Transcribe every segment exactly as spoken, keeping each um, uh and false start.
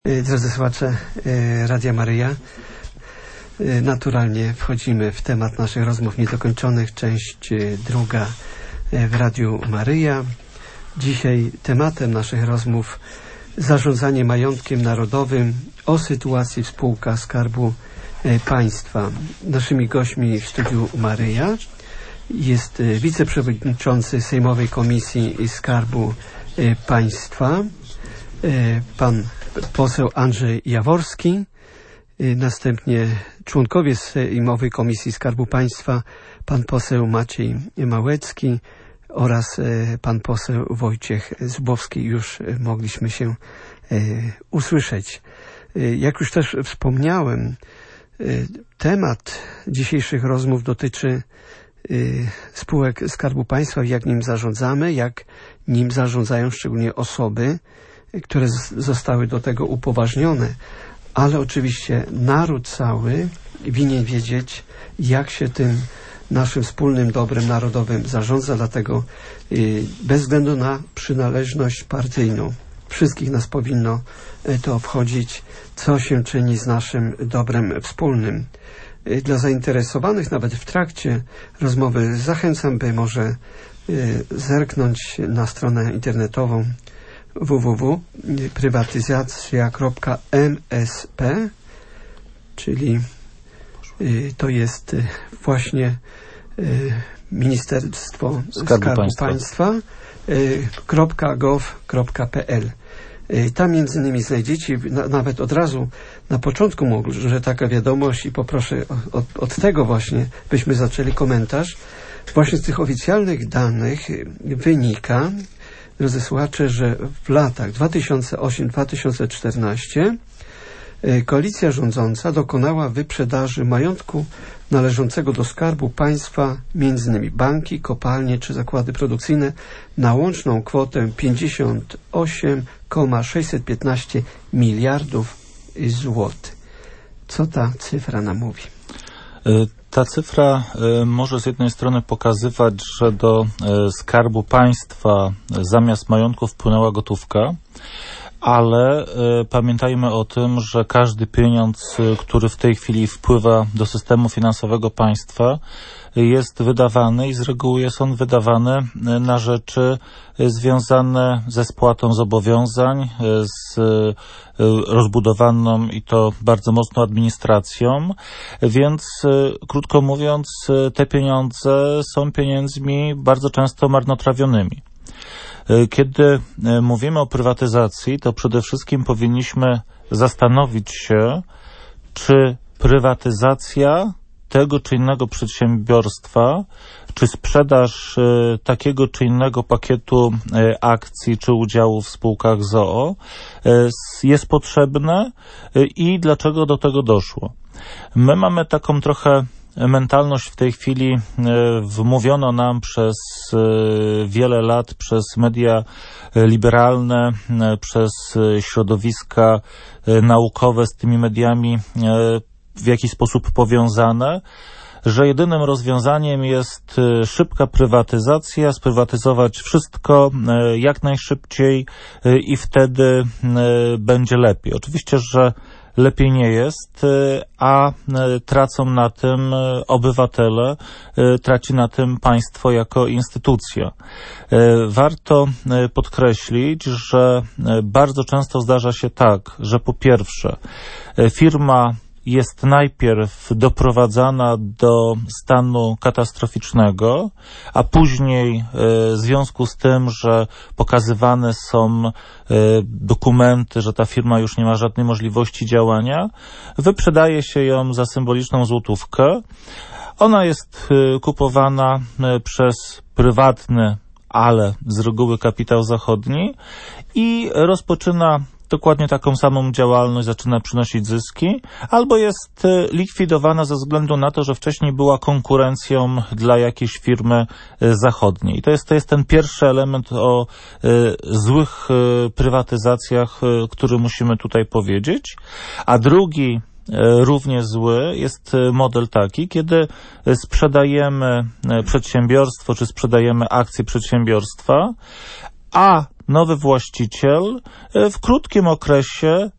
Drodzy słuchacze Radia Maryja, naturalnie wchodzimy w temat naszych rozmów niedokończonych, część druga w Radiu Maryja. Dzisiaj tematem naszych rozmów zarządzanie majątkiem narodowym o sytuacji w spółkach Skarbu Państwa. Naszymi gośćmi w studiu Maryja jest wiceprzewodniczący Sejmowej Komisji Skarbu Państwa, pan poseł Andrzej Jaworski, następnie członkowie Sejmowej Komisji Skarbu Państwa, pan poseł Maciej Małecki oraz pan poseł Wojciech Zubowski. Już mogliśmy się usłyszeć. Jak już też wspomniałem, temat dzisiejszych rozmów dotyczy spółek Skarbu Państwa, jak nim zarządzamy, jak nim zarządzają szczególnie osoby, które zostały do tego upoważnione, ale oczywiście naród cały winien wiedzieć, jak się tym naszym wspólnym dobrem narodowym zarządza, dlatego bez względu na przynależność partyjną wszystkich nas powinno to obchodzić, co się czyni z naszym dobrem wspólnym. Dla zainteresowanych nawet w trakcie rozmowy zachęcam, by może zerknąć na stronę internetową w w w kropka prywatyzacja kropka m s p, czyli to jest właśnie Ministerstwo Skarbu, Skarbu Państwa, Państwa .gov kropka p l. Tam między innymi znajdziecie, nawet od razu na początku może taka wiadomość i poproszę od, od tego właśnie, byśmy zaczęli komentarz. Właśnie z tych oficjalnych danych wynika, drodzy słuchacze, że w latach dwa tysiące ósmym do dwa tysiące czternastego koalicja rządząca dokonała wyprzedaży majątku należącego do Skarbu Państwa, między innymi banki, kopalnie czy zakłady produkcyjne, na łączną kwotę pięćdziesiąt osiem przecinek sześćset piętnaście miliardów złotych. Co ta cyfra nam mówi? Ta cyfra może z jednej strony pokazywać, że do Skarbu Państwa zamiast majątku wpłynęła gotówka, ale y, pamiętajmy o tym, że każdy pieniądz, y, który w tej chwili wpływa do systemu finansowego państwa, y, jest wydawany i z reguły jest on wydawany y, na rzeczy y, związane ze spłatą zobowiązań, y, z y, rozbudowaną i to bardzo mocną administracją, więc y, krótko mówiąc, y, te pieniądze są pieniędzmi bardzo często marnotrawionymi. Kiedy mówimy o prywatyzacji, to przede wszystkim powinniśmy zastanowić się, czy prywatyzacja tego czy innego przedsiębiorstwa, czy sprzedaż takiego czy innego pakietu akcji czy udziałów w spółkach z o o jest potrzebne i dlaczego do tego doszło. My mamy taką trochę mentalność w tej chwili, wmówiono nam przez wiele lat, przez media liberalne, przez środowiska naukowe z tymi mediami w jakiś sposób powiązane, że jedynym rozwiązaniem jest szybka prywatyzacja, sprywatyzować wszystko jak najszybciej i wtedy będzie lepiej. Oczywiście, że lepiej nie jest, a tracą na tym obywatele, traci na tym państwo jako instytucja. Warto podkreślić, że bardzo często zdarza się tak, że po pierwsze firma jest najpierw doprowadzana do stanu katastroficznego, a później w związku z tym, że pokazywane są dokumenty, że ta firma już nie ma żadnej możliwości działania, wyprzedaje się ją za symboliczną złotówkę. Ona jest kupowana przez prywatny, ale z reguły kapitał zachodni i rozpoczyna dokładnie taką samą działalność, zaczyna przynosić zyski, albo jest likwidowana ze względu na to, że wcześniej była konkurencją dla jakiejś firmy zachodniej. I to jest, to jest ten pierwszy element o y, złych y, prywatyzacjach, y, który musimy tutaj powiedzieć. A drugi, y, równie zły, jest model taki, kiedy sprzedajemy przedsiębiorstwo, czy sprzedajemy akcje przedsiębiorstwa, a nowy właściciel w krótkim okresie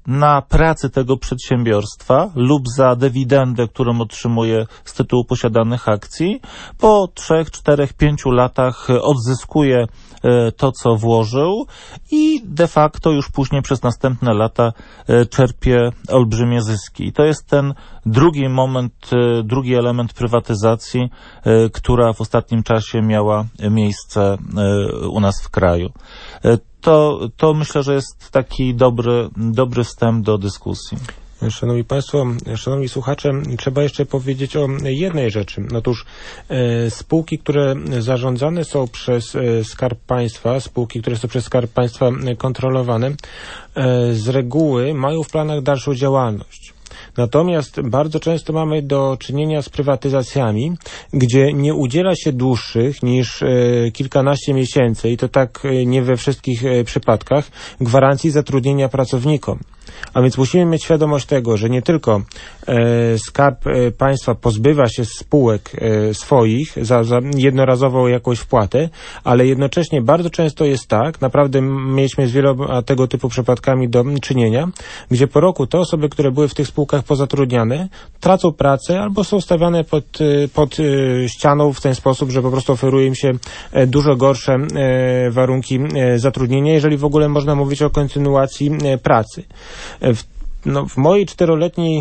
na pracy tego przedsiębiorstwa lub za dywidendę, którą otrzymuje z tytułu posiadanych akcji, po trzech, czterech, pięciu latach odzyskuje to, co włożył i de facto już później przez następne lata czerpie olbrzymie zyski. I to jest ten drugi moment, drugi element prywatyzacji, która w ostatnim czasie miała miejsce u nas w kraju. To, to myślę, że jest taki dobry, dobry wstęp do dyskusji. Szanowni Państwo, szanowni słuchacze, trzeba jeszcze powiedzieć o jednej rzeczy. Otóż e, spółki, które zarządzane są przez e, Skarb Państwa, spółki, które są przez Skarb Państwa kontrolowane, e, z reguły mają w planach dalszą działalność. Natomiast bardzo często mamy do czynienia z prywatyzacjami, gdzie nie udziela się dłuższych niż e, kilkanaście miesięcy, i to tak e, nie we wszystkich e, przypadkach, gwarancji zatrudnienia pracownikom. A więc musimy mieć świadomość tego, że nie tylko e, Skarb e, Państwa pozbywa się spółek e, swoich za, za jednorazową jakąś wpłatę, ale jednocześnie bardzo często jest tak, naprawdę mieliśmy z wieloma tego typu przypadkami do czynienia, gdzie po roku te osoby, które były w tych spółkach pozatrudniane, tracą pracę albo są stawiane pod, pod ścianą w ten sposób, że po prostu oferuje im się dużo gorsze e, warunki e, zatrudnienia, jeżeli w ogóle można mówić o kontynuacji e, pracy. W, no, w mojej czteroletniej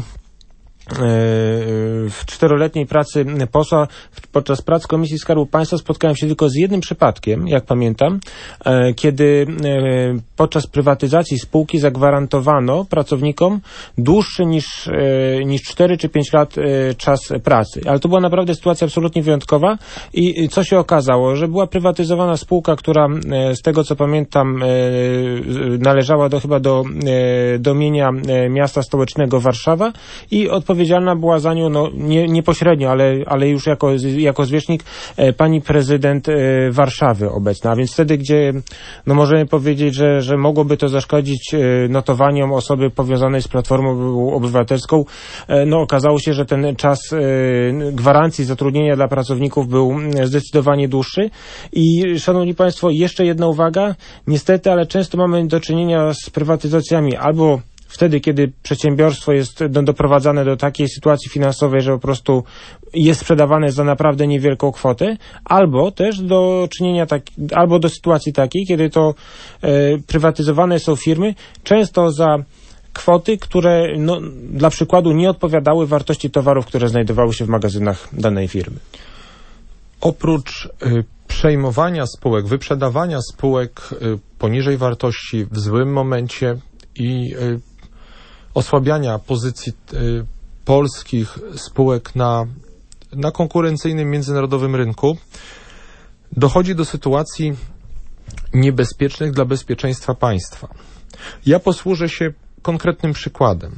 w czteroletniej pracy posła podczas prac Komisji Skarbu Państwa spotkałem się tylko z jednym przypadkiem, jak pamiętam, kiedy podczas prywatyzacji spółki zagwarantowano pracownikom dłuższy niż, niż cztery czy pięć lat czas pracy. Ale to była naprawdę sytuacja absolutnie wyjątkowa i co się okazało, że była prywatyzowana spółka, która z tego co pamiętam należała do chyba do, do mienia miasta stołecznego Warszawa i odpowiedzialna była za nią, no nie, nie pośrednio, ale, ale już jako, jako zwierzchnik e, pani prezydent e, Warszawy obecna. A więc wtedy, gdzie no możemy powiedzieć, że, że mogłoby to zaszkodzić e, notowaniom osoby powiązanej z Platformą Obywatelską, e, no okazało się, że ten czas e, gwarancji zatrudnienia dla pracowników był zdecydowanie dłuższy. I szanowni Państwo, jeszcze jedna uwaga. Niestety, ale często mamy do czynienia z prywatyzacjami albo wtedy, kiedy przedsiębiorstwo jest doprowadzane do takiej sytuacji finansowej, że po prostu jest sprzedawane za naprawdę niewielką kwotę, albo też do czynienia tak, albo do sytuacji takiej, kiedy to e, prywatyzowane są firmy, często za kwoty, które no, dla przykładu nie odpowiadały wartości towarów, które znajdowały się w magazynach danej firmy. Oprócz y, przejmowania spółek, wyprzedawania spółek y, poniżej wartości w złym momencie i y, osłabiania pozycji y, polskich spółek na, na konkurencyjnym międzynarodowym rynku, dochodzi do sytuacji niebezpiecznych dla bezpieczeństwa państwa. Ja posłużę się konkretnym przykładem.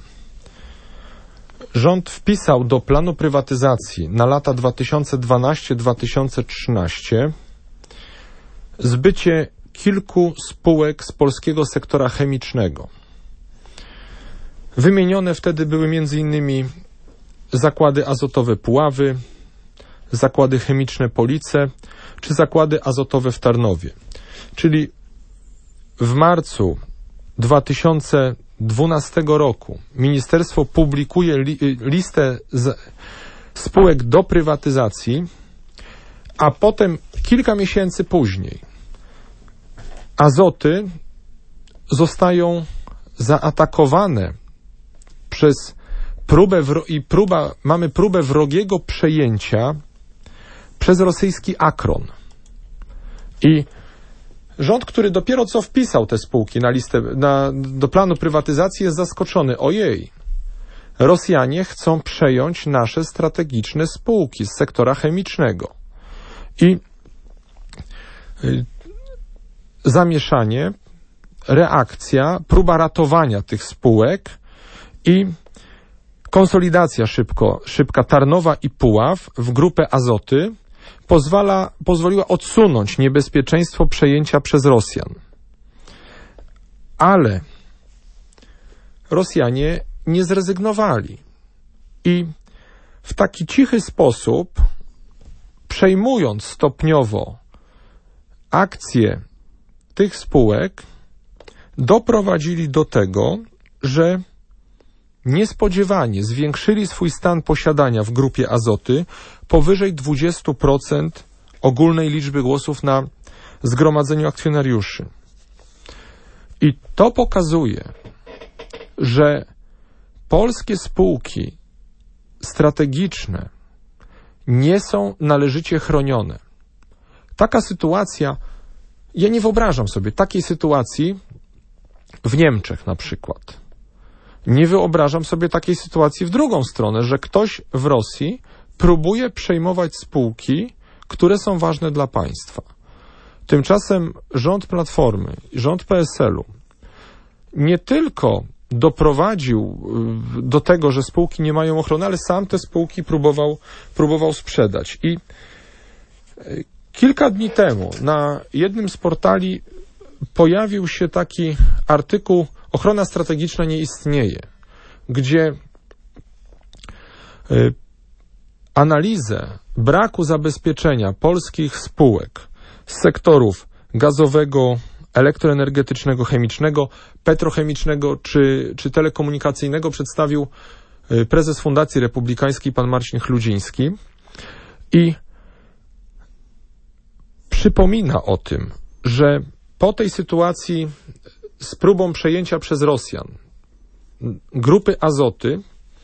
Rząd wpisał do planu prywatyzacji na lata dwa tysiące dwunasty do dwa tysiące trzynastego zbycie kilku spółek z polskiego sektora chemicznego. Wymienione wtedy były między innymi zakłady azotowe Puławy, zakłady chemiczne Police czy zakłady azotowe w Tarnowie. Czyli w marcu dwa tysiące dwunastego roku ministerstwo publikuje li, listę z spółek do prywatyzacji, a potem kilka miesięcy później Azoty zostają zaatakowane przez próbę wro- i próba, mamy próbę wrogiego przejęcia przez rosyjski Akron. I rząd, który dopiero co wpisał te spółki na listę, na, do planu prywatyzacji, jest zaskoczony. Ojej, Rosjanie chcą przejąć nasze strategiczne spółki z sektora chemicznego. I y, zamieszanie, reakcja, próba ratowania tych spółek i konsolidacja szybko, szybka Tarnowa i Puław w grupę Azoty pozwala, pozwoliła odsunąć niebezpieczeństwo przejęcia przez Rosjan. Ale Rosjanie nie zrezygnowali i w taki cichy sposób, przejmując stopniowo akcje tych spółek, doprowadzili do tego, że niespodziewanie zwiększyli swój stan posiadania w grupie Azoty powyżej dwadzieścia procent ogólnej liczby głosów na zgromadzeniu akcjonariuszy. I to pokazuje, że polskie spółki strategiczne nie są należycie chronione. Taka sytuacja, ja nie wyobrażam sobie takiej sytuacji w Niemczech na przykład. Nie wyobrażam sobie takiej sytuacji w drugą stronę, że ktoś w Rosji próbuje przejmować spółki, które są ważne dla państwa. Tymczasem rząd Platformy i rząd P S L u nie tylko doprowadził do tego, że spółki nie mają ochrony, ale sam te spółki próbował, próbował sprzedać. I kilka dni temu na jednym z portali pojawił się taki artykuł "Ochrona strategiczna nie istnieje", gdzie analizę braku zabezpieczenia polskich spółek z sektorów gazowego, elektroenergetycznego, chemicznego, petrochemicznego czy, czy telekomunikacyjnego przedstawił prezes Fundacji Republikańskiej pan Marcin Chludziński i przypomina o tym, że po tej sytuacji z próbą przejęcia przez Rosjan grupy Azoty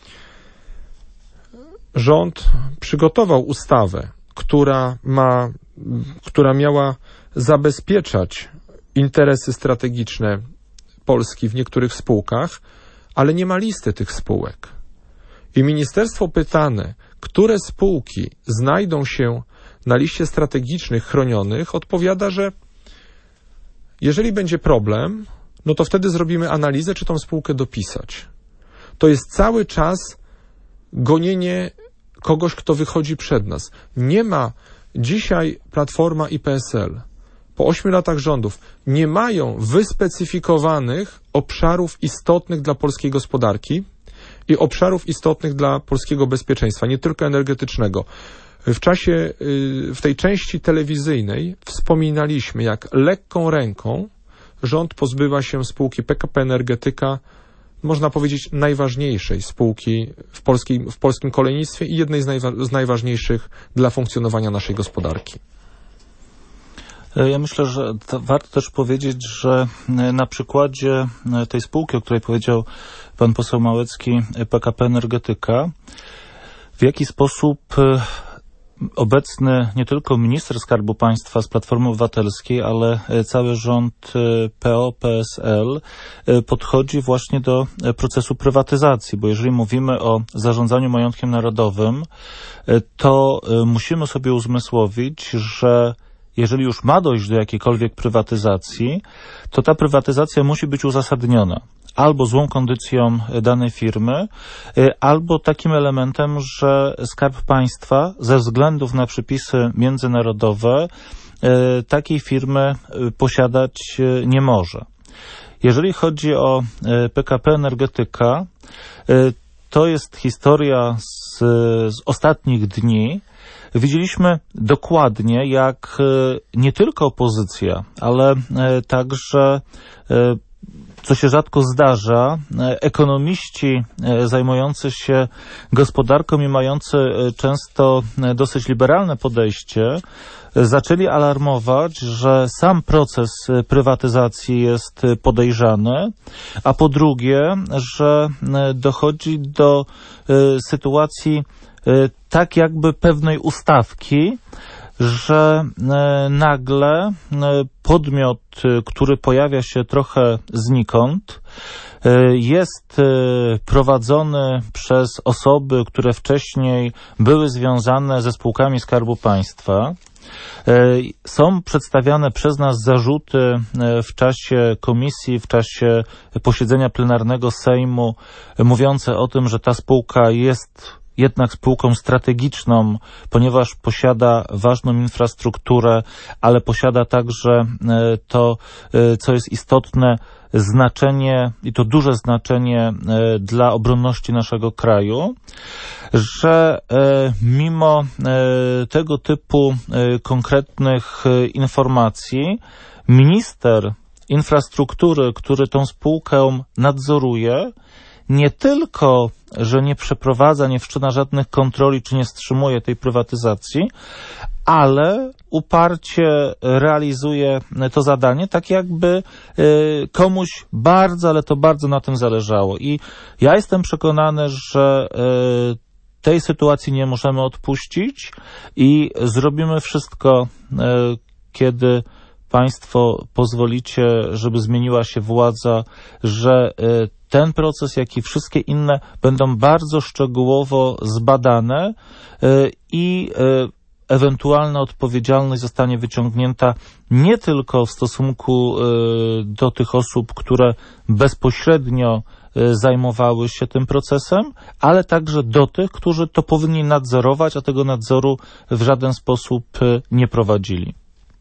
rząd przygotował ustawę, która ma, która miała zabezpieczać interesy strategiczne Polski w niektórych spółkach, ale nie ma listy tych spółek. I ministerstwo pytane, które spółki znajdą się na liście strategicznych chronionych, odpowiada, że jeżeli będzie problem, no to wtedy zrobimy analizę, czy tą spółkę dopisać. To jest cały czas gonienie kogoś, kto wychodzi przed nas. Nie ma dzisiaj Platforma i P S L po ośmiu latach rządów nie mają wyspecyfikowanych obszarów istotnych dla polskiej gospodarki i obszarów istotnych dla polskiego bezpieczeństwa, nie tylko energetycznego. W czasie, w tej części telewizyjnej wspominaliśmy, jak lekką ręką rząd pozbywa się spółki P K P Energetyka, można powiedzieć najważniejszej spółki w, polskiej, w polskim kolejnictwie i jednej z, najwa- z najważniejszych dla funkcjonowania naszej gospodarki. Ja myślę, że warto też powiedzieć, że na przykładzie tej spółki, o której powiedział pan poseł Małecki, P K P Energetyka, w jaki sposób obecny nie tylko minister Skarbu Państwa z Platformy Obywatelskiej, ale cały rząd P O P S L podchodzi właśnie do procesu prywatyzacji, bo jeżeli mówimy o zarządzaniu majątkiem narodowym, to musimy sobie uzmysłowić, że jeżeli już ma dojść do jakiejkolwiek prywatyzacji, to ta prywatyzacja musi być uzasadniona. Albo złą kondycją danej firmy, albo takim elementem, że Skarb Państwa ze względów na przepisy międzynarodowe takiej firmy posiadać nie może. Jeżeli chodzi o P K P Energetyka, to jest historia z, z ostatnich dni. Widzieliśmy dokładnie, jak nie tylko opozycja, ale także, co się rzadko zdarza, ekonomiści zajmujący się gospodarką i mający często dosyć liberalne podejście, zaczęli alarmować, że sam proces prywatyzacji jest podejrzany, a po drugie, że dochodzi do sytuacji tak jakby pewnej ustawki, że nagle podmiot, który pojawia się trochę znikąd, jest prowadzony przez osoby, które wcześniej były związane ze spółkami Skarbu Państwa. Są przedstawiane przez nas zarzuty w czasie komisji, w czasie posiedzenia plenarnego Sejmu, mówiące o tym, że ta spółka jest jednak spółką strategiczną, ponieważ posiada ważną infrastrukturę, ale posiada także to, co jest istotne, znaczenie, i to duże znaczenie dla obronności naszego kraju, że mimo tego typu konkretnych informacji minister infrastruktury, który tą spółkę nadzoruje, nie tylko, że nie przeprowadza, nie wszczyna żadnych kontroli, czy nie wstrzymuje tej prywatyzacji, ale uparcie realizuje to zadanie, tak jakby komuś bardzo, ale to bardzo na tym zależało. I ja jestem przekonany, że tej sytuacji nie możemy odpuścić i zrobimy wszystko, kiedy Państwo pozwolicie, żeby zmieniła się władza, że ten proces, jak i wszystkie inne będą bardzo szczegółowo zbadane i ewentualna odpowiedzialność zostanie wyciągnięta nie tylko w stosunku do tych osób, które bezpośrednio zajmowały się tym procesem, ale także do tych, którzy to powinni nadzorować, a tego nadzoru w żaden sposób nie prowadzili.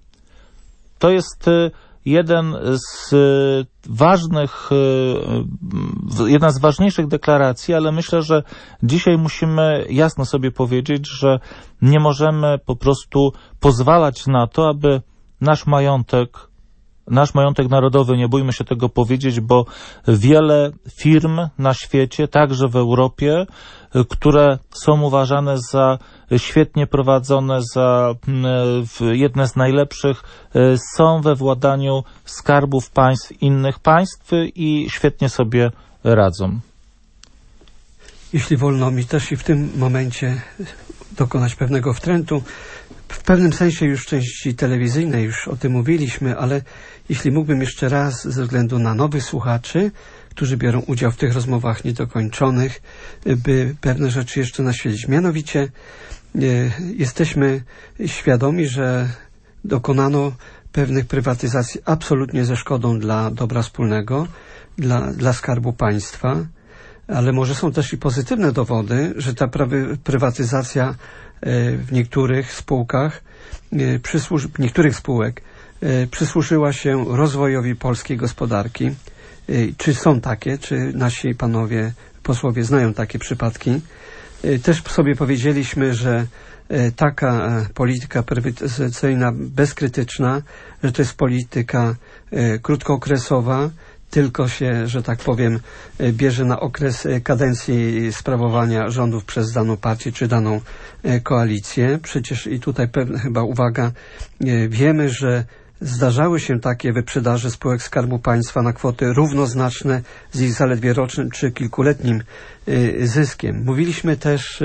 To jest jeden z ważnych, jedna z ważniejszych deklaracji, ale myślę, że dzisiaj musimy jasno sobie powiedzieć, że nie możemy po prostu pozwalać na to, aby nasz majątek, nasz majątek narodowy, nie bójmy się tego powiedzieć, bo wiele firm na świecie, także w Europie, które są uważane za świetnie prowadzone, za jedne z najlepszych, są we władaniu skarbów państw innych państw i świetnie sobie radzą. Jeśli wolno mi też i w tym momencie dokonać pewnego wtrętu, w pewnym sensie już w części telewizyjnej już o tym mówiliśmy, ale jeśli mógłbym jeszcze raz ze względu na nowych słuchaczy, którzy biorą udział w tych rozmowach niedokończonych, by pewne rzeczy jeszcze naświetlić. Mianowicie e, jesteśmy świadomi, że dokonano pewnych prywatyzacji absolutnie ze szkodą dla dobra wspólnego, dla, dla Skarbu Państwa, ale może są też i pozytywne dowody, że ta prawy, prywatyzacja e, w niektórych spółkach, e, przysłuży, niektórych spółek e, przysłużyła się rozwojowi polskiej gospodarki. Czy są takie, czy nasi panowie posłowie znają takie przypadki? Też sobie powiedzieliśmy, że taka polityka prywatyzacyjna bezkrytyczna, że to jest polityka krótkookresowa, tylko się, że tak powiem, bierze na okres kadencji sprawowania rządów przez daną partię czy daną koalicję. Przecież i tutaj pewna chyba uwaga, wiemy, że zdarzały się takie wyprzedaże spółek Skarbu Państwa na kwoty równoznaczne z ich zaledwie rocznym czy kilkuletnim zyskiem. Mówiliśmy też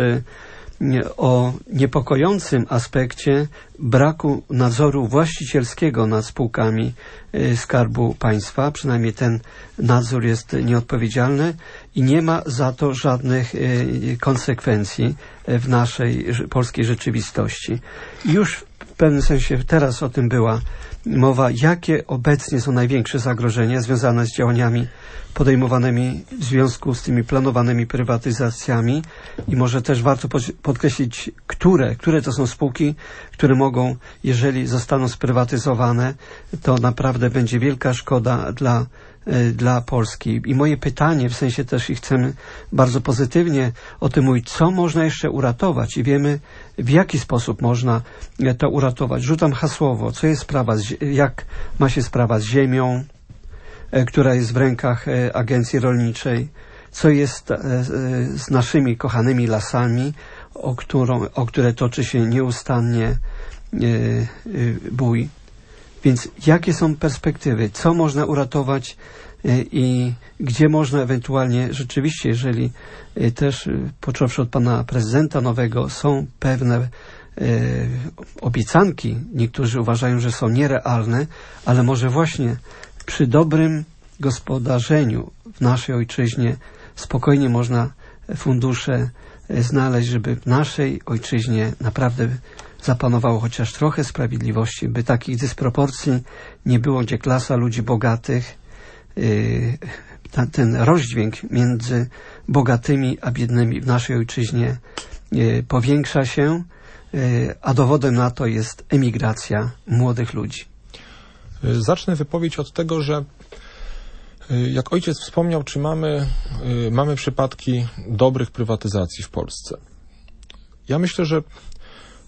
o niepokojącym aspekcie braku nadzoru właścicielskiego nad spółkami Skarbu Państwa. Przynajmniej ten nadzór jest nieodpowiedzialny i nie ma za to żadnych konsekwencji w naszej polskiej rzeczywistości. I już w pewnym sensie teraz o tym była mowa, jakie obecnie są największe zagrożenia związane z działaniami podejmowanymi w związku z tymi planowanymi prywatyzacjami i może też warto podkreślić, które, które to są spółki, które mogą, jeżeli zostaną sprywatyzowane, to naprawdę będzie wielka szkoda dla, dla Polski. I moje pytanie, w sensie też i chcemy bardzo pozytywnie o tym mówić, co można jeszcze uratować i wiemy, w jaki sposób można to uratować. Rzucam hasłowo, co jest sprawa, z, jak ma się sprawa z ziemią, która jest w rękach agencji rolniczej, co jest z naszymi kochanymi lasami, o, którą, o które toczy się nieustannie bój. Więc jakie są perspektywy, co można uratować i gdzie można ewentualnie rzeczywiście, jeżeli też począwszy od pana prezydenta nowego są pewne obiecanki, niektórzy uważają, że są nierealne, ale może właśnie przy dobrym gospodarzeniu w naszej ojczyźnie spokojnie można fundusze znaleźć, żeby w naszej ojczyźnie naprawdę zapanowało chociaż trochę sprawiedliwości, by takich dysproporcji nie było, gdzie klasa ludzi bogatych, yy, ta, ten rozdźwięk między bogatymi a biednymi w naszej ojczyźnie yy, powiększa się, yy, a dowodem na to jest emigracja młodych ludzi. Zacznę wypowiedź od tego, że jak ojciec wspomniał, czy mamy, mamy przypadki dobrych prywatyzacji w Polsce. Ja myślę, że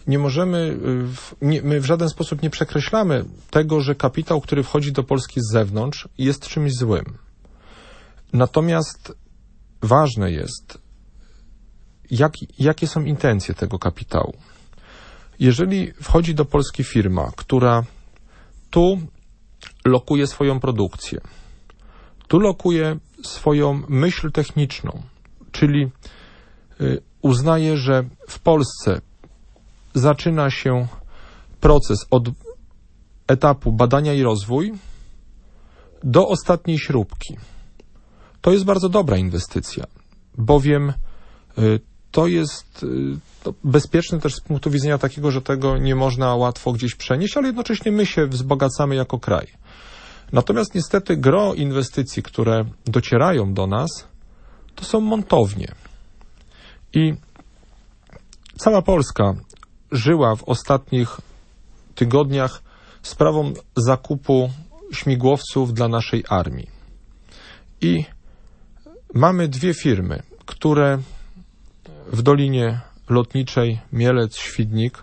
nie możemy, w, nie, my w żaden sposób nie przekreślamy tego, że kapitał, który wchodzi do Polski z zewnątrz, jest czymś złym. Natomiast ważne jest, jak, jakie są intencje tego kapitału. Jeżeli wchodzi do Polski firma, która tu lokuje swoją produkcję, tu lokuje swoją myśl techniczną, czyli uznaje, że w Polsce zaczyna się proces od etapu badania i rozwój do ostatniej śrubki. To jest bardzo dobra inwestycja, bowiem to jest to bezpieczne też z punktu widzenia takiego, że tego nie można łatwo gdzieś przenieść, ale jednocześnie my się wzbogacamy jako kraj. Natomiast niestety gro inwestycji, które docierają do nas, to są montownie. I cała Polska żyła w ostatnich tygodniach sprawą zakupu śmigłowców dla naszej armii. I mamy dwie firmy, które w Dolinie Lotniczej Mielec-Świdnik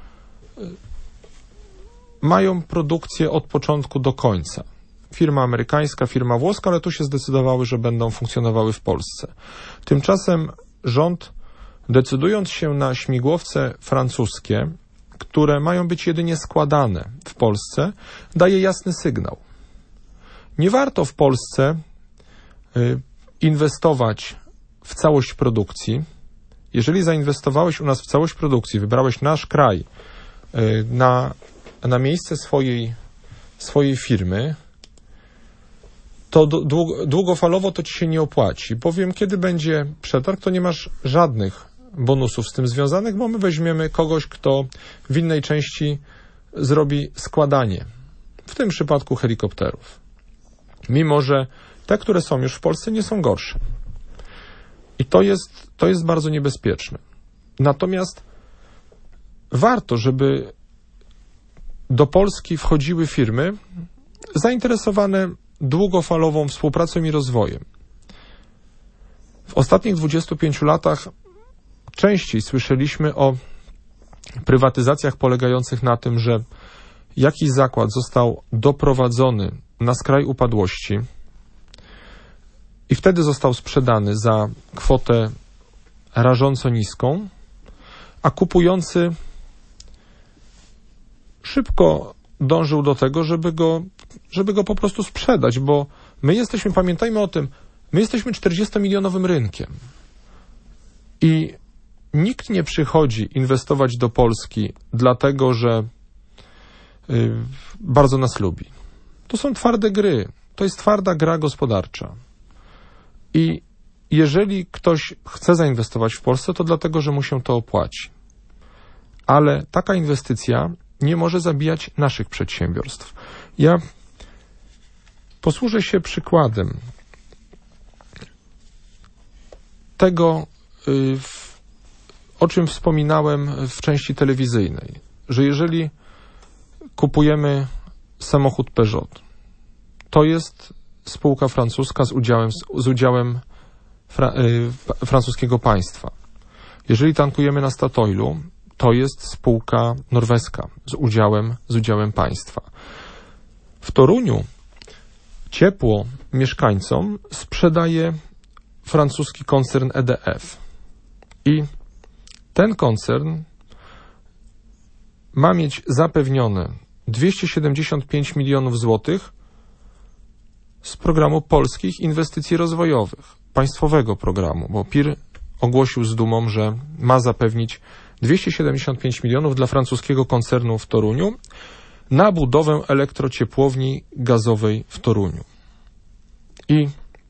mają produkcję od początku do końca. Firma amerykańska, firma włoska, ale tu się zdecydowały, że będą funkcjonowały w Polsce. Tymczasem rząd, decydując się na śmigłowce francuskie, które mają być jedynie składane w Polsce, daje jasny sygnał. Nie warto w Polsce y, inwestować w całość produkcji. Jeżeli zainwestowałeś u nas w całość produkcji, wybrałeś nasz kraj y, na, na miejsce swojej, swojej firmy, to długo, długofalowo to ci się nie opłaci, bowiem kiedy będzie przetarg, to nie masz żadnych bonusów z tym związanych, bo my weźmiemy kogoś, kto w innej części zrobi składanie, w tym przypadku helikopterów. Mimo że te, które są już w Polsce, nie są gorsze. I to jest, to jest bardzo niebezpieczne. Natomiast warto, żeby do Polski wchodziły firmy zainteresowane długofalową współpracą i rozwojem. W ostatnich dwudziestu pięciu latach częściej słyszeliśmy o prywatyzacjach polegających na tym, że jakiś zakład został doprowadzony na skraj upadłości i wtedy został sprzedany za kwotę rażąco niską, a kupujący szybko dążył do tego, żeby go, żeby go po prostu sprzedać, bo my jesteśmy, pamiętajmy o tym, my jesteśmy czterdziestomilionowym rynkiem i nikt nie przychodzi inwestować do Polski dlatego, że y, bardzo nas lubi. To są twarde gry, to jest twarda gra gospodarcza i jeżeli ktoś chce zainwestować w Polsce, to dlatego, że mu się to opłaci. Ale taka inwestycja nie może zabijać naszych przedsiębiorstw. Ja posłużę się przykładem tego, o czym wspominałem w części telewizyjnej, że jeżeli kupujemy samochód Peugeot, to jest spółka francuska z udziałem, z udziałem fra, y, francuskiego państwa. Jeżeli tankujemy na Statoilu, to jest spółka norweska z udziałem, z udziałem państwa. W Toruniu ciepło mieszkańcom sprzedaje francuski koncern E D F. I ten koncern ma mieć zapewnione dwieście siedemdziesiąt pięć milionów złotych z programu polskich inwestycji rozwojowych, państwowego programu, bo P I R ogłosił z dumą, że ma zapewnić dwieście siedemdziesiąt pięć milionów dla francuskiego koncernu w Toruniu na budowę elektrociepłowni gazowej w Toruniu. I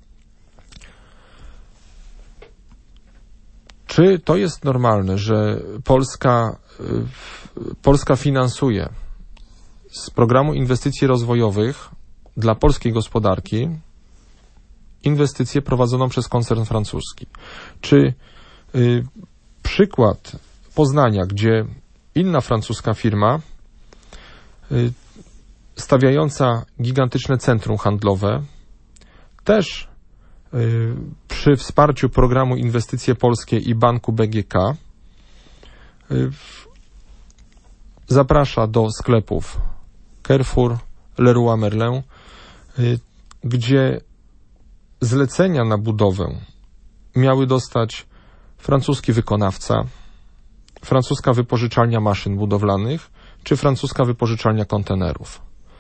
czy to jest normalne, że Polska, Polska finansuje z programu inwestycji rozwojowych dla polskiej gospodarki inwestycję prowadzoną przez koncern francuski? Czy y, przykład Poznania, gdzie inna francuska firma y, stawiająca gigantyczne centrum handlowe też y, przy wsparciu programu Inwestycje Polskie i banku B G K y, zaprasza do sklepów Carrefour, Leroy Merlin, gdzie zlecenia na budowę miały dostać francuski wykonawca, francuska wypożyczalnia maszyn budowlanych czy francuska wypożyczalnia kontenerów.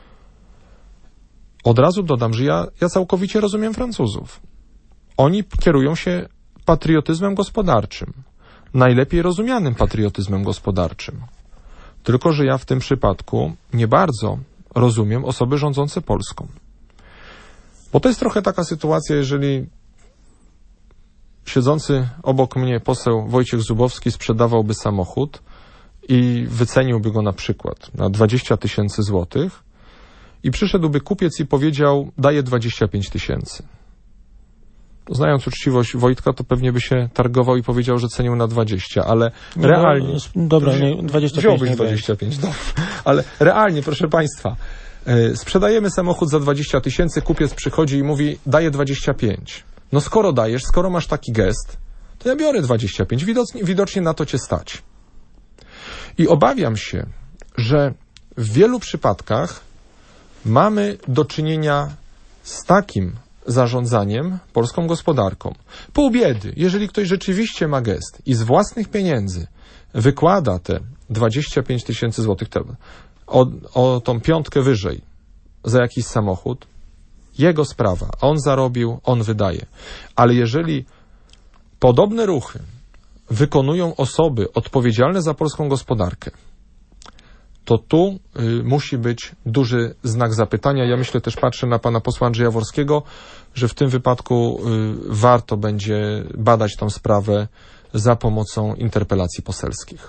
Od razu dodam, że ja, ja całkowicie rozumiem Francuzów. Oni kierują się patriotyzmem gospodarczym, najlepiej rozumianym patriotyzmem gospodarczym. Tylko że ja w tym przypadku nie bardzo rozumiem osoby rządzące Polską. Bo to jest trochę taka sytuacja, jeżeli siedzący obok mnie poseł Wojciech Zubowski sprzedawałby samochód i wyceniłby go na przykład na dwadzieścia tysięcy złotych i przyszedłby kupiec i powiedział, daję dwadzieścia pięć tysięcy. Znając uczciwość Wojtka, to pewnie by się targował i powiedział, że cenił na dwadzieścia, ale no, realnie... Dobra, nie, dwadzieścia pięć. Wziąłbyś dwadzieścia pięć, dobrze. Ale realnie, proszę Państwa, yy, sprzedajemy samochód za dwadzieścia tysięcy, kupiec przychodzi i mówi, daję dwadzieścia pięć. No skoro dajesz, skoro masz taki gest, to ja biorę dwadzieścia pięć. Widocznie, widocznie na to cię stać. I obawiam się, że w wielu przypadkach mamy do czynienia z takim zarządzaniem polską gospodarką. Pół biedy, jeżeli ktoś rzeczywiście ma gest i z własnych pieniędzy wykłada te dwadzieścia pięć tysięcy złotych o, o tą piątkę wyżej za jakiś samochód, jego sprawa. On zarobił, on wydaje. Ale jeżeli podobne ruchy wykonują osoby odpowiedzialne za polską gospodarkę, to tu y, musi być duży znak zapytania. Ja myślę, też patrzę na pana posła Andrzeja Worskiego, że w tym wypadku y, warto będzie badać tą sprawę za pomocą interpelacji poselskich.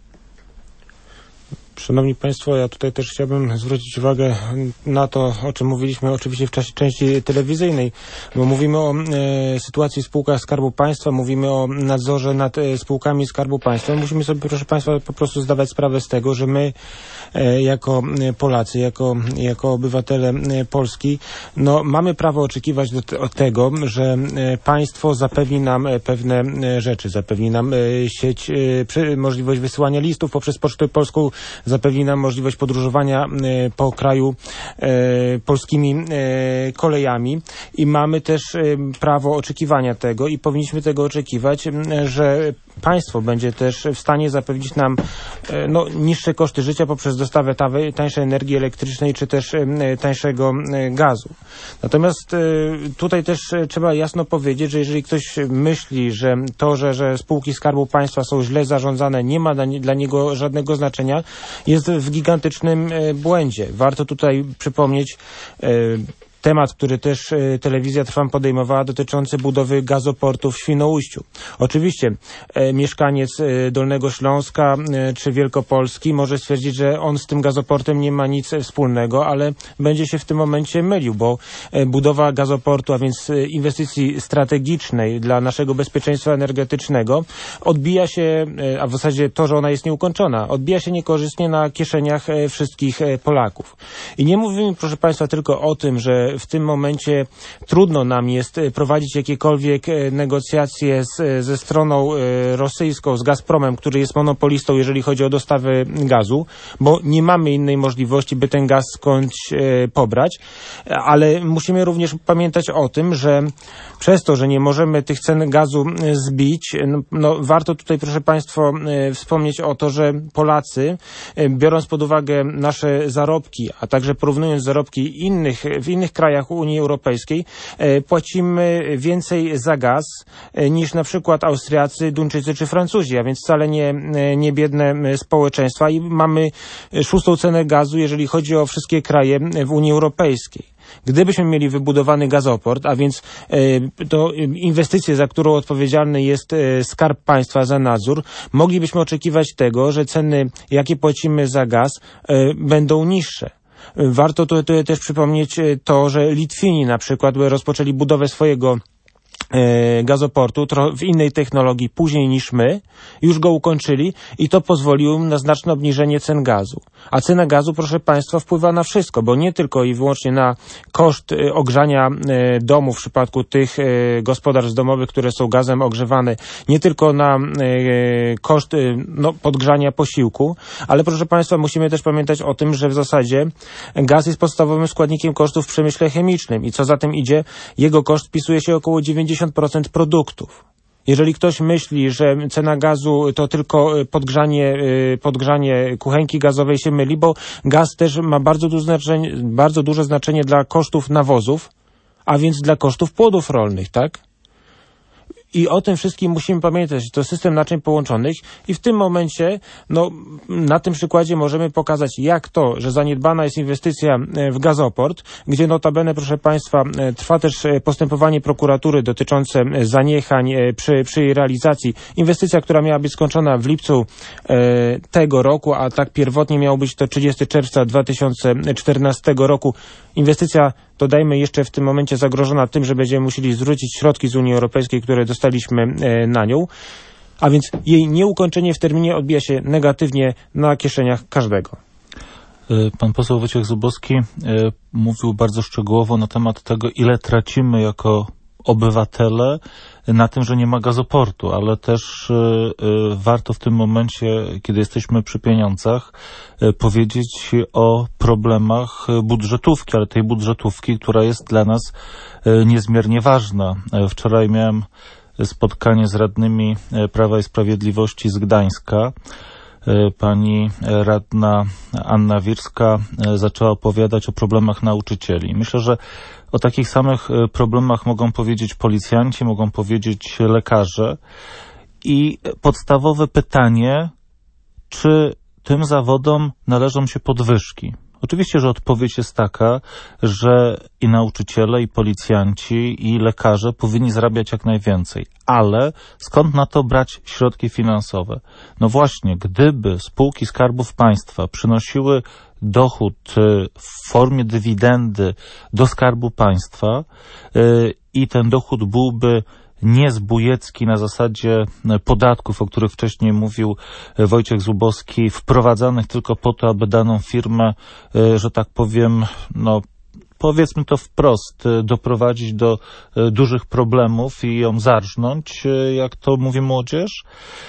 Szanowni Państwo, ja tutaj też chciałbym zwrócić uwagę na to, o czym mówiliśmy oczywiście w czasie części telewizyjnej, bo mówimy o e, sytuacji w spółkach Skarbu Państwa, mówimy o nadzorze nad e, spółkami Skarbu Państwa. Musimy sobie, proszę Państwa, po prostu zdawać sprawę z tego, że my e, jako Polacy, jako, jako obywatele e, Polski, no, mamy prawo oczekiwać do, od tego, że e, państwo zapewni nam e, pewne e, rzeczy, zapewni nam e, sieć, e, przy, możliwość wysyłania listów poprzez Pocztę Polską, zapewni nam możliwość podróżowania po kraju e, polskimi e, kolejami i mamy też e, prawo oczekiwania tego i powinniśmy tego oczekiwać, że państwo będzie też w stanie zapewnić nam e, no, niższe koszty życia poprzez dostawę tańszej energii elektrycznej czy też e, tańszego e, gazu. Natomiast e, tutaj też trzeba jasno powiedzieć, że jeżeli ktoś myśli, że to, że, że spółki Skarbu Państwa są źle zarządzane, nie ma dla, dla niego żadnego znaczenia, jest w gigantycznym błędzie. Warto tutaj przypomnieć temat, który też e, telewizja Trwam podejmowała, dotyczący budowy gazoportu w Świnoujściu. Oczywiście e, mieszkaniec e, Dolnego Śląska e, czy Wielkopolski może stwierdzić, że on z tym gazoportem nie ma nic wspólnego, ale będzie się w tym momencie mylił, bo e, budowa gazoportu, a więc e, inwestycji strategicznej dla naszego bezpieczeństwa energetycznego odbija się, e, a w zasadzie to, że ona jest nieukończona, odbija się niekorzystnie na kieszeniach e, wszystkich e, Polaków. I nie mówimy, proszę Państwa, tylko o tym, że w tym momencie trudno nam jest prowadzić jakiekolwiek negocjacje z, ze stroną rosyjską, z Gazpromem, który jest monopolistą, jeżeli chodzi o dostawę gazu, bo nie mamy innej możliwości, by ten gaz skądś pobrać, ale musimy również pamiętać o tym, że przez to, że nie możemy tych cen gazu zbić, no, no warto tutaj, proszę Państwa, wspomnieć o to, że Polacy, biorąc pod uwagę nasze zarobki, a także porównując zarobki innych, w innych krajach Unii Europejskiej, płacimy więcej za gaz niż na przykład Austriacy, Duńczycy czy Francuzi, a więc wcale nie, nie biedne społeczeństwa i mamy szóstą cenę gazu, jeżeli chodzi o wszystkie kraje w Unii Europejskiej. Gdybyśmy mieli wybudowany gazoport, a więc e, to inwestycję, za którą odpowiedzialny jest e, Skarb Państwa za nadzór, moglibyśmy oczekiwać tego, że ceny, jakie płacimy za gaz, e, będą niższe. Warto tu, tu też przypomnieć to, że Litwini na przykład rozpoczęli budowę swojego gazoportu w innej technologii później niż my, już go ukończyli i to pozwoliło im na znaczne obniżenie cen gazu. A cena gazu, proszę Państwa, wpływa na wszystko, bo nie tylko i wyłącznie na koszt ogrzania domu w przypadku tych gospodarstw domowych, które są gazem ogrzewane, nie tylko na koszt no, podgrzania posiłku, ale proszę Państwa, musimy też pamiętać o tym, że w zasadzie gaz jest podstawowym składnikiem kosztów w przemyśle chemicznym i co za tym idzie, jego koszt wpisuje się około dziewięćdziesiąt procent produktów. Jeżeli ktoś myśli, że cena gazu to tylko podgrzanie, podgrzanie kuchenki gazowej, się myli, bo gaz też ma bardzo duże znaczenie, bardzo duże znaczenie dla kosztów nawozów, a więc dla kosztów płodów rolnych, tak? I o tym wszystkim musimy pamiętać. To system naczyń połączonych i w tym momencie, no, na tym przykładzie możemy pokazać, jak to, że zaniedbana jest inwestycja w gazoport, gdzie notabene, proszę Państwa, trwa też postępowanie prokuratury dotyczące zaniechań przy, przy jej realizacji. Inwestycja, która miała być skończona w lipcu e, tego roku, a tak pierwotnie miało być to trzydziestego czerwca dwa tysiące czternastego roku. Inwestycja, dodajmy, jeszcze w tym momencie zagrożona tym, że będziemy musieli zwrócić środki z Unii Europejskiej, które dostaliśmy e, na nią, a więc jej nieukończenie w terminie odbija się negatywnie na kieszeniach każdego. Pan poseł Wojciech Zubowski e, mówił bardzo szczegółowo na temat tego, ile tracimy jako obywatele na tym, że nie ma gazoportu, ale też y, y, warto w tym momencie, kiedy jesteśmy przy pieniądzach, y, powiedzieć o problemach budżetówki, ale tej budżetówki, która jest dla nas y, niezmiernie ważna. Y, wczoraj miałem spotkanie z radnymi Prawa i Sprawiedliwości z Gdańska. Pani radna Anna Wirska zaczęła opowiadać o problemach nauczycieli. Myślę, że o takich samych problemach mogą powiedzieć policjanci, mogą powiedzieć lekarze. I podstawowe pytanie, czy tym zawodom należą się podwyżki? Oczywiście, że odpowiedź jest taka, że i nauczyciele, i policjanci, i lekarze powinni zarabiać jak najwięcej. Ale skąd na to brać środki finansowe? No właśnie, gdyby spółki Skarbów Państwa przynosiły dochód w formie dywidendy do Skarbu Państwa yy, i ten dochód byłby niezbójecki na zasadzie podatków, o których wcześniej mówił Wojciech Zubowski, wprowadzanych tylko po to, aby daną firmę, że tak powiem, no powiedzmy to wprost, doprowadzić do dużych problemów i ją zarżnąć, jak to mówi młodzież,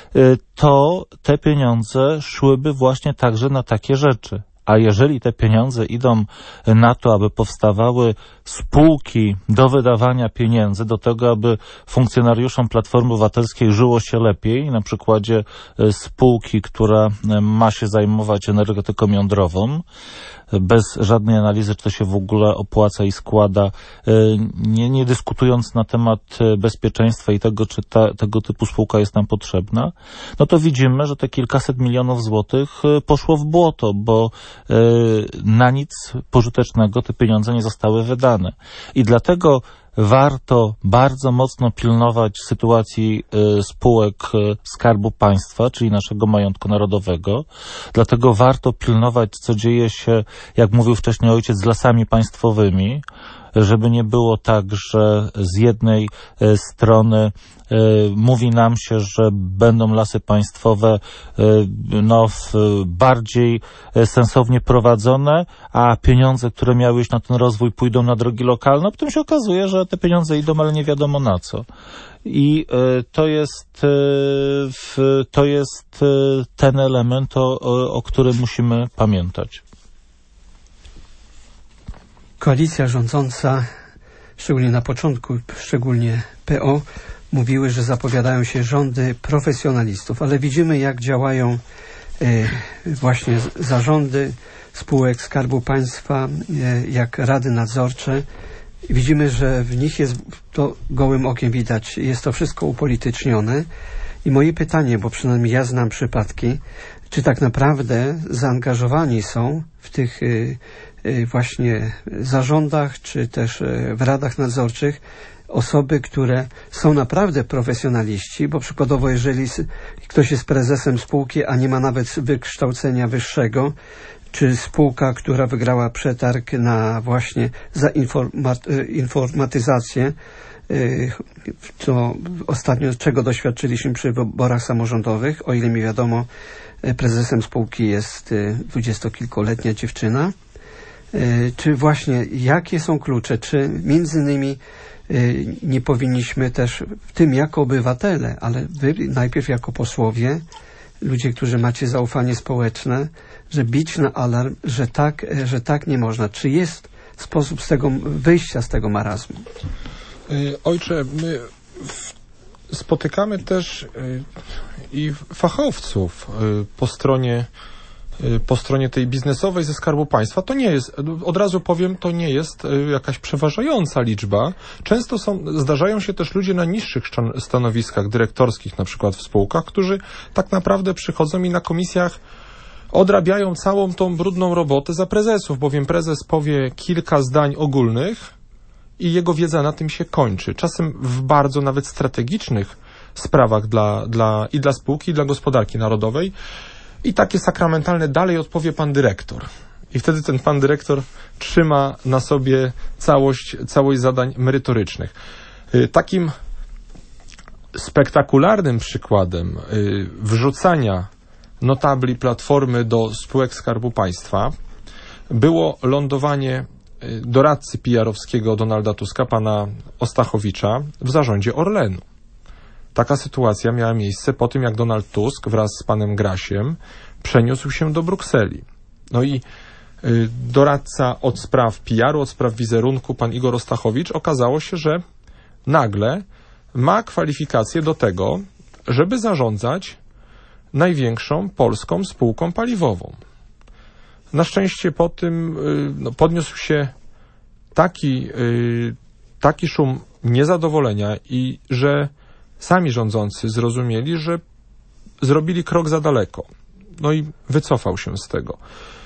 to te pieniądze szłyby właśnie także na takie rzeczy. A jeżeli te pieniądze idą na to, aby powstawały spółki do wydawania pieniędzy, do tego, aby funkcjonariuszom Platformy Obywatelskiej żyło się lepiej, na przykładzie spółki, która ma się zajmować energetyką jądrową, bez żadnej analizy, czy to się w ogóle opłaca i składa, nie, nie dyskutując na temat bezpieczeństwa i tego, czy ta, tego typu spółka jest nam potrzebna, no to widzimy, że te kilkaset milionów złotych poszło w błoto, bo na nic pożytecznego te pieniądze nie zostały wydane. I dlatego warto bardzo mocno pilnować sytuacji y, spółek y, Skarbu Państwa, czyli naszego majątku narodowego. Dlatego warto pilnować, co dzieje się, jak mówił wcześniej ojciec, z lasami państwowymi, żeby nie było tak, że z jednej y, strony y, mówi nam się, że będą lasy państwowe y, no, w, bardziej y, sensownie prowadzone, a pieniądze, które miały iść na ten rozwój, pójdą na drogi lokalne. Potem się okazuje, że te pieniądze idą, ale nie wiadomo na co. I y, to jest, y, w, to jest y, ten element, o, o, o którym musimy pamiętać. Koalicja rządząca, szczególnie na początku, szczególnie P O, mówiły, że zapowiadają się rządy profesjonalistów, ale widzimy, jak działają e, właśnie zarządy spółek Skarbu Państwa, e, jak rady nadzorcze. Widzimy, że w nich jest, to gołym okiem widać, jest to wszystko upolitycznione. I moje pytanie, bo przynajmniej ja znam przypadki, czy tak naprawdę zaangażowani są w tych y, y, właśnie zarządach, czy też y, w radach nadzorczych osoby, które są naprawdę profesjonaliści, bo przykładowo jeżeli ktoś jest prezesem spółki, a nie ma nawet wykształcenia wyższego, czy spółka, która wygrała przetarg na właśnie za informa- informatyzację, co ostatnio, czego doświadczyliśmy przy wyborach samorządowych. O ile mi wiadomo, prezesem spółki jest dwudziestokilkuletnia dziewczyna. Czy właśnie, jakie są klucze? Czy między innymi nie powinniśmy też w tym jako obywatele, ale wy najpierw jako posłowie, ludzie, którzy macie zaufanie społeczne, że bić na alarm, że tak, że tak nie można. Czy jest sposób z tego wyjścia z tego marazmu? Ojcze, my spotykamy też i fachowców po stronie po stronie tej biznesowej ze Skarbu Państwa. To nie jest, od razu powiem, to nie jest jakaś przeważająca liczba. Często są, zdarzają się też ludzie na niższych stanowiskach dyrektorskich, na przykład w spółkach, którzy tak naprawdę przychodzą i na komisjach odrabiają całą tą brudną robotę za prezesów, bowiem prezes powie kilka zdań ogólnych i jego wiedza na tym się kończy. Czasem w bardzo nawet strategicznych sprawach dla, dla, i dla spółki, i dla gospodarki narodowej. I takie sakramentalne dalej odpowie pan dyrektor. I wtedy ten pan dyrektor trzyma na sobie całość, całość zadań merytorycznych. Takim spektakularnym przykładem wrzucania notabli Platformy do spółek Skarbu Państwa było lądowanie doradcy P R-owskiego Donalda Tuska, pana Ostachowicza, w zarządzie Orlenu. Taka sytuacja miała miejsce po tym, jak Donald Tusk wraz z panem Grasiem przeniósł się do Brukseli. No i y, doradca od spraw P R-u, od spraw wizerunku, pan Igor Ostachowicz, okazało się, że nagle ma kwalifikacje do tego, żeby zarządzać największą polską spółką paliwową. Na szczęście po tym y, no, podniósł się taki, y, taki szum niezadowolenia i że sami rządzący zrozumieli, że zrobili krok za daleko. No i wycofał się z tego.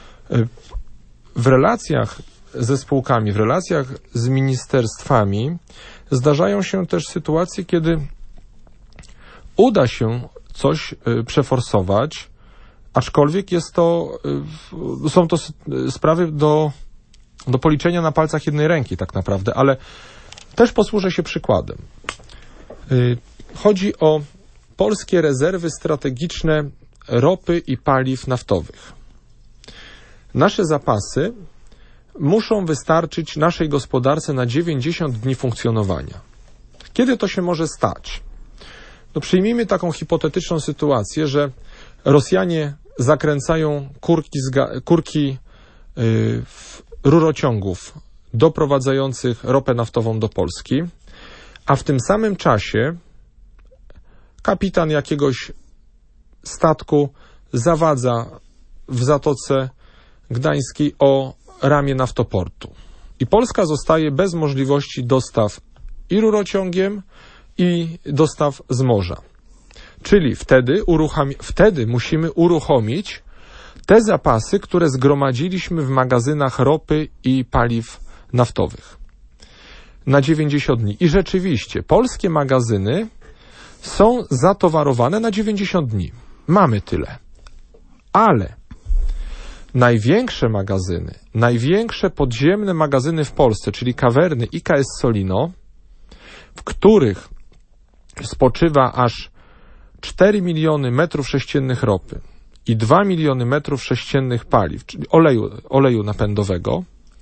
W relacjach ze spółkami, w relacjach z ministerstwami zdarzają się też sytuacje, kiedy uda się coś przeforsować, aczkolwiek jest to, są to sprawy do, do policzenia na palcach jednej ręki tak naprawdę, ale też posłużę się przykładem. Chodzi o polskie rezerwy strategiczne ropy i paliw naftowych. Nasze zapasy muszą wystarczyć naszej gospodarce na dziewięćdziesiąt dni funkcjonowania. Kiedy to się może stać? No przyjmijmy taką hipotetyczną sytuację, że Rosjanie zakręcają kurki, z kurki yy, rurociągów doprowadzających ropę naftową do Polski, a w tym samym czasie kapitan jakiegoś statku zawadza w Zatoce Gdańskiej o ramię naftoportu. I Polska zostaje bez możliwości dostaw i rurociągiem, i dostaw z morza. Czyli wtedy, uruchami- wtedy musimy uruchomić te zapasy, które zgromadziliśmy w magazynach ropy i paliw naftowych na dziewięćdziesiąt dni. I rzeczywiście, polskie magazyny są zatowarowane na dziewięćdziesiąt dni. Mamy tyle. Ale największe magazyny, największe podziemne magazyny w Polsce, czyli kawerny I K S Solino, w których spoczywa aż cztery miliony metrów sześciennych ropy i dwa miliony metrów sześciennych paliw, czyli oleju, oleju napędowego,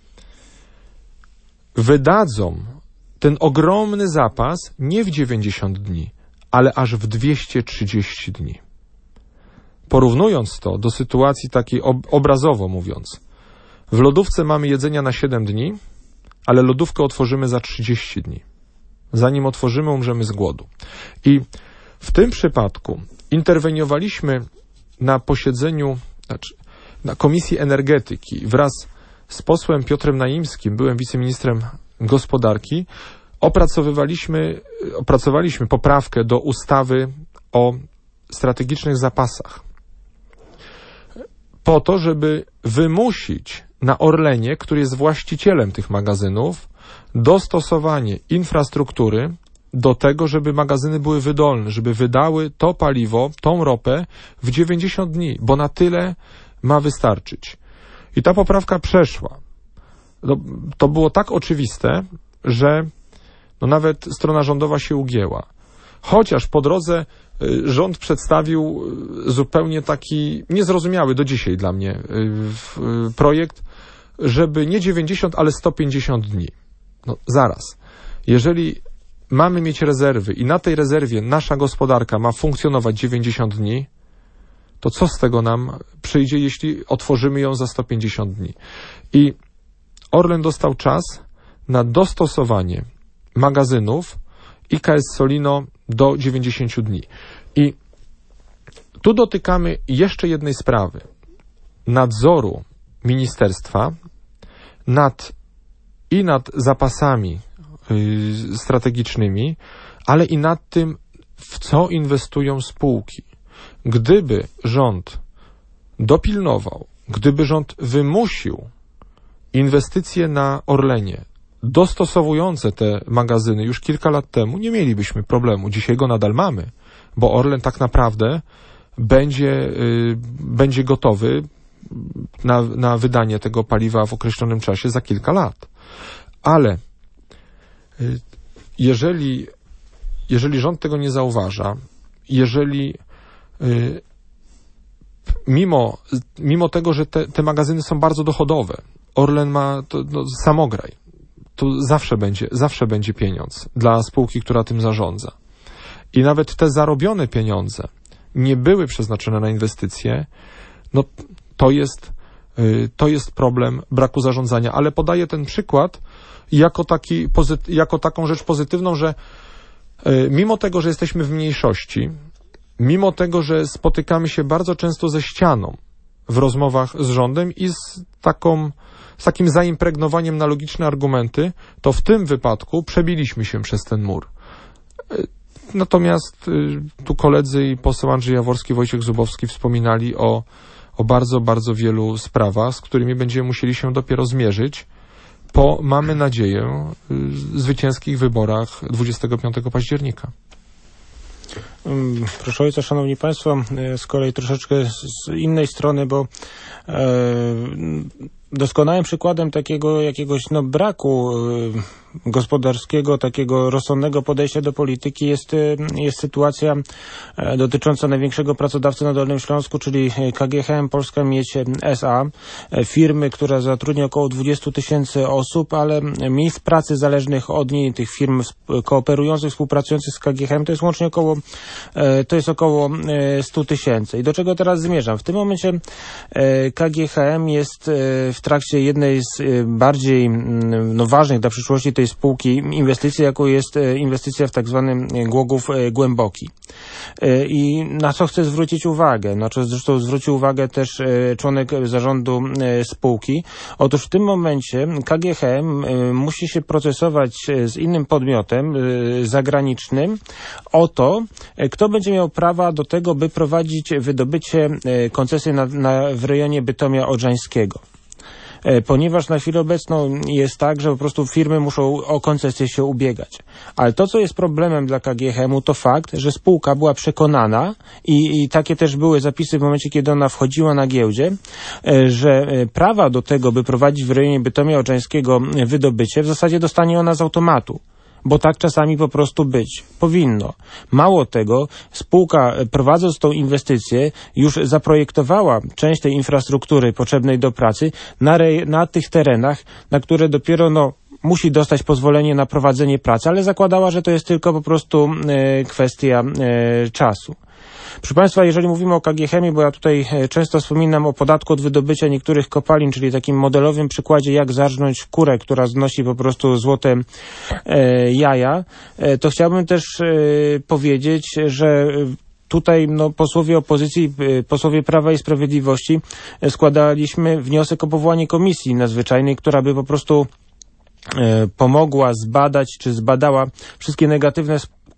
wydadzą ten ogromny zapas nie w dziewięćdziesiąt dni, ale aż w dwieście trzydzieści dni. Porównując to do sytuacji takiej ob- obrazowo mówiąc, w lodówce mamy jedzenia na siedem dni, ale lodówkę otworzymy za trzydzieści dni. Zanim otworzymy, umrzemy z głodu. I w tym przypadku interweniowaliśmy na posiedzeniu, znaczy na Komisji Energetyki wraz z posłem Piotrem Naimskim, byłem wiceministrem gospodarki, opracowywaliśmy, opracowaliśmy poprawkę do ustawy o strategicznych zapasach. Po to, żeby wymusić na Orlenie, który jest właścicielem tych magazynów, dostosowanie infrastruktury do tego, żeby magazyny były wydolne, żeby wydały to paliwo, tą ropę w dziewięćdziesiąt dni, bo na tyle ma wystarczyć. I ta poprawka przeszła. No, to było tak oczywiste, że no nawet strona rządowa się ugięła. Chociaż po drodze rząd przedstawił zupełnie taki niezrozumiały do dzisiaj dla mnie projekt, żeby nie dziewięćdziesiąt, ale sto pięćdziesiąt dni. No zaraz. Jeżeli mamy mieć rezerwy i na tej rezerwie nasza gospodarka ma funkcjonować dziewięćdziesiąt dni, to co z tego nam przyjdzie, jeśli otworzymy ją za sto pięćdziesiąt dni? I Orlen dostał czas na dostosowanie magazynów I K S Solino do dziewięćdziesięciu dni. I tu dotykamy jeszcze jednej sprawy. Nadzoru ministerstwa nad i nad zapasami yy, strategicznymi, ale i nad tym, w co inwestują spółki. Gdyby rząd dopilnował, gdyby rząd wymusił inwestycje na Orlenie, dostosowujące te magazyny już kilka lat temu, nie mielibyśmy problemu. Dzisiaj go nadal mamy, bo Orlen tak naprawdę będzie, yy, będzie gotowy na, na wydanie tego paliwa w określonym czasie za kilka lat. Ale yy, jeżeli, jeżeli rząd tego nie zauważa, jeżeli yy, mimo, mimo tego, że te, te magazyny są bardzo dochodowe, Orlen ma to, no, samograj, to zawsze będzie, zawsze będzie pieniądz dla spółki, która tym zarządza. I nawet te zarobione pieniądze nie były przeznaczone na inwestycje, no to jest, to jest problem braku zarządzania. Ale podaję ten przykład jako, taki, jako taką rzecz pozytywną, że mimo tego, że jesteśmy w mniejszości, mimo tego, że spotykamy się bardzo często ze ścianą w rozmowach z rządem i z taką z takim zaimpregnowaniem na logiczne argumenty, to w tym wypadku przebiliśmy się przez ten mur. Natomiast tu koledzy i poseł Andrzej Jaworski, Wojciech Zubowski wspominali o, o bardzo, bardzo wielu sprawach, z którymi będziemy musieli się dopiero zmierzyć po, mamy nadzieję, zwycięskich wyborach dwudziestego piątego października. Proszę ojca, szanowni państwo, z kolei troszeczkę z innej strony, bo e, doskonałym przykładem takiego jakiegoś no, braku e, gospodarskiego, takiego rozsądnego podejścia do polityki jest, e, jest sytuacja e, dotycząca największego pracodawcy na Dolnym Śląsku, czyli K G H M Polska Miedź S A, e, firmy, która zatrudnia około dwadzieścia tysięcy osób, ale miejsc pracy zależnych od niej, tych firm kooperujących, współpracujących z K G H M, to jest łącznie około to jest około stu tysięcy. I do czego teraz zmierzam? W tym momencie K G H M jest w trakcie jednej z bardziej no, ważnych dla przyszłości tej spółki inwestycji, jaką jest inwestycja w tak zwany Głogów Głęboki. I na co chcę zwrócić uwagę? Na co zresztą zwrócił uwagę też członek zarządu spółki. Otóż w tym momencie K G H M musi się procesować z innym podmiotem zagranicznym o to, kto będzie miał prawa do tego, by prowadzić wydobycie koncesji na, na, w rejonie Bytomia Odrzańskiego. Ponieważ na chwilę obecną jest tak, że po prostu firmy muszą o koncesję się ubiegać. Ale to, co jest problemem dla K G H M-u, to fakt, że spółka była przekonana i, i takie też były zapisy w momencie, kiedy ona wchodziła na giełdzie, że prawa do tego, by prowadzić w rejonie Bytomia Odrzańskiego wydobycie, w zasadzie dostanie ona z automatu. Bo tak czasami po prostu być powinno. Mało tego, spółka prowadząc tą inwestycję już zaprojektowała część tej infrastruktury potrzebnej do pracy na, rej- na tych terenach, na które dopiero no, musi dostać pozwolenie na prowadzenie pracy, ale zakładała, że to jest tylko po prostu e, kwestia e, czasu. Proszę państwa, jeżeli mówimy o K G H M-ie, bo ja tutaj często wspominam o podatku od wydobycia niektórych kopalin, czyli takim modelowym przykładzie, jak zarżnąć kurę, która znosi po prostu złote e, jaja, e, to chciałbym też e, powiedzieć, że tutaj no, posłowie opozycji, posłowie Prawa i Sprawiedliwości składaliśmy wniosek o powołanie komisji nadzwyczajnej, która by po prostu e, pomogła zbadać, czy zbadała wszystkie negatywne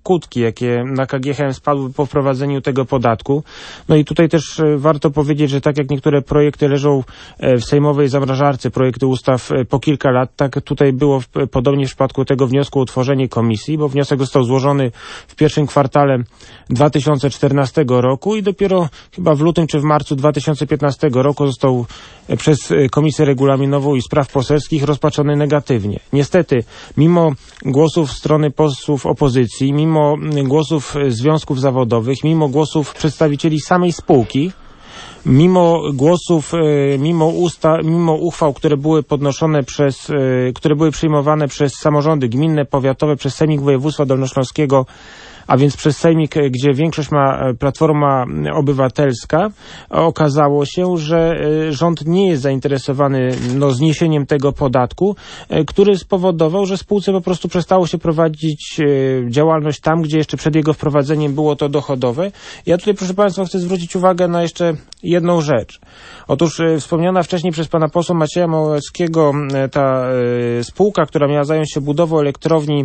skutki, jakie na K G H M spadły po wprowadzeniu tego podatku. No i tutaj też warto powiedzieć, że tak jak niektóre projekty leżą w sejmowej zamrażarce, projekty ustaw po kilka lat, tak tutaj było w, podobnie w przypadku tego wniosku o utworzenie komisji, bo wniosek został złożony w pierwszym kwartale dwa tysiące czternastego roku i dopiero chyba w lutym czy w marcu dwa tysiące piętnastego roku został przez Komisję Regulaminową i Spraw Poselskich rozpatrzony negatywnie. Niestety, mimo głosów strony posłów opozycji, mimo głosów związków zawodowych, mimo głosów przedstawicieli samej spółki, mimo głosów, mimo usta, mimo uchwał, które były podnoszone przez, które były przyjmowane przez samorządy gminne, powiatowe, przez Sejmik Województwa Dolnośląskiego, a więc przez Sejmik, gdzie większość ma Platforma Obywatelska, okazało się, że rząd nie jest zainteresowany no, zniesieniem tego podatku, który spowodował, że spółce po prostu przestało się prowadzić działalność tam, gdzie jeszcze przed jego wprowadzeniem było to dochodowe. Ja tutaj, proszę Państwa, chcę zwrócić uwagę na jeszcze jedną rzecz. Otóż wspomniana wcześniej przez pana posła Macieja Małeckiego ta spółka, która miała zająć się budową elektrowni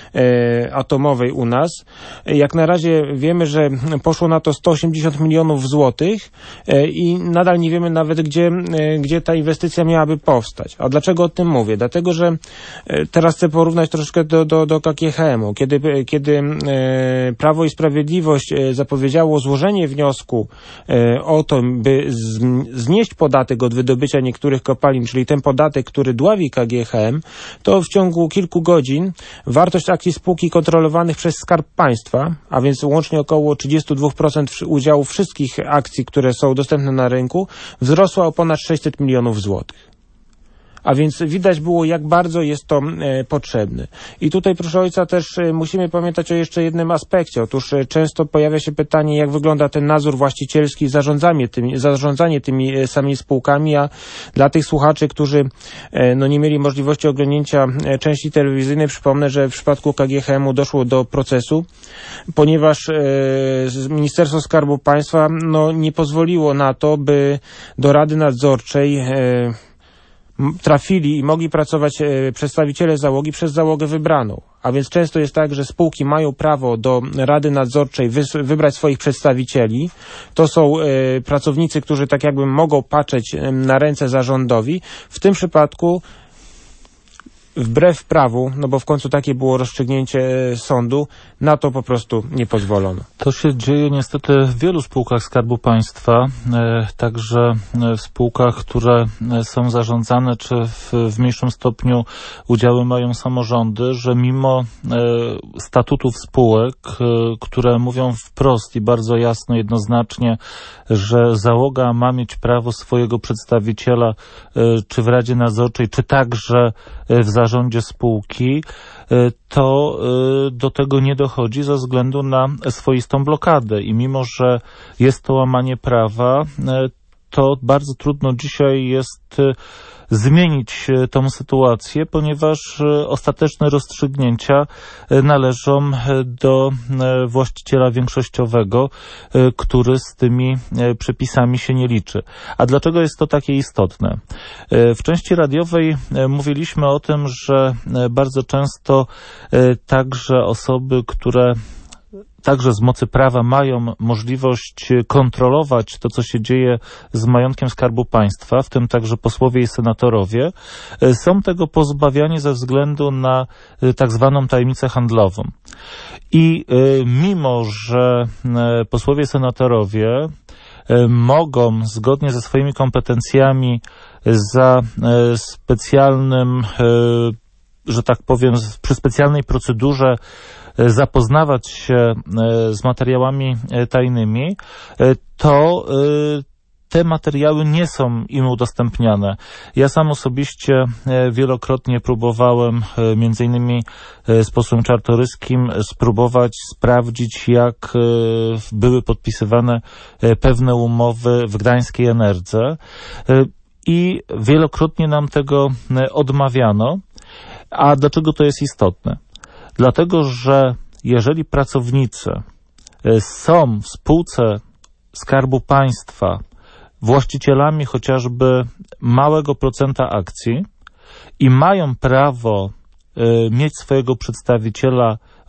atomowej u nas. Jak na razie wiemy, że poszło na to sto osiemdziesiąt milionów złotych i nadal nie wiemy nawet, gdzie, gdzie ta inwestycja miałaby powstać. A dlaczego o tym mówię? Dlatego, że teraz chcę porównać troszeczkę do, do, do K G H M-u. Kiedy, kiedy Prawo i Sprawiedliwość zapowiedziało złożenie wniosku o to, by znieść podatek od wydobycia niektórych kopalin, czyli ten podatek, który dławi K G H M, to w ciągu kilku godzin wartość akcji spółki kontrolowanych przez Skarb Państwa, a więc łącznie około trzydzieści dwa procent udziału wszystkich akcji, które są dostępne na rynku, wzrosła o ponad sześćset milionów złotych. A więc widać było, jak bardzo jest to e, potrzebne. I tutaj, proszę ojca, też e, musimy pamiętać o jeszcze jednym aspekcie. Otóż e, często pojawia się pytanie, jak wygląda ten nadzór właścicielski, zarządzanie tymi, zarządzanie tymi e, samymi spółkami, a dla tych słuchaczy, którzy e, no, nie mieli możliwości oglądnięcia e, części telewizyjnej, przypomnę, że w przypadku K G H M-u doszło do procesu, ponieważ e, Ministerstwo Skarbu Państwa no, nie pozwoliło na to, by do Rady Nadzorczej e, trafili i mogli pracować e, przedstawiciele załogi przez załogę wybraną. A więc często jest tak, że spółki mają prawo do Rady Nadzorczej wy- wybrać swoich przedstawicieli. To są e, pracownicy, którzy tak jakby mogą patrzeć e, na ręce zarządowi. W tym przypadku wbrew prawu, no bo w końcu takie było rozstrzygnięcie sądu, na to po prostu nie pozwolono. To się dzieje niestety w wielu spółkach Skarbu Państwa, e, także w spółkach, które są zarządzane, czy w, w mniejszym stopniu udziały mają samorządy, że mimo e, statutów spółek, e, które mówią wprost i bardzo jasno, jednoznacznie, że załoga ma mieć prawo swojego przedstawiciela, e, czy w Radzie Nadzorczej, czy także w zarządzie spółki, to do tego nie dochodzi ze względu na swoistą blokadę. I mimo, że jest to łamanie prawa, to bardzo trudno dzisiaj jest zmienić tą sytuację, ponieważ ostateczne rozstrzygnięcia należą do właściciela większościowego, który z tymi przepisami się nie liczy. A dlaczego jest to takie istotne? W części radiowej mówiliśmy o tym, że bardzo często także osoby, które także z mocy prawa mają możliwość kontrolować to, co się dzieje z majątkiem Skarbu Państwa, w tym także posłowie i senatorowie, są tego pozbawiani ze względu na tak zwaną tajemnicę handlową. I mimo, że posłowie i senatorowie mogą zgodnie ze swoimi kompetencjami za specjalnym, że tak powiem, przy specjalnej procedurze zapoznawać się z materiałami tajnymi, to te materiały nie są im udostępniane. Ja sam osobiście wielokrotnie próbowałem, między innymi z posłem Czartoryskim, spróbować sprawdzić, jak były podpisywane pewne umowy w Gdańskiej Enerdze i wielokrotnie nam tego odmawiano. A dlaczego to jest istotne? Dlatego, że jeżeli pracownicy są w spółce Skarbu Państwa właścicielami chociażby małego procenta akcji i mają prawo mieć swojego przedstawiciela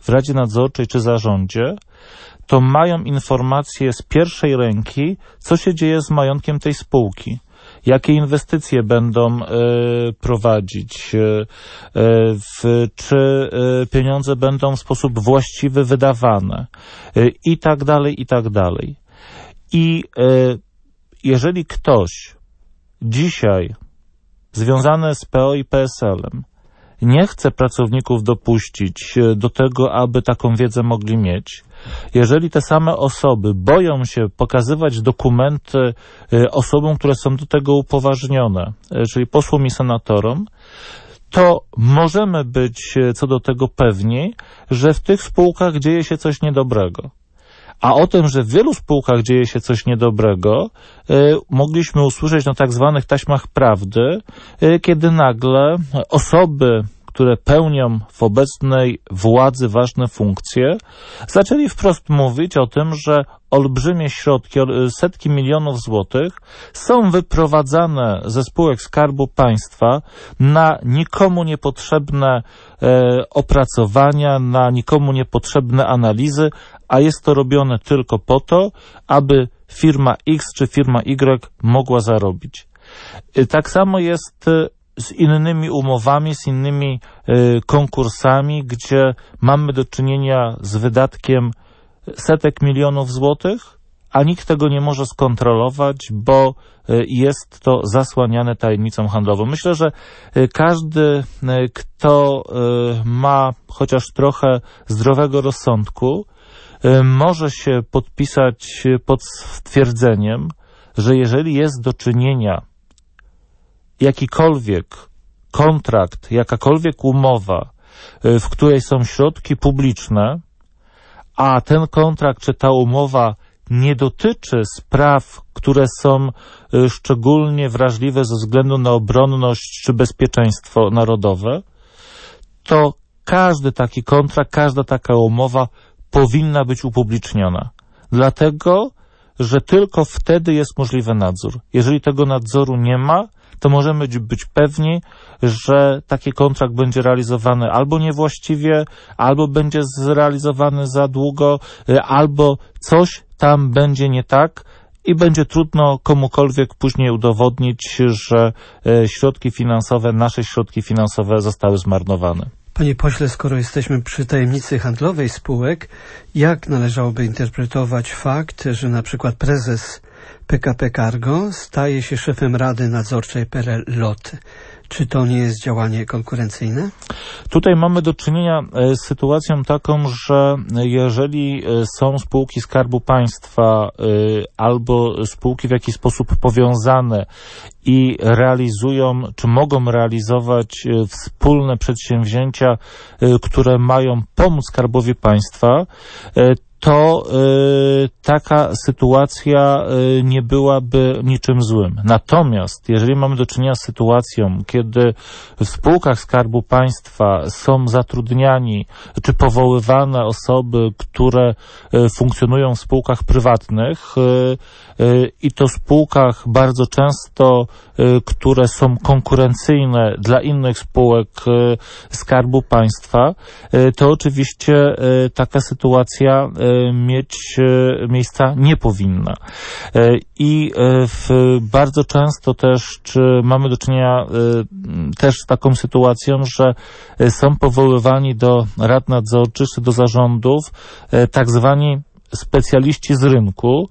w Radzie Nadzorczej czy Zarządzie, to mają informacje z pierwszej ręki, co się dzieje z majątkiem tej spółki. Jakie inwestycje będą y, prowadzić, y, w, czy y, pieniądze będą w sposób właściwy wydawane y, i tak dalej, i tak dalej. I y, jeżeli ktoś dzisiaj związany z P O i P S L-em nie chce pracowników dopuścić do tego, aby taką wiedzę mogli mieć, jeżeli te same osoby boją się pokazywać dokumenty osobom, które są do tego upoważnione, czyli posłom i senatorom, to możemy być co do tego pewni, że w tych spółkach dzieje się coś niedobrego. A o tym, że w wielu spółkach dzieje się coś niedobrego, y, mogliśmy usłyszeć na tak zwanych taśmach prawdy, y, kiedy nagle osoby, które pełnią w obecnej władzy ważne funkcje, zaczęli wprost mówić o tym, że olbrzymie środki, setki milionów złotych są wyprowadzane ze spółek Skarbu Państwa na nikomu niepotrzebne e, opracowania, na nikomu niepotrzebne analizy, a jest to robione tylko po to, aby firma X czy firma Y mogła zarobić. E, tak samo jest e, z innymi umowami, z innymi y, konkursami, gdzie mamy do czynienia z wydatkiem setek milionów złotych, a nikt tego nie może skontrolować, bo y, jest to zasłaniane tajemnicą handlową. Myślę, że y, każdy, y, kto y, ma chociaż trochę zdrowego rozsądku, y, może się podpisać pod stwierdzeniem, że jeżeli jest do czynienia jakikolwiek kontrakt, jakakolwiek umowa, w której są środki publiczne, a ten kontrakt czy ta umowa nie dotyczy spraw, które są szczególnie wrażliwe ze względu na obronność czy bezpieczeństwo narodowe, to każdy taki kontrakt, każda taka umowa powinna być upubliczniona. Dlatego, że tylko wtedy jest możliwy nadzór. Jeżeli tego nadzoru nie ma, to możemy być pewni, że taki kontrakt będzie realizowany albo niewłaściwie, albo będzie zrealizowany za długo, albo coś tam będzie nie tak i będzie trudno komukolwiek później udowodnić, że środki finansowe, nasze środki finansowe zostały zmarnowane. Panie pośle, skoro jesteśmy przy tajemnicy handlowej spółek, jak należałoby interpretować fakt, że na przykład prezes P K P Cargo staje się szefem Rady Nadzorczej P R L LOT? Czy to nie jest działanie konkurencyjne? Tutaj mamy do czynienia z sytuacją taką, że jeżeli są spółki Skarbu Państwa albo spółki w jakiś sposób powiązane i realizują, czy mogą realizować wspólne przedsięwzięcia, które mają pomóc Skarbowi Państwa, to y, taka sytuacja y, nie byłaby niczym złym. Natomiast jeżeli mamy do czynienia z sytuacją, kiedy w spółkach Skarbu Państwa są zatrudniani czy powoływane osoby, które y, funkcjonują w spółkach prywatnych y, y, i to spółkach bardzo często, y, które są konkurencyjne dla innych spółek y, Skarbu Państwa, y, to oczywiście y, taka sytuacja y, mieć miejsca nie powinna. I w, bardzo często też czy mamy do czynienia też z taką sytuacją, że są powoływani do rad nadzorczych czy do zarządów tak zwani specjaliści z rynku.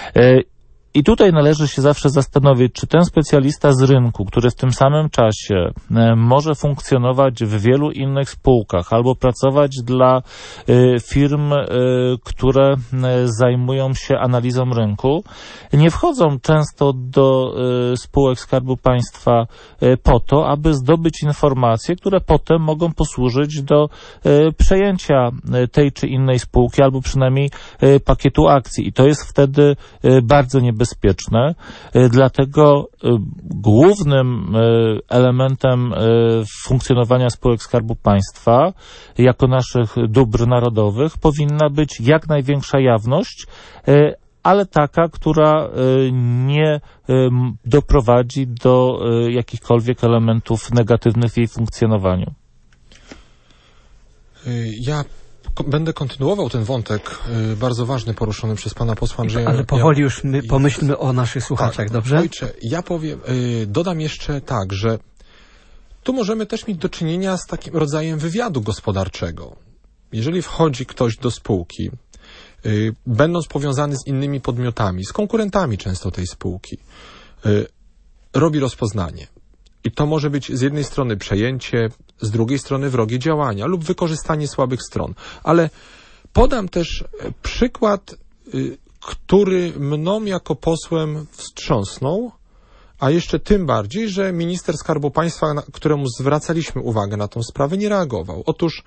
I tutaj należy się zawsze zastanowić, czy ten specjalista z rynku, który w tym samym czasie może funkcjonować w wielu innych spółkach albo pracować dla firm, które zajmują się analizą rynku, nie wchodzą często do spółek Skarbu Państwa po to, aby zdobyć informacje, które potem mogą posłużyć do przejęcia tej czy innej spółki albo przynajmniej pakietu akcji. I to jest wtedy bardzo niebezpieczne. bezpieczne, dlatego głównym elementem funkcjonowania spółek Skarbu Państwa jako naszych dóbr narodowych powinna być jak największa jawność, ale taka, która nie doprowadzi do jakichkolwiek elementów negatywnych w jej funkcjonowaniu. Ja ko- będę kontynuował ten wątek y, bardzo ważny poruszony przez pana posła Andrzeja. Ale powoli już my ja, pomyślmy o naszych słuchaczach, tak, dobrze? Ojcze, ja powiem, y, dodam jeszcze tak, że tu możemy też mieć do czynienia z takim rodzajem wywiadu gospodarczego. Jeżeli wchodzi ktoś do spółki, y, będąc powiązany z innymi podmiotami, z konkurentami często tej spółki, y, robi rozpoznanie. I to może być z jednej strony przejęcie, z drugiej strony wrogie działania lub wykorzystanie słabych stron. Ale podam też przykład, y, który mną jako posłem wstrząsnął, a jeszcze tym bardziej, że minister Skarbu Państwa, na, któremu zwracaliśmy uwagę na tą sprawę, nie reagował. Otóż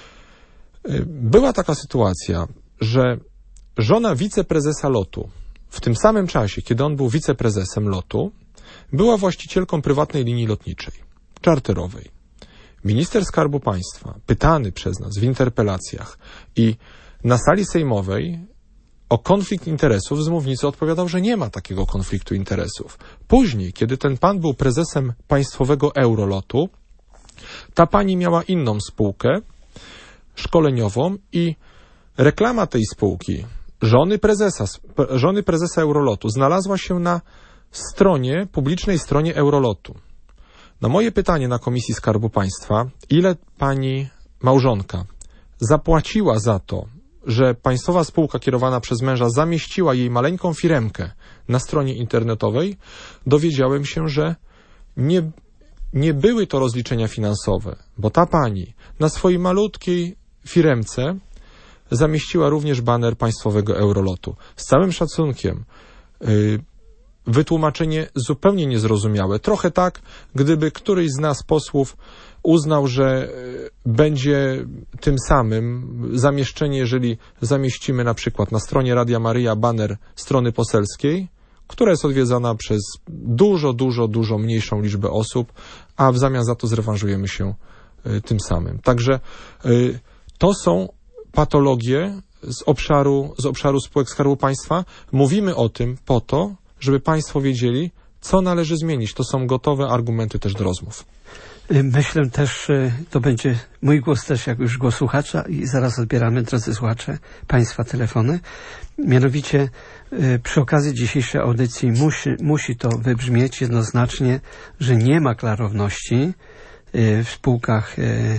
y, była taka sytuacja, że żona wiceprezesa lotu w tym samym czasie, kiedy on był wiceprezesem lotu, była właścicielką prywatnej linii lotniczej, czarterowej. Minister Skarbu Państwa, pytany przez nas w interpelacjach i na sali sejmowej o konflikt interesów z mównicy odpowiadał, że nie ma takiego konfliktu interesów. Później, kiedy ten pan był prezesem państwowego Eurolotu, ta pani miała inną spółkę szkoleniową i reklama tej spółki, żony prezesa, żony prezesa Eurolotu, znalazła się na stronie, publicznej stronie Eurolotu. Na moje pytanie na Komisji Skarbu Państwa, ile pani małżonka zapłaciła za to, że państwowa spółka kierowana przez męża zamieściła jej maleńką firemkę na stronie internetowej, dowiedziałem się, że nie, nie były to rozliczenia finansowe, bo ta pani na swojej malutkiej firemce zamieściła również baner państwowego Eurolotu. Z całym szacunkiem, yy, wytłumaczenie zupełnie niezrozumiałe. Trochę tak, gdyby któryś z nas posłów uznał, że będzie tym samym zamieszczenie, jeżeli zamieścimy na przykład na stronie Radia Maryja baner strony poselskiej, która jest odwiedzana przez dużo, dużo, dużo mniejszą liczbę osób, a w zamian za to zrewanżujemy się tym samym. Także to są patologie z obszaru, z obszaru spółek Skarbu Państwa. Mówimy o tym po to, żeby Państwo wiedzieli, co należy zmienić. To są gotowe argumenty też do rozmów. Myślę też, to będzie mój głos też, jak już głos słuchacza i zaraz odbieramy, drodzy słuchacze, Państwa telefony. Mianowicie przy okazji dzisiejszej audycji musi, musi to wybrzmieć jednoznacznie, że nie ma klarowności w spółkach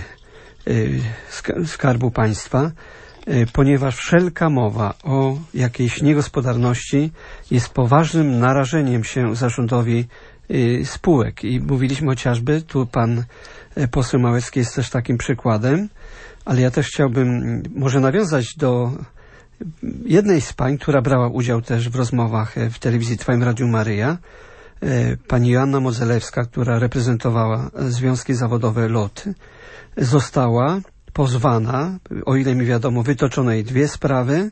Skarbu Państwa, ponieważ wszelka mowa o jakiejś niegospodarności jest poważnym narażeniem się zarządowi spółek. I mówiliśmy chociażby, tu pan poseł Małecki jest też takim przykładem, ale ja też chciałbym może nawiązać do jednej z pań, która brała udział też w rozmowach w telewizji Twoim Radiu Maryja, pani Joanna Modzelewska, która reprezentowała Związki Zawodowe LOT, została pozwana, o ile mi wiadomo, wytoczono jej dwie sprawy.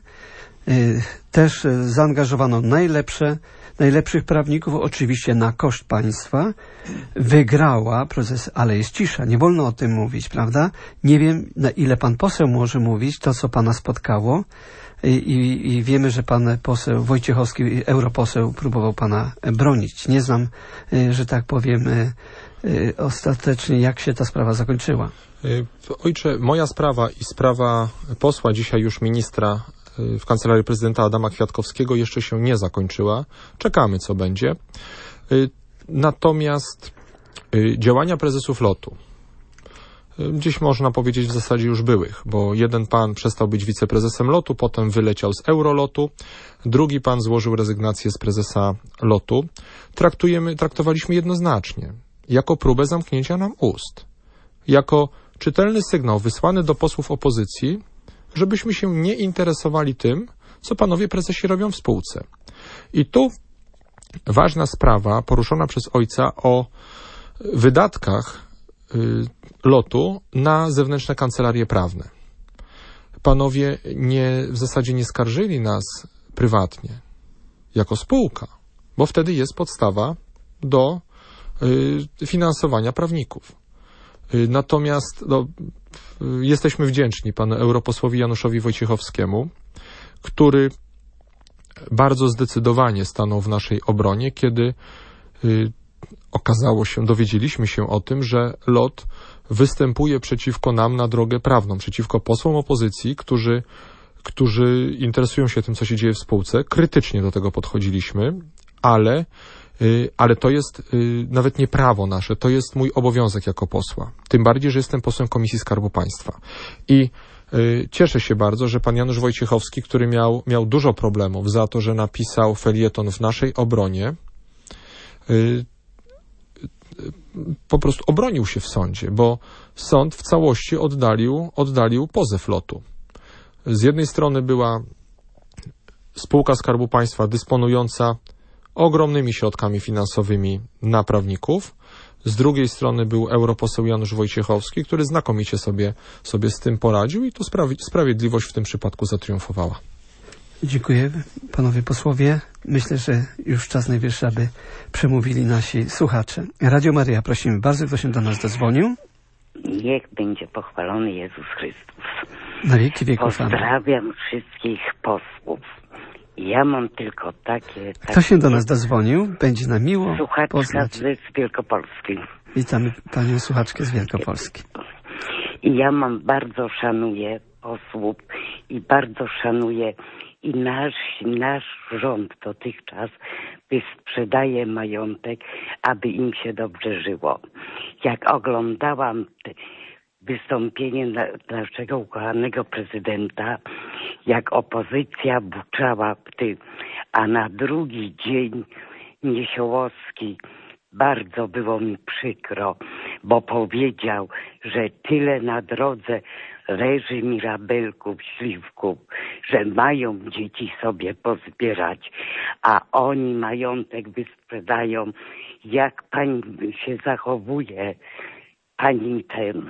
Też zaangażowano najlepsze, najlepszych prawników, oczywiście na koszt państwa. Wygrała proces, ale jest cisza, nie wolno o tym mówić, prawda? Nie wiem, na ile pan poseł może mówić to, co pana spotkało. I, i, i wiemy, że pan poseł Wojciechowski, europoseł, próbował pana bronić. Nie znam, że tak powiem, ostatecznie, jak się ta sprawa zakończyła. Ojcze, moja sprawa i sprawa posła, dzisiaj już ministra w Kancelarii Prezydenta Adama Kwiatkowskiego jeszcze się nie zakończyła. Czekamy, co będzie. Natomiast działania prezesów lotu, gdzieś można powiedzieć w zasadzie już byłych, bo jeden pan przestał być wiceprezesem lotu, potem wyleciał z Eurolotu, drugi pan złożył rezygnację z prezesa lotu. Traktujemy, traktowaliśmy jednoznacznie, jako próbę zamknięcia nam ust, jako czytelny sygnał wysłany do posłów opozycji, żebyśmy się nie interesowali tym, co panowie prezesi robią w spółce. I tu ważna sprawa poruszona przez ojca o wydatkach y, lotu na zewnętrzne kancelarie prawne. Panowie nie, w zasadzie nie skarżyli nas prywatnie, jako spółka, bo wtedy jest podstawa do y, finansowania prawników. Y, natomiast no, y, jesteśmy wdzięczni panu europosłowi Januszowi Wojciechowskiemu, który bardzo zdecydowanie stanął w naszej obronie, kiedy y, okazało się, dowiedzieliśmy się o tym, że LOT występuje przeciwko nam na drogę prawną, przeciwko posłom opozycji, którzy, którzy interesują się tym, co się dzieje w spółce. Krytycznie do tego podchodziliśmy, ale, ale to jest nawet nie prawo nasze, to jest mój obowiązek jako posła. Tym bardziej, że jestem posłem Komisji Skarbu Państwa. I cieszę się bardzo, że pan Janusz Wojciechowski, który miał, miał dużo problemów za to, że napisał felieton w naszej obronie, po prostu obronił się w sądzie, bo sąd w całości oddalił, oddalił pozew lotu. Z jednej strony była spółka Skarbu Państwa dysponująca ogromnymi środkami finansowymi na prawników, z drugiej strony był europoseł Janusz Wojciechowski, który znakomicie sobie, sobie z tym poradził i tu sprawi- sprawiedliwość w tym przypadku zatriumfowała. Dziękuję, panowie posłowie. Myślę, że już czas najwyższy, aby przemówili nasi słuchacze. Radio Maryja, prosimy bardzo, kto się do nas zadzwonił. Niech będzie pochwalony Jezus Chrystus. Na wieki wieków. Pozdrawiam wszystkich posłów. Ja mam tylko takie... Kto takie się do nas dodzwonił? Będzie nam miło Słuchaczka poznać. z Wielkopolski. Witamy panią słuchaczkę z Wielkopolski. I ja mam, bardzo szanuję posłów i bardzo szanuję i nasz, nasz rząd dotychczas wysprzedaje majątek, aby im się dobrze żyło. Jak oglądałam te wystąpienie na, naszego ukochanego prezydenta, jak opozycja buczała w tym, a na drugi dzień Niesiołowski, bardzo było mi przykro, bo powiedział, że tyle na drodze leży mirabelków, śliwków, że mają dzieci sobie pozbierać, a oni majątek wysprzedają. Jak pani się zachowuje, pani ten,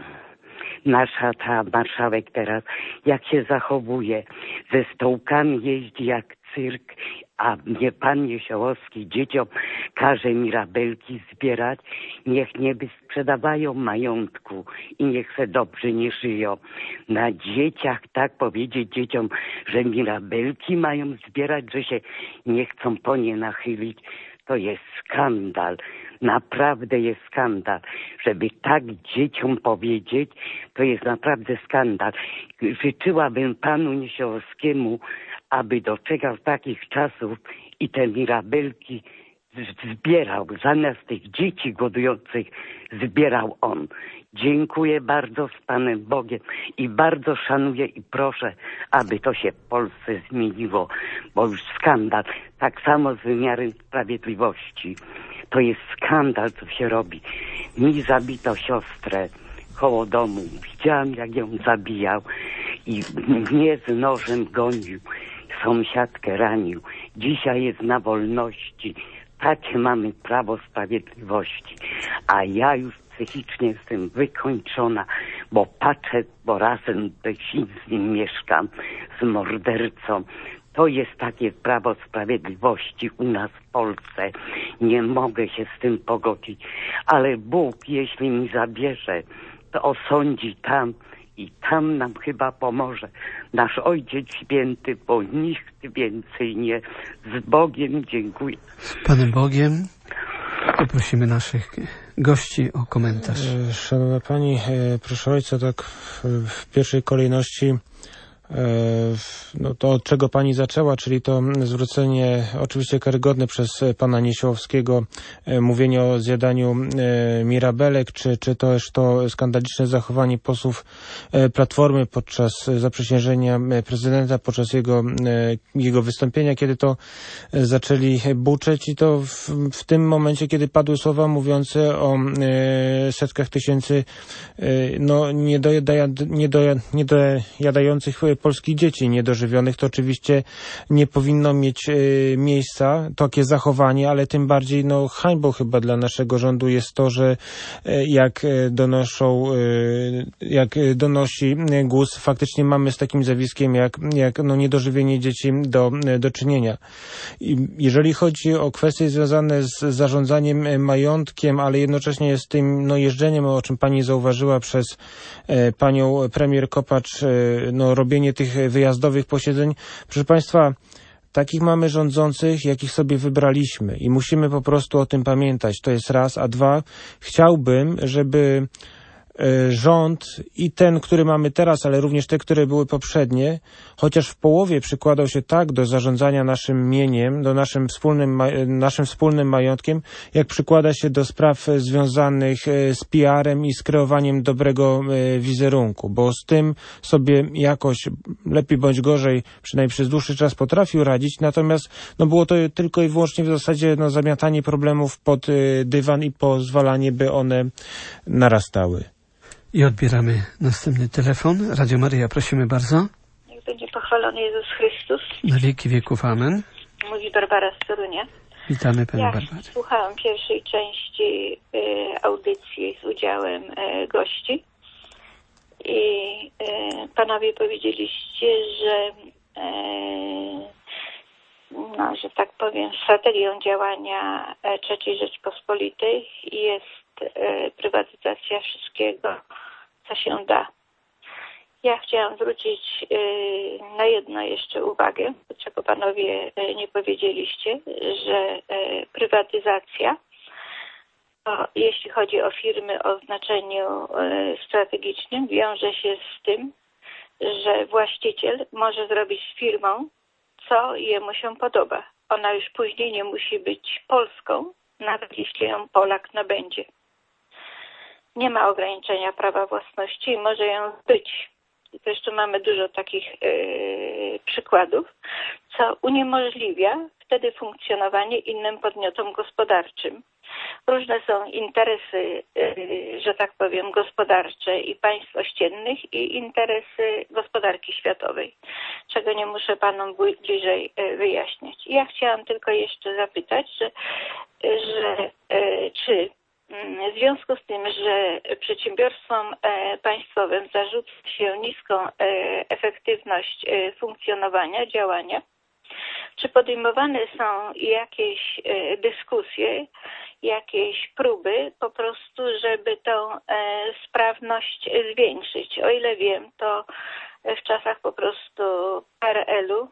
nasza ta marszałek teraz, jak się zachowuje, ze stołkami jeździ jak cyrk, a mnie pan Niesiołowski dzieciom każe mirabelki zbierać, niech nie sprzedawają majątku i niech se dobrze nie żyją. Na dzieciach tak powiedzieć dzieciom, że mirabelki mają zbierać, że się nie chcą po nie nachylić, to jest skandal. Naprawdę jest skandal. Żeby tak dzieciom powiedzieć, to jest naprawdę skandal. Życzyłabym panu Niesiołowskiemu, aby doczekał takich czasów i te mirabelki zbierał. Zamiast tych dzieci głodujących zbierał on. Dziękuję bardzo z Panem Bogiem i bardzo szanuję i proszę, aby to się w Polsce zmieniło, bo już skandal. Tak samo z wymiarem sprawiedliwości. To jest skandal, co się robi. Mi zabito siostrę koło domu. Widziałam, jak ją zabijał i mnie z nożem gonił. Sąsiadkę ranił. Dzisiaj jest na wolności. Takie mamy prawo sprawiedliwości. A ja już psychicznie jestem wykończona, bo patrzę, bo razem z nim mieszkam, z mordercą. To jest takie prawo sprawiedliwości u nas w Polsce. Nie mogę się z tym pogodzić. Ale Bóg, jeśli mi zabierze, to osądzi tam i tam nam chyba pomoże. Nasz Ojciec Święty, bo nikt więcej nie. Z Bogiem dziękuję. Z Panem Bogiem. Poprosimy naszych gości o komentarz. Szanowna Pani, proszę Ojca, tak w pierwszej kolejności no to od czego Pani zaczęła, czyli to zwrócenie oczywiście karygodne przez Pana Niesiołowskiego mówienie o zjadaniu mirabelek, czy, czy też to skandaliczne zachowanie posłów Platformy podczas zaprzysiężenia prezydenta, podczas jego, jego wystąpienia, kiedy to zaczęli buczeć i to w, w tym momencie, kiedy padły słowa mówiące o setkach tysięcy no, niedojada, niedoja, niedojadających polskich dzieci niedożywionych, to oczywiście nie powinno mieć y, miejsca takie zachowanie, ale tym bardziej no, hańbą chyba dla naszego rządu jest to, że y, jak donoszą, y, jak donosi GUS, faktycznie mamy z takim zjawiskiem jak, jak no, niedożywienie dzieci do, do czynienia. I jeżeli chodzi o kwestie związane z zarządzaniem majątkiem, ale jednocześnie z tym no, jeżdżeniem, o czym Pani zauważyła przez y, Panią premier Kopacz, y, no, robienie tych wyjazdowych posiedzeń. Proszę Państwa, takich mamy rządzących, jakich sobie wybraliśmy i musimy po prostu o tym pamiętać. To jest raz, a dwa, chciałbym, żeby rząd i ten, który mamy teraz, ale również te, które były poprzednie, chociaż w połowie przykładał się tak do zarządzania naszym mieniem, do naszym wspólnym, naszym wspólnym majątkiem, jak przykłada się do spraw związanych z P R-em i z kreowaniem dobrego wizerunku, bo z tym sobie jakoś lepiej bądź gorzej, przynajmniej przez dłuższy czas potrafił radzić, natomiast no, było to tylko i wyłącznie w zasadzie no, zamiatanie problemów pod dywan i pozwalanie, by one narastały. I odbieramy następny telefon. Radio Maryja, prosimy bardzo. Niech będzie pochwalony Jezus Chrystus. Na wieki wieków, amen. Mówi Barbara z Torunia. Witamy Panią ja Barbarę. Słuchałam pierwszej części y, audycji z udziałem y, gości i y, panowie powiedzieliście, że y, no, że tak powiem, strategią działania y, trzeciej Rzeczpospolitej jest y, prywatyzacja wszystkiego, co się da. Ja chciałam zwrócić y, na jedno jeszcze uwagę, czego panowie y, nie powiedzieliście, że y, prywatyzacja, to, jeśli chodzi o firmy o znaczeniu y, strategicznym, wiąże się z tym, że właściciel może zrobić z firmą, co jemu się podoba. Ona już później nie musi być polską, nawet jeśli ją Polak nabędzie. Nie ma ograniczenia prawa własności i może ją zbyć. Zresztą mamy dużo takich yy, przykładów, co uniemożliwia wtedy funkcjonowanie innym podmiotom gospodarczym. Różne są interesy, yy, że tak powiem, gospodarcze i państw ościennych i interesy gospodarki światowej, czego nie muszę panom bliżej yy, wyjaśniać. Ja chciałam tylko jeszcze zapytać, że, yy, że yy, czy w związku z tym, że przedsiębiorstwom państwowym zarzuca się niską efektywność funkcjonowania, działania, czy podejmowane są jakieś dyskusje, jakieś próby po prostu, żeby tą sprawność zwiększyć? O ile wiem, to w czasach po prostu P R L-u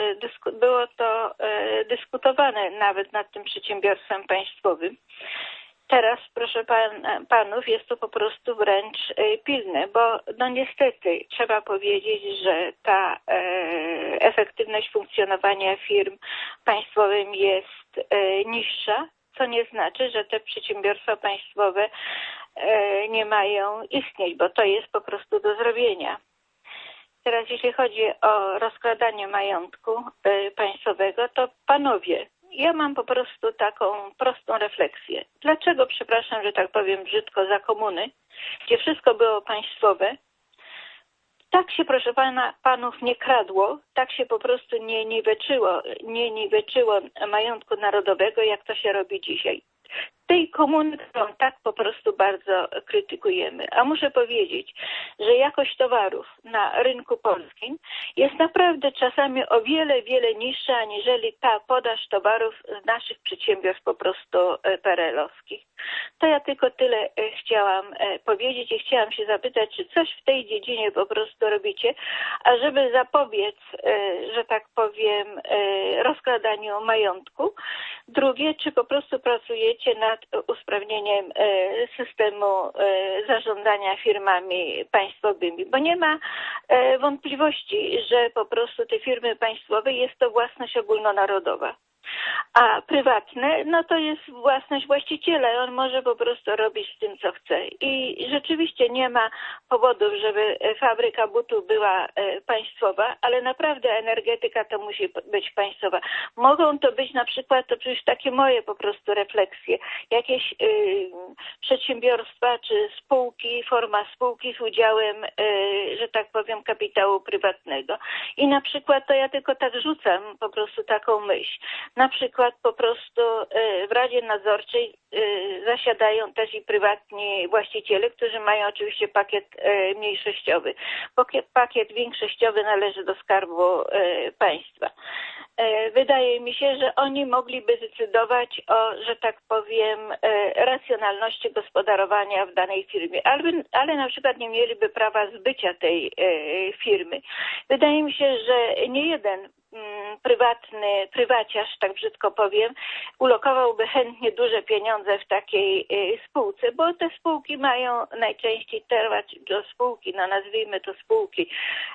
było to dyskutowane nawet nad tym przedsiębiorstwem państwowym. Teraz, proszę pan, panów, jest to po prostu wręcz e, pilne, bo no niestety trzeba powiedzieć, że ta e, efektywność funkcjonowania firm państwowym jest e, niższa, co nie znaczy, że te przedsiębiorstwa państwowe e, nie mają istnieć, bo to jest po prostu do zrobienia. Teraz jeśli chodzi o rozkładanie majątku e, państwowego, to panowie, ja mam po prostu taką prostą refleksję. Dlaczego, przepraszam, że tak powiem brzydko, za komuny, gdzie wszystko było państwowe, tak się, proszę pana, panów nie kradło, tak się po prostu nie niweczyło, nie niweczyło majątku narodowego, jak to się robi dzisiaj. Tej komuny, którą tak po prostu bardzo krytykujemy. A muszę powiedzieć, że jakość towarów na rynku polskim jest naprawdę czasami o wiele, wiele niższa aniżeli ta podaż towarów z naszych przedsiębiorstw po prostu P R L-owskich. To ja tylko tyle chciałam powiedzieć i chciałam się zapytać, czy coś w tej dziedzinie po prostu robicie, ażeby zapobiec, że tak powiem, rozkradaniu majątku. Drugie, czy po prostu pracujecie nad usprawnieniem systemu zarządzania firmami państwowymi, bo nie ma wątpliwości, że po prostu te firmy państwowe jest to własność ogólnonarodowa. A prywatne, no to jest własność właściciela i on może po prostu robić z tym, co chce. I rzeczywiście nie ma powodów, żeby fabryka butu była państwowa, ale naprawdę energetyka to musi być państwowa. Mogą to być na przykład, to przecież takie moje po prostu refleksje, jakieś y, przedsiębiorstwa czy spółki, forma spółki z udziałem, y, że tak powiem, kapitału prywatnego. I na przykład to ja tylko tak rzucam po prostu taką myśl. Na przykład po prostu w Radzie Nadzorczej zasiadają też i prywatni właściciele, którzy mają oczywiście pakiet mniejszościowy. Pakiet większościowy należy do Skarbu Państwa. Wydaje mi się, że oni mogliby zdecydować o, że tak powiem, racjonalności gospodarowania w danej firmie, ale, ale na przykład nie mieliby prawa zbycia tej firmy. Wydaje mi się, że nie jeden prywatny, prywaciarz, tak brzydko powiem, ulokowałby chętnie duże pieniądze w takiej spółce, bo te spółki mają najczęściej trwać do spółki, no nazwijmy to spółki,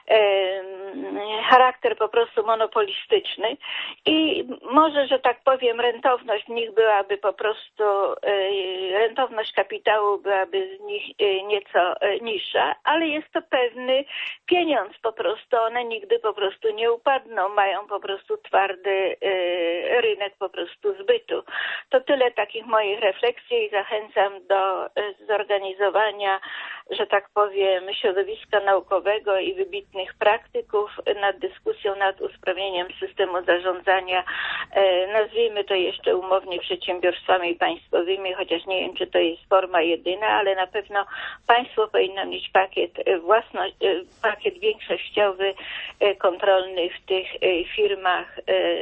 charakter po prostu monopolistyczny i może, że tak powiem, rentowność w nich byłaby po prostu, rentowność kapitału byłaby z nich nieco niższa, ale jest to pewny pieniądz po prostu, one nigdy po prostu nie upadną, mają po prostu twardy rynek po prostu zbytu. To tyle takich moich refleksji i zachęcam do zorganizowania, że tak powiem, środowiska naukowego i wybitnych praktyków nad dyskusją nad usprawnieniem systemu zarządzania, nazwijmy to jeszcze umownie przedsiębiorstwami państwowymi, chociaż nie wiem, czy to jest forma jedyna, ale na pewno państwo powinno mieć pakiet własność, pakiet większościowy kontrolny w tych firmach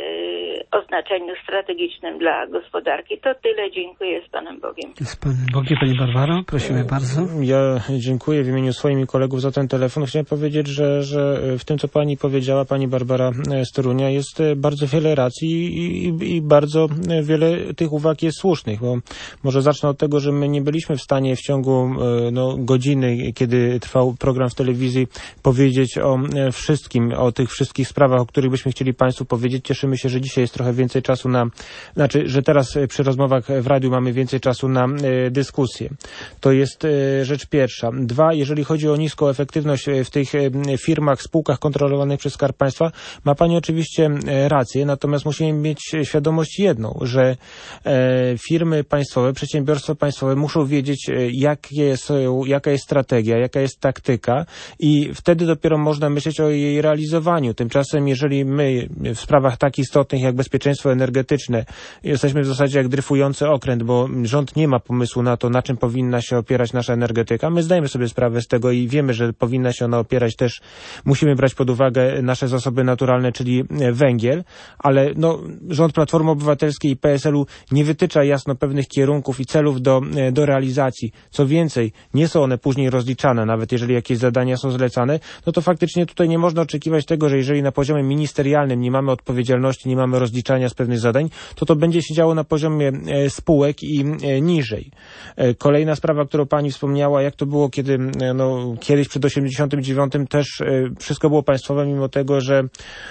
o znaczeniu strategicznym dla gospodarki. To tyle. Dziękuję. Z Panem Bogiem. Z Panem Bogiem, Pani Barbaro. Prosimy bardzo. Ja dziękuję w imieniu swoim i kolegów za ten telefon. Chciałem powiedzieć, że, że w tym, co Pani powiedziała, Pani Barbara z Torunia, jest bardzo wiele racji i, i, i bardzo wiele tych uwag jest słusznych. Bo może zacznę od tego, że my nie byliśmy w stanie w ciągu no, godziny, kiedy trwał program w telewizji, powiedzieć o wszystkim, o tych wszystkich sprawach, o których byśmy chcieli Państwu powiedzieć. Cieszymy się, że dzisiaj jest trochę więcej czasu na, znaczy, że teraz przy rozmowach w radiu mamy więcej czasu na e, dyskusję. To jest e, rzecz pierwsza. Dwa, jeżeli chodzi o niską efektywność w tych e, firmach, spółkach kontrolowanych przez Skarb Państwa, ma Pani oczywiście e, rację, natomiast musimy mieć świadomość jedną, że e, firmy państwowe, przedsiębiorstwa państwowe muszą wiedzieć, e, jakie są, jaka jest strategia, jaka jest taktyka i wtedy dopiero można myśleć o jej realizowaniu. Tymczasem, jeżeli my w sprawach tak istotnych jak bezpieczeństwo energetyczne jesteśmy w zasadzie jak dryfujący okręt, bo rząd nie ma pomysłu na to, na czym powinna się opierać nasza energetyka. My zdajemy sobie sprawę z tego i wiemy, że powinna się ona opierać też, musimy brać pod uwagę nasze zasoby naturalne, czyli węgiel, ale no, rząd Platformy Obywatelskiej i P S L-u nie wytycza jasno pewnych kierunków i celów do, do realizacji. Co więcej, nie są one później rozliczane, nawet jeżeli jakieś zadania są zlecane, no to faktycznie tutaj nie można oczekiwać tego, że jeżeli na poziomie ministerialnym nie mamy odpowiedzialności, nie mamy rozliczania z pewnych zadań, to to będzie się działo na poziomie spółek i niżej. Kolejna sprawa, którą Pani wspomniała, jak to było, kiedy no, kiedyś przed osiemdziesiątym dziewiątym też wszystko było państwowe, mimo tego, że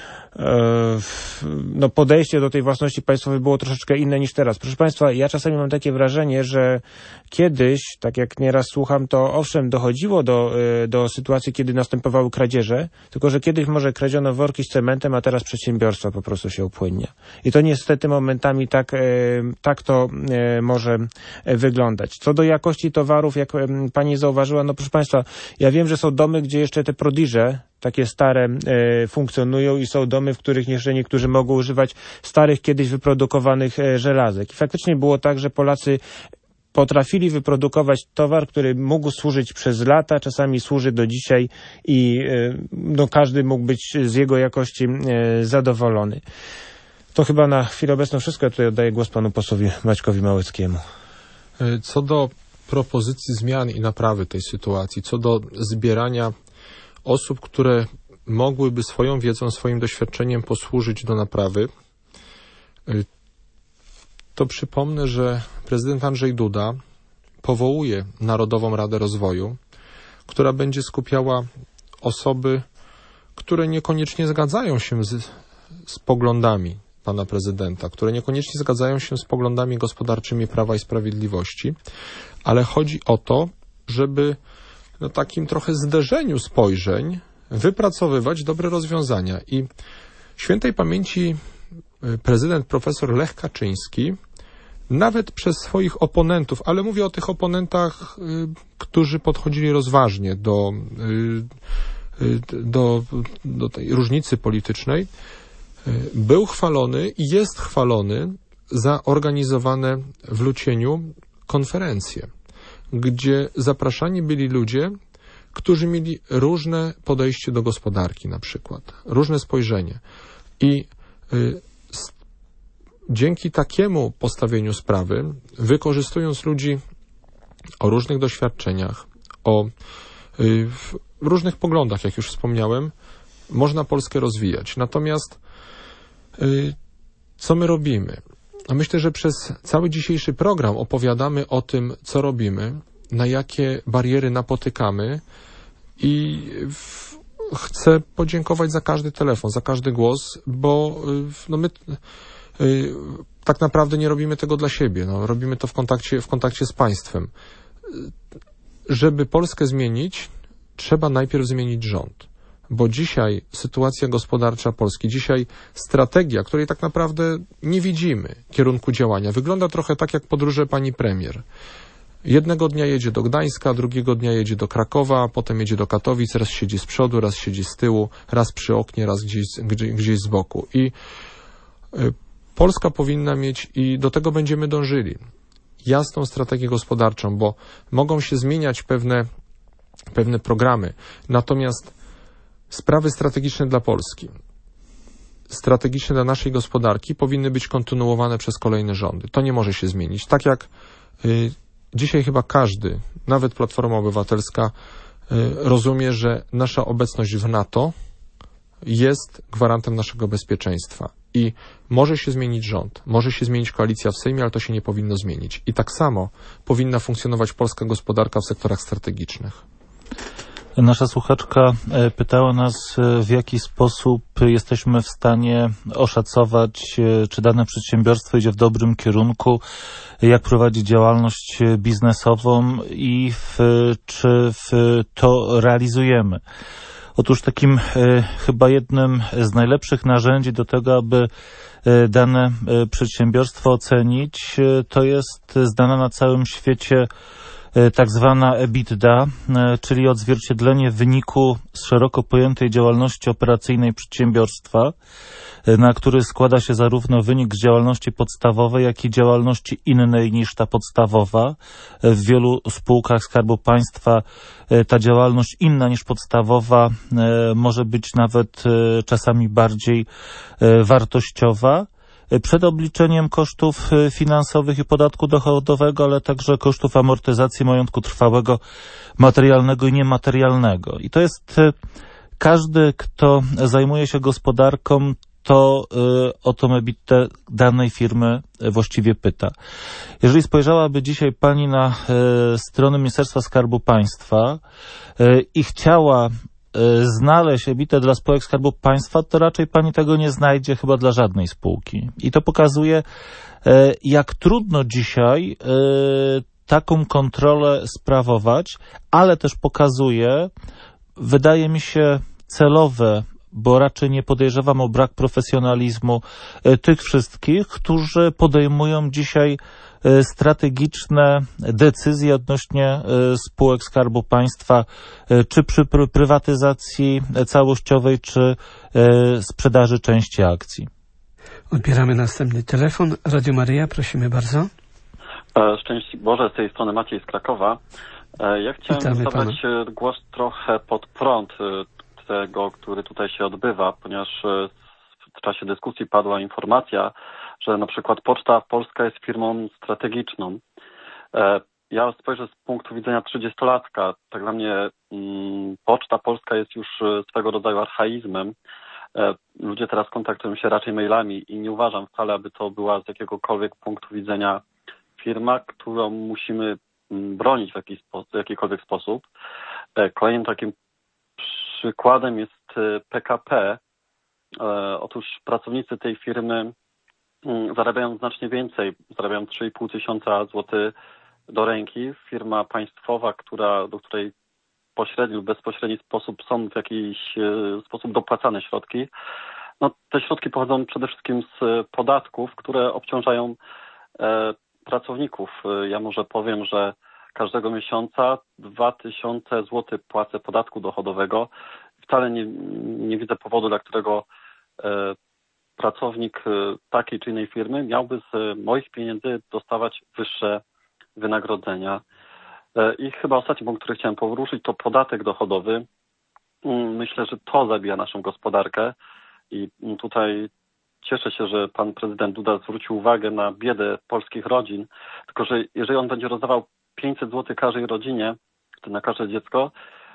no podejście do tej własności państwowej było troszeczkę inne niż teraz. Proszę Państwa, ja czasami mam takie wrażenie, że kiedyś, tak jak nieraz słucham, to owszem, dochodziło do, do sytuacji, kiedy następowały kradzieże, tylko że kiedyś może kradziono worki z cementem, a teraz przedsiębiorstwa po prostu się upłynnia. I to niestety momentami tak, tak to może wyglądać. Co do jakości towarów, jak Pani zauważyła, no proszę Państwa, ja wiem, że są domy, gdzie jeszcze te prodiże takie stare e, funkcjonują i są domy, w których jeszcze niektórzy mogą używać starych, kiedyś wyprodukowanych e, żelazek. I faktycznie było tak, że Polacy potrafili wyprodukować towar, który mógł służyć przez lata, czasami służy do dzisiaj i e, no, każdy mógł być z jego jakości e, zadowolony. To chyba na chwilę obecną wszystko. Ja tutaj oddaję głos panu posłowi Maćkowi Małeckiemu. Co do propozycji zmian i naprawy tej sytuacji, co do zbierania osób, które mogłyby swoją wiedzą, swoim doświadczeniem posłużyć do naprawy, to przypomnę, że prezydent Andrzej Duda powołuje Narodową Radę Rozwoju, która będzie skupiała osoby, które niekoniecznie zgadzają się z, z poglądami pana prezydenta, które niekoniecznie zgadzają się z poglądami gospodarczymi Prawa i Sprawiedliwości, ale chodzi o to, żeby na takim trochę zderzeniu spojrzeń wypracowywać dobre rozwiązania. I świętej pamięci prezydent profesor Lech Kaczyński nawet przez swoich oponentów, ale mówię o tych oponentach, którzy podchodzili rozważnie do, do, do tej różnicy politycznej, był chwalony i jest chwalony za organizowane w Lucieniu konferencje, gdzie zapraszani byli ludzie, którzy mieli różne podejście do gospodarki na przykład, różne spojrzenie. I y, s, dzięki takiemu postawieniu sprawy, wykorzystując ludzi o różnych doświadczeniach, o y, różnych poglądach, jak już wspomniałem, można Polskę rozwijać. Natomiast Co my robimy? Myślę, że przez cały dzisiejszy program opowiadamy o tym, co robimy, na jakie bariery napotykamy i w, chcę podziękować za każdy telefon, za każdy głos, bo no my y, tak naprawdę nie robimy tego dla siebie, no, robimy to w kontakcie, w kontakcie z państwem. Żeby Polskę zmienić, trzeba najpierw zmienić rząd. Bo dzisiaj sytuacja gospodarcza Polski, dzisiaj strategia, której tak naprawdę nie widzimy kierunku działania, wygląda trochę tak jak podróże pani premier. Jednego dnia jedzie do Gdańska, drugiego dnia jedzie do Krakowa, potem jedzie do Katowic, raz siedzi z przodu, raz siedzi z tyłu, raz przy oknie, raz gdzieś, gdzieś, gdzieś z boku. I y, Polska powinna mieć, i do tego będziemy dążyli, jasną strategię gospodarczą, bo mogą się zmieniać pewne, pewne programy, natomiast sprawy strategiczne dla Polski, strategiczne dla naszej gospodarki powinny być kontynuowane przez kolejne rządy. To nie może się zmienić. Tak jak y, dzisiaj chyba każdy, nawet Platforma Obywatelska, y, rozumie, że nasza obecność w NATO jest gwarantem naszego bezpieczeństwa. I może się zmienić rząd, może się zmienić koalicja w Sejmie, ale to się nie powinno zmienić. I tak samo powinna funkcjonować polska gospodarka w sektorach strategicznych. Nasza słuchaczka pytała nas, w jaki sposób jesteśmy w stanie oszacować, czy dane przedsiębiorstwo idzie w dobrym kierunku, jak prowadzi działalność biznesową i w, czy w to realizujemy. Otóż takim e, chyba jednym z najlepszych narzędzi do tego, aby e, dane e, przedsiębiorstwo ocenić, e, to jest znana na całym świecie e, tak zwana EBITDA, e, czyli odzwierciedlenie wyniku z szeroko pojętej działalności operacyjnej przedsiębiorstwa, e, na który składa się zarówno wynik z działalności podstawowej, jak i działalności innej niż ta podstawowa. E, w wielu spółkach Skarbu Państwa ta działalność inna niż podstawowa może być nawet czasami bardziej wartościowa. Przed obliczeniem kosztów finansowych i podatku dochodowego, ale także kosztów amortyzacji majątku trwałego, materialnego i niematerialnego. I to jest każdy, kto zajmuje się gospodarką, to y, o tą EBITDA danej firmy właściwie pyta. Jeżeli spojrzałaby dzisiaj pani na y, stronę Ministerstwa Skarbu Państwa y, i chciała y, znaleźć EBITDA dla spółek Skarbu Państwa, to raczej pani tego nie znajdzie chyba dla żadnej spółki. I to pokazuje, y, jak trudno dzisiaj y, taką kontrolę sprawować, ale też pokazuje, wydaje mi się, celowe, bo raczej nie podejrzewam o brak profesjonalizmu tych wszystkich, którzy podejmują dzisiaj strategiczne decyzje odnośnie spółek Skarbu Państwa, czy przy prywatyzacji całościowej, czy sprzedaży części akcji. Odbieramy następny telefon. Radio Maryja, prosimy bardzo. Szczęść Boże, z tej strony Maciej z Krakowa. Ja chciałem Witamy zabrać pana. głos trochę pod prąd tego, który tutaj się odbywa, ponieważ w czasie dyskusji padła informacja, że na przykład Poczta Polska jest firmą strategiczną. Ja spojrzę z punktu widzenia trzydziestolatka. Tak dla mnie mm, Poczta Polska jest już swego rodzaju archaizmem. Ludzie teraz kontaktują się raczej mailami i nie uważam wcale, aby to była z jakiegokolwiek punktu widzenia firma, którą musimy bronić w, jakiś sposób, w jakikolwiek sposób. Kolejnym takim przykładem jest P K P. Otóż pracownicy tej firmy zarabiają znacznie więcej, zarabiają trzy i pół tysiąca złotych do ręki. Firma państwowa, która, do której pośredni lub bezpośredni sposób są w jakiś sposób dopłacane środki. No, te środki pochodzą przede wszystkim z podatków, które obciążają e, pracowników. Ja może powiem, że każdego miesiąca dwa tysiące złotych płacę podatku dochodowego. Wcale nie, nie widzę powodu, dla którego e, pracownik takiej czy innej firmy miałby z moich pieniędzy dostawać wyższe wynagrodzenia. E, I chyba ostatni punkt, który chciałem poruszyć, to podatek dochodowy. Myślę, że to zabija naszą gospodarkę i tutaj cieszę się, że pan prezydent Duda zwrócił uwagę na biedę polskich rodzin, tylko że jeżeli on będzie rozdawał pięćset złotych każdej rodzinie, to na każde dziecko,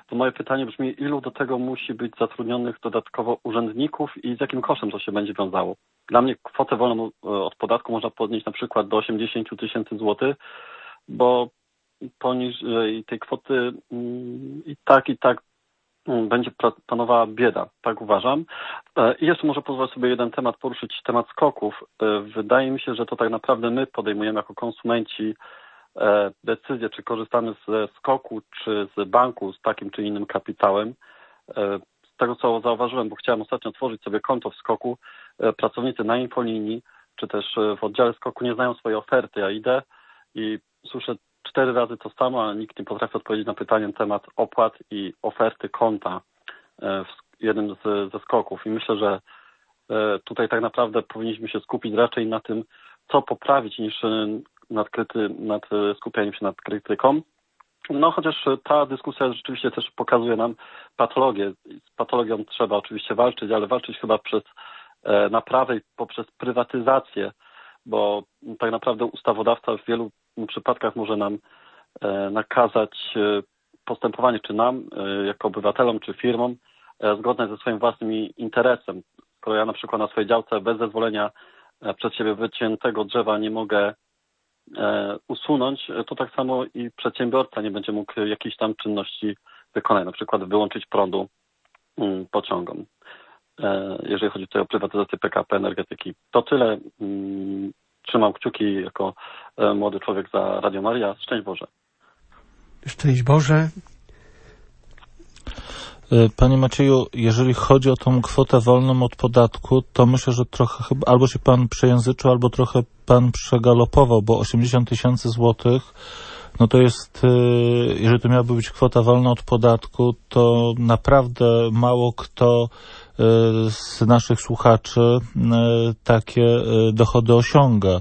to moje pytanie brzmi, ilu do tego musi być zatrudnionych dodatkowo urzędników i z jakim kosztem to się będzie wiązało? Dla mnie kwotę wolną od podatku można podnieść na przykład do osiemdziesiąt tysięcy złotych, bo poniżej tej kwoty i tak, i tak będzie panowała bieda, tak uważam. I jeszcze może pozwolę sobie jeden temat poruszyć, temat skoków. Wydaje mi się, że to tak naprawdę my podejmujemy jako konsumenci decyzję, czy korzystamy ze skoku, czy z banku, z takim czy innym kapitałem. Z tego, co zauważyłem, bo chciałem ostatnio otworzyć sobie konto w skoku, pracownicy na infolinii, czy też w oddziale skoku nie znają swojej oferty. Ja idę i słyszę cztery razy to samo, a nikt nie potrafi odpowiedzieć na pytanie na temat opłat i oferty konta w jednym z, ze skoków. I myślę, że tutaj tak naprawdę powinniśmy się skupić raczej na tym, co poprawić, niż nad, kryty, nad skupianiem się nad krytyką. No chociaż ta dyskusja rzeczywiście też pokazuje nam patologię. Z patologią trzeba oczywiście walczyć, ale walczyć chyba przez naprawę i poprzez prywatyzację, bo tak naprawdę ustawodawca w wielu przypadkach może nam nakazać postępowanie, czy nam, jako obywatelom, czy firmom, zgodne ze swoim własnym interesem. Skoro ja na przykład na swojej działce bez zezwolenia przed siebie wyciętego drzewa nie mogę usunąć, to tak samo i przedsiębiorca nie będzie mógł jakiejś tam czynności wykonać, na przykład wyłączyć prądu pociągom. Jeżeli chodzi tutaj o prywatyzację P K P Energetyki. To tyle. Trzymam kciuki jako młody człowiek za Radio Maryja. Szczęść Boże. Szczęść Boże. Panie Macieju, jeżeli chodzi o tą kwotę wolną od podatku, to myślę, że trochę chyba albo się pan przejęzyczył, albo trochę pan przegalopował, bo osiemdziesiąt tysięcy złotych, no to jest, jeżeli to miałaby być kwota wolna od podatku, to naprawdę mało kto z naszych słuchaczy takie dochody osiąga.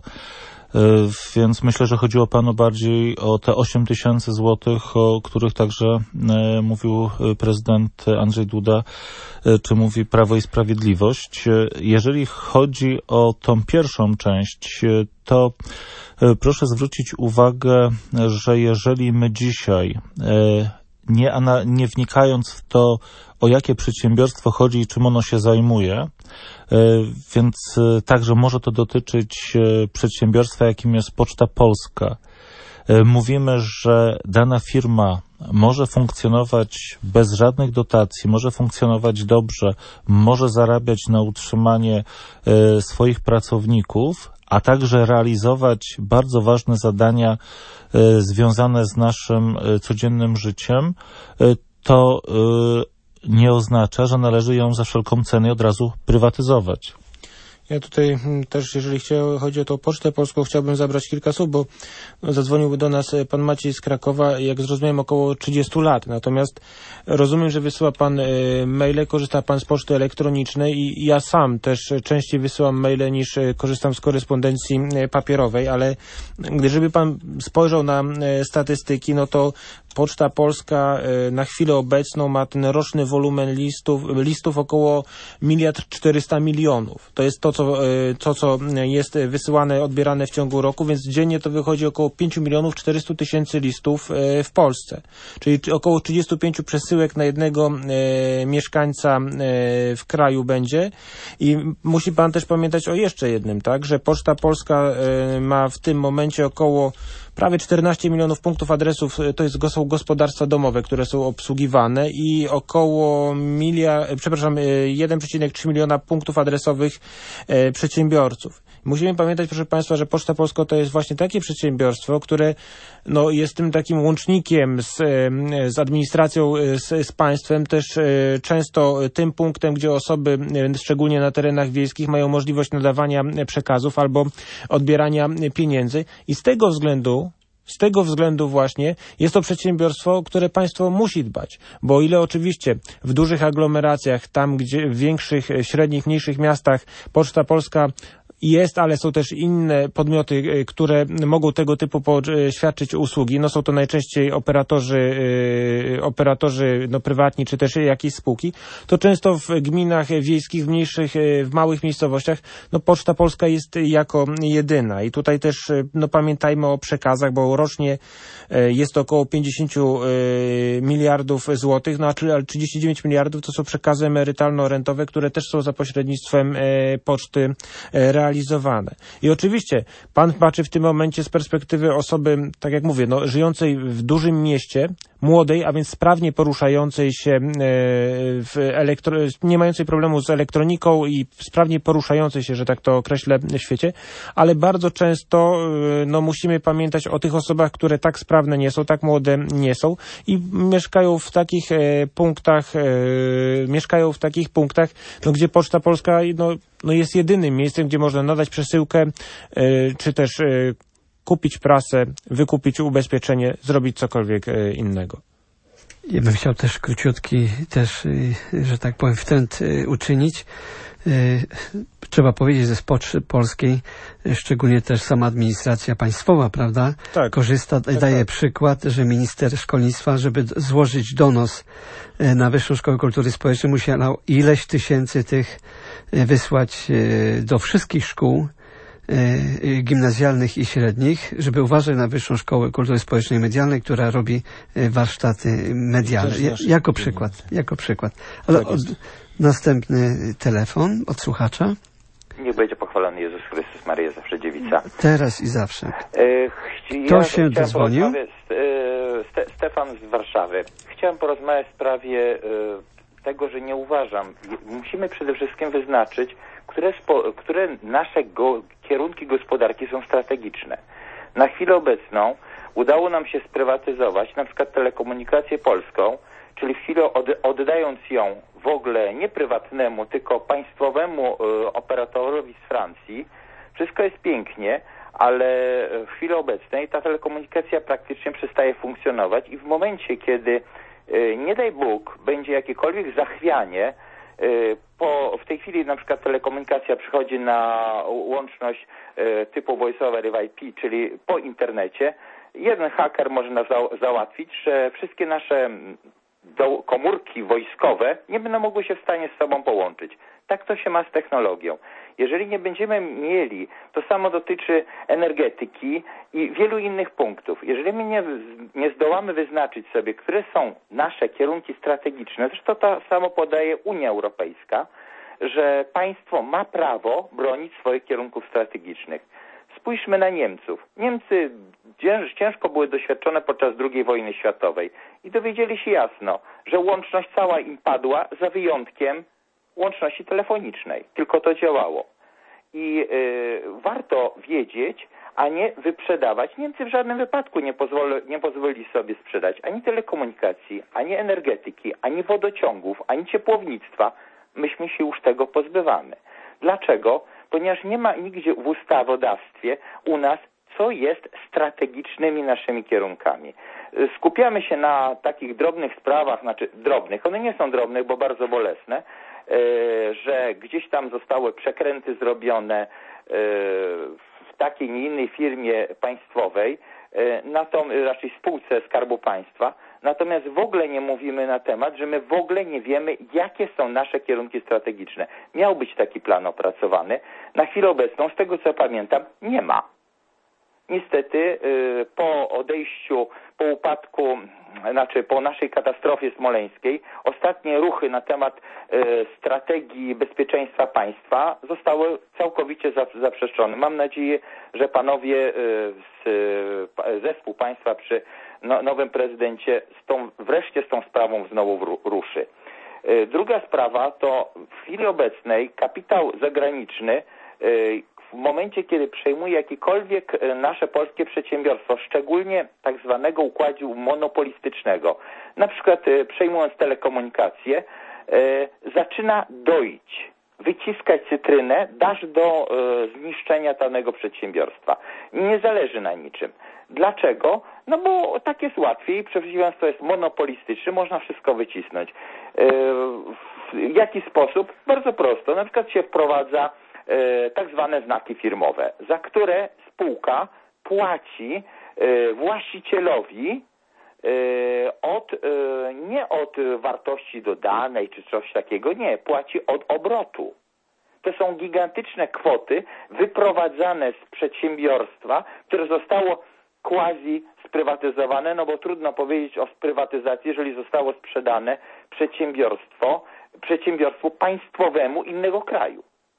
Więc myślę, że chodziło panu bardziej o te osiem tysięcy złotych, o których także mówił prezydent Andrzej Duda, czy mówi Prawo i Sprawiedliwość. Jeżeli chodzi o tą pierwszą część, to proszę zwrócić uwagę, że jeżeli my dzisiaj, nie, nie wnikając w to, o jakie przedsiębiorstwo chodzi i czym ono się zajmuje, więc także może to dotyczyć przedsiębiorstwa, jakim jest Poczta Polska. Mówimy, że dana firma może funkcjonować bez żadnych dotacji, może funkcjonować dobrze, może zarabiać na utrzymanie swoich pracowników, a także realizować bardzo ważne zadania związane z naszym codziennym życiem, to nie oznacza, że należy ją za wszelką cenę od razu prywatyzować. Ja tutaj też, jeżeli chodzi o tą Pocztę Polską, chciałbym zabrać kilka słów, bo zadzwonił do nas pan Maciej z Krakowa, jak zrozumiałem, około trzydziestu lat. Natomiast rozumiem, że wysyła pan maile, korzysta pan z poczty elektronicznej i ja sam też częściej wysyłam maile niż korzystam z korespondencji papierowej, ale gdyby pan spojrzał na statystyki, no to Poczta Polska na chwilę obecną ma ten roczny wolumen listów, listów około miliard czterysta milionów. To jest to co, to, co jest wysyłane, odbierane w ciągu roku, więc dziennie to wychodzi około pięć milionów czterysta tysięcy listów w Polsce. Czyli około trzydzieści pięć przesyłek na jednego mieszkańca w kraju będzie. I musi pan też pamiętać o jeszcze jednym, tak, że Poczta Polska ma w tym momencie około prawie czternaście milionów punktów adresów, to jest, są gospodarstwa domowe, które są obsługiwane i około miliard, przepraszam, jeden przecinek trzy miliona punktów adresowych e, przedsiębiorców. Musimy pamiętać, proszę Państwa, że Poczta Polska to jest właśnie takie przedsiębiorstwo, które no, jest tym takim łącznikiem z, z administracją, z, z państwem, też e, często tym punktem, gdzie osoby, e, szczególnie na terenach wiejskich, mają możliwość nadawania przekazów albo odbierania pieniędzy i z tego względu Z tego względu właśnie jest to przedsiębiorstwo, o które państwo musi dbać, bo o ile oczywiście w dużych aglomeracjach, tam gdzie w większych, średnich, mniejszych miastach Poczta Polska jest, ale są też inne podmioty, które mogą tego typu świadczyć usługi. No są to najczęściej operatorzy, operatorzy no, prywatni, czy też jakieś spółki. To często w gminach wiejskich, w mniejszych, w małych miejscowościach, no Poczta Polska jest jako jedyna. I tutaj też no, pamiętajmy o przekazach, bo rocznie jest to około pięćdziesiąt miliardów złotych, no ale trzydzieści dziewięć miliardów to są przekazy emerytalno-rentowe, które też są za pośrednictwem poczty realizowane. I oczywiście pan patrzy w tym momencie z perspektywy osoby, tak jak mówię, no, żyjącej w dużym mieście, młodej, a więc sprawnie poruszającej się w elektro... nie mającej problemu z elektroniką i sprawnie poruszającej się, że tak to określę, w świecie, ale bardzo często no, musimy pamiętać o tych osobach, które tak sprawne nie są, tak młode nie są i mieszkają w takich e, punktach, e, mieszkają w takich punktach, no, gdzie Poczta Polska no, no, jest jedynym miejscem, gdzie można nadać przesyłkę, e, czy też e, kupić prasę, wykupić ubezpieczenie, zrobić cokolwiek e, innego. Ja bym chciał też króciutki, też, że tak powiem, wtręt uczynić. Trzeba powiedzieć, że z Poczty Polskiej, szczególnie też sama administracja państwowa, prawda, tak, korzysta, tak, daje tak. przykład, że minister szkolnictwa, żeby złożyć donos na Wyższą Szkołę Kultury Społecznej, musiał ileś tysięcy tych wysłać do wszystkich szkół gimnazjalnych i średnich, żeby uważać na Wyższą Szkołę Kultury Społecznej i Medialnej, która robi warsztaty medialne. Jako przykład, jako przykład. Ale od, następny telefon od słuchacza. Niech będzie pochwalony Jezus Chrystus, Maryja zawsze dziewica. Teraz i zawsze. E, chci, Kto ja się dozwonił? Ste, Stefan z Warszawy. Chciałem porozmawiać w sprawie e, tego, że nie uważam. Musimy przede wszystkim wyznaczyć, które, spo, które nasze go, kierunki gospodarki są strategiczne. Na chwilę obecną udało nam się sprywatyzować na przykład telekomunikację polską, czyli w chwilę od, oddając ją w ogóle nie prywatnemu, tylko państwowemu y, operatorowi z Francji. Wszystko jest pięknie, ale w chwili obecnej ta telekomunikacja praktycznie przestaje funkcjonować i w momencie, kiedy y, nie daj Bóg będzie jakiekolwiek zachwianie, y, po, w tej chwili na przykład telekomunikacja przychodzi na łączność y, typu voice over I P, czyli po internecie, jeden haker może nas za, załatwić, że wszystkie nasze do komórki wojskowe nie będą mogły się w stanie z sobą połączyć. Tak to się ma z technologią. Jeżeli nie będziemy mieli, to samo dotyczy energetyki i wielu innych punktów. Jeżeli my nie, nie zdołamy wyznaczyć sobie, które są nasze kierunki strategiczne, zresztą to samo podaje Unia Europejska, że państwo ma prawo bronić swoich kierunków strategicznych. Spójrzmy na Niemców. Niemcy ciężko były doświadczone podczas drugiej wojny światowej i dowiedzieli się jasno, że łączność cała im padła za wyjątkiem łączności telefonicznej. Tylko to działało. I yy, warto wiedzieć, a nie wyprzedawać. Niemcy w żadnym wypadku nie, pozwoli, nie pozwolili sobie sprzedać ani telekomunikacji, ani energetyki, ani wodociągów, ani ciepłownictwa. Myśmy się już tego pozbywamy. Dlaczego? Ponieważ nie ma nigdzie w ustawodawstwie u nas, co jest strategicznymi naszymi kierunkami. Skupiamy się na takich drobnych sprawach, znaczy drobnych, one nie są drobne, bo bardzo bolesne, że gdzieś tam zostały przekręty zrobione w takiej nie innej firmie państwowej, na tą raczej spółce Skarbu Państwa, natomiast w ogóle nie mówimy na temat, że my w ogóle nie wiemy, jakie są nasze kierunki strategiczne. Miał być taki plan opracowany. Na chwilę obecną, z tego co pamiętam, nie ma. Niestety po odejściu, po upadku, znaczy po naszej katastrofie smoleńskiej, ostatnie ruchy na temat strategii bezpieczeństwa państwa zostały całkowicie zaprzeczone. Mam nadzieję, że panowie z zespół państwa przy nowym prezydencie z tą, wreszcie z tą sprawą znowu ruszy. Druga sprawa to w chwili obecnej kapitał zagraniczny w momencie, kiedy przejmuje jakiekolwiek nasze polskie przedsiębiorstwo, szczególnie tak zwanego układu monopolistycznego, na przykład przejmując telekomunikację, zaczyna doić, wyciskać cytrynę, dasz do zniszczenia danego przedsiębiorstwa. Nie zależy na niczym. Dlaczego? No bo tak jest łatwiej, przedsiębiorstwo jest monopolistyczne, można wszystko wycisnąć. W jaki sposób? Bardzo prosto. Na przykład się wprowadza tak zwane znaki firmowe, za które spółka płaci właścicielowi od, nie od wartości dodanej czy coś takiego, nie, płaci od obrotu. To są gigantyczne kwoty wyprowadzane z przedsiębiorstwa, które zostało quasi sprywatyzowane, no bo trudno powiedzieć o sprywatyzacji, jeżeli zostało sprzedane przedsiębiorstwo, przedsiębiorstwu państwowemu innego kraju.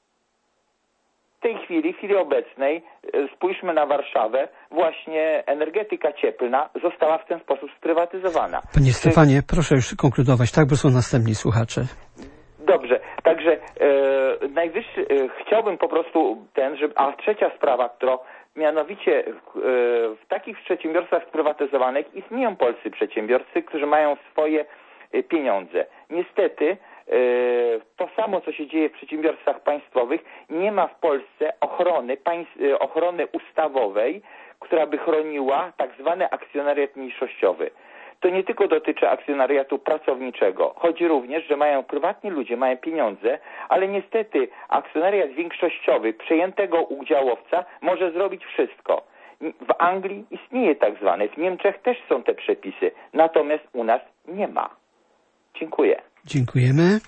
W tej chwili, w chwili obecnej, spójrzmy na Warszawę, właśnie energetyka cieplna została w ten sposób sprywatyzowana. Panie Stefanie, proszę już konkludować, tak, bo są następni słuchacze. Dobrze, także e, najwyższy, e, chciałbym po prostu ten, żeby, a trzecia sprawa, która mianowicie e, w takich przedsiębiorstwach sprywatyzowanych istnieją polscy przedsiębiorcy, którzy mają swoje e, pieniądze. Niestety e, to samo, co się dzieje w przedsiębiorstwach państwowych, nie ma w Polsce ochrony, państw, e, ochrony ustawowej, która by chroniła tak zwany akcjonariat mniejszościowy. To nie tylko dotyczy akcjonariatu pracowniczego. Chodzi również, że mają prywatni ludzie, mają pieniądze, ale niestety akcjonariat większościowy przejętego udziałowca może zrobić wszystko. W Anglii istnieje tak zwane, w Niemczech też są te przepisy, natomiast u nas nie ma. Dziękuję. Dziękujemy.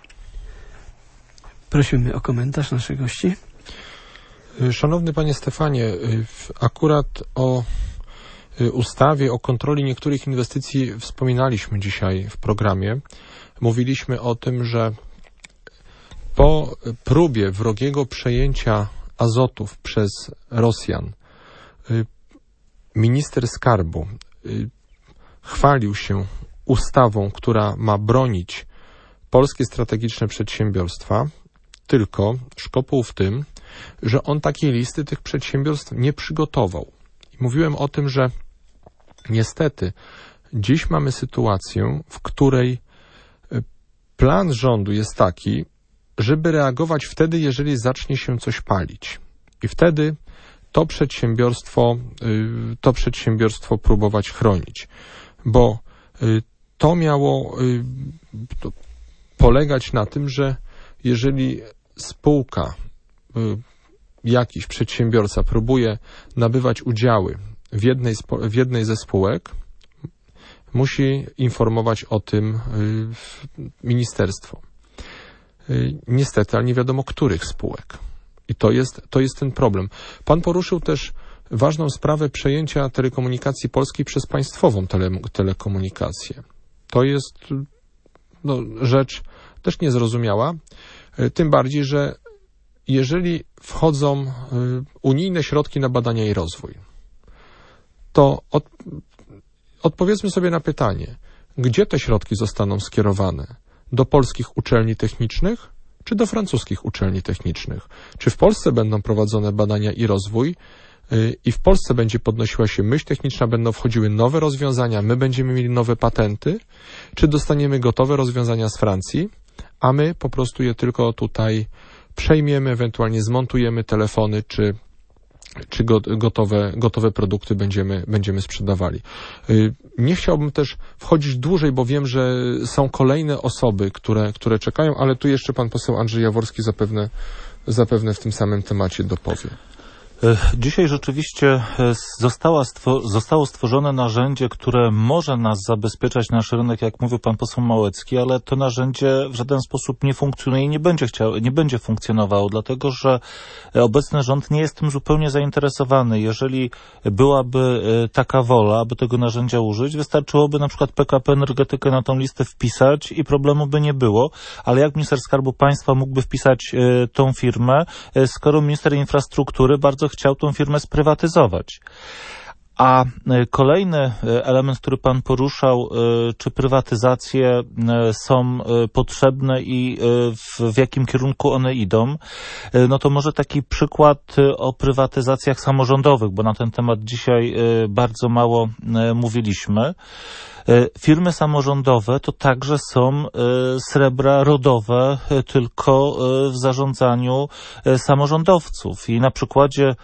Prosimy o komentarz naszych gości. Szanowny panie Stefanie, akurat o ustawie o kontroli niektórych inwestycji wspominaliśmy dzisiaj w programie. Mówiliśmy o tym, że po próbie wrogiego przejęcia Azotów przez Rosjan minister skarbu chwalił się ustawą, która ma bronić polskie strategiczne przedsiębiorstwa, tylko szkopuł w tym, że on takiej listy tych przedsiębiorstw nie przygotował. I mówiłem o tym, że niestety dziś mamy sytuację, w której plan rządu jest taki, żeby reagować wtedy, jeżeli zacznie się coś palić. I wtedy to przedsiębiorstwo, to przedsiębiorstwo próbować chronić. Bo to miało polegać na tym, że jeżeli spółka, jakiś przedsiębiorca próbuje nabywać udziały w jednej, w jednej ze spółek, musi informować o tym ministerstwo. Niestety, ale nie wiadomo, których spółek. I to jest, to jest ten problem. Pan poruszył też ważną sprawę przejęcia telekomunikacji polskiej przez państwową tele, telekomunikację. To jest no, rzecz też niezrozumiała, tym bardziej, że jeżeli wchodzą unijne środki na badania i rozwój, to od, odpowiedzmy sobie na pytanie, gdzie te środki zostaną skierowane? Do polskich uczelni technicznych, czy do francuskich uczelni technicznych? Czy w Polsce będą prowadzone badania i rozwój i w Polsce będzie podnosiła się myśl techniczna, będą wchodziły nowe rozwiązania, my będziemy mieli nowe patenty, czy dostaniemy gotowe rozwiązania z Francji, a my po prostu je tylko tutaj przejmiemy, ewentualnie zmontujemy telefony, czy, czy gotowe, gotowe produkty będziemy, będziemy sprzedawali. Nie chciałbym też wchodzić dłużej, bo wiem, że są kolejne osoby, które, które czekają, ale tu jeszcze pan poseł Andrzej Jaworski zapewne, zapewne w tym samym temacie dopowie. Dzisiaj rzeczywiście została stwo- zostało stworzone narzędzie, które może nas zabezpieczać nasz rynek, jak mówił pan poseł Małecki, ale to narzędzie w żaden sposób nie funkcjonuje i nie będzie chciało, nie będzie funkcjonowało, dlatego że obecny rząd nie jest tym zupełnie zainteresowany. Jeżeli byłaby taka wola, aby tego narzędzia użyć, wystarczyłoby na przykład P K P Energetykę na tą listę wpisać i problemu by nie było, ale jak minister Skarbu Państwa mógłby wpisać tą firmę, skoro minister infrastruktury bardzo chciał tą firmę sprywatyzować. A kolejny element, który pan poruszał, czy prywatyzacje są potrzebne i w, w jakim kierunku one idą, no to może taki przykład o prywatyzacjach samorządowych, bo na ten temat dzisiaj bardzo mało mówiliśmy. Firmy samorządowe to także są srebra rodowe tylko w zarządzaniu samorządowców. I na przykładzie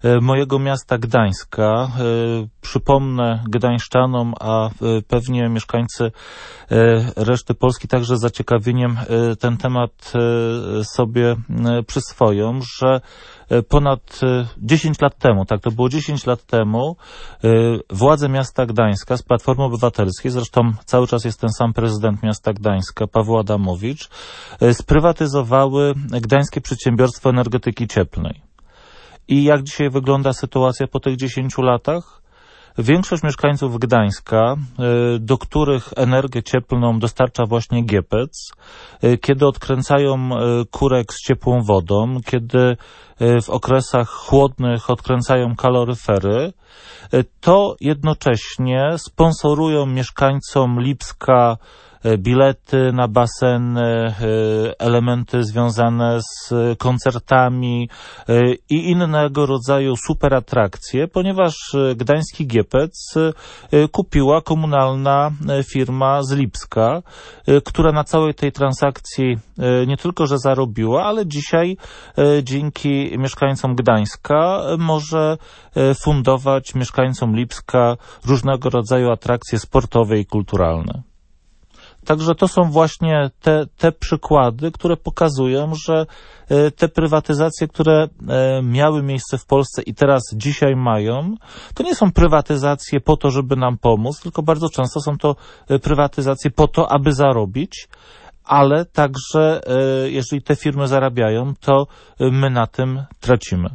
mojego miasta Gdańska. Przypomnę gdańszczanom, a pewnie mieszkańcy reszty Polski także z zaciekawieniem ten temat sobie przyswoją, że ponad dziesięć lat temu, tak to było dziesięć lat temu, władze miasta Gdańska z Platformy Obywatelskiej, zresztą cały czas jest ten sam prezydent miasta Gdańska, Paweł Adamowicz, sprywatyzowały Gdańskie Przedsiębiorstwo Energetyki Cieplnej. I jak dzisiaj wygląda sytuacja po tych dziesięciu latach? Większość mieszkańców Gdańska, do których energię cieplną dostarcza właśnie Giepec, kiedy odkręcają kurek z ciepłą wodą, kiedy w okresach chłodnych odkręcają kaloryfery, to jednocześnie sponsorują mieszkańcom Lipska bilety na basen, elementy związane z koncertami i innego rodzaju superatrakcje, ponieważ gdański Giepec kupiła komunalna firma z Lipska, która na całej tej transakcji nie tylko, że zarobiła, ale dzisiaj dzięki mieszkańcom Gdańska może fundować mieszkańcom Lipska różnego rodzaju atrakcje sportowe i kulturalne. Także to są właśnie te, te przykłady, które pokazują, że te prywatyzacje, które miały miejsce w Polsce i teraz dzisiaj mają, to nie są prywatyzacje po to, żeby nam pomóc, tylko bardzo często są to prywatyzacje po to, aby zarobić, ale także jeżeli te firmy zarabiają, to my na tym tracimy.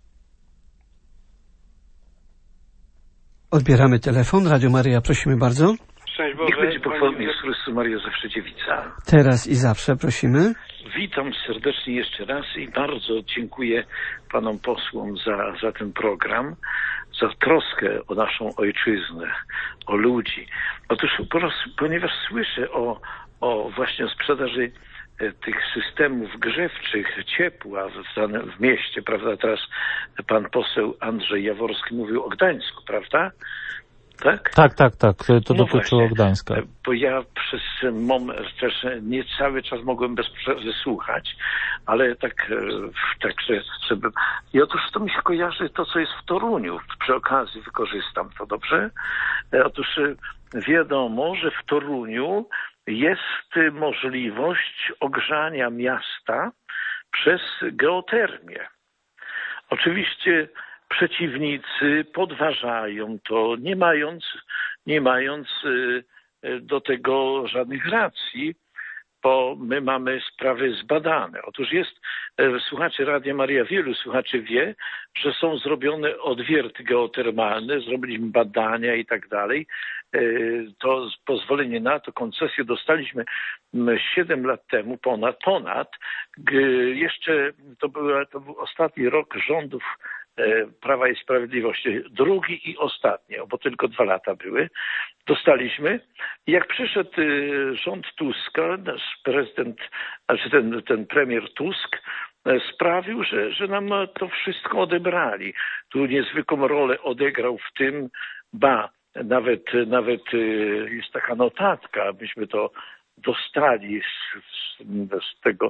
Odbieramy telefon. Radio Maryja, prosimy bardzo. Szczęść Boże. Niech będzie pochwalony Jezus Chrystus, Maria zawsze dziewica. Teraz i zawsze prosimy. Witam serdecznie jeszcze raz i bardzo dziękuję panom posłom za, za ten program, za troskę o naszą ojczyznę, o ludzi. Otóż ponieważ słyszę o, o właśnie sprzedaży tych systemów grzewczych, ciepła w, danym, w mieście, prawda? Teraz pan poseł Andrzej Jaworski mówił o Gdańsku, prawda? Tak? Tak, tak, tak. To no dotyczyło właśnie, Gdańska. Bo ja przez moment też nie cały czas mogłem bez przerwy słuchać, ale tak, tak żeby... I otóż to mi się kojarzy to, co jest w Toruniu. Przy okazji wykorzystam to, dobrze? Otóż wiadomo, że w Toruniu jest możliwość ogrzania miasta przez geotermię. Oczywiście przeciwnicy podważają to, nie mając, nie mając do tego żadnych racji, bo my mamy sprawy zbadane. Otóż jest, słuchacze Radia Maryja, wielu słuchaczy wie, że są zrobione odwierty geotermalne, zrobiliśmy badania i tak dalej. To pozwolenie na to, koncesję dostaliśmy siedem lat temu, ponad, ponad. Jeszcze to, była, to był ostatni rok rządów Prawa i Sprawiedliwości, drugi i ostatni, bo tylko dwa lata były, dostaliśmy. I jak przyszedł rząd Tuska, nasz prezydent, znaczy ten, ten premier Tusk, sprawił, że, że nam to wszystko odebrali. Tu niezwykłą rolę odegrał w tym, ba, nawet, nawet jest taka notatka, myśmy to dostali z, z, z tego,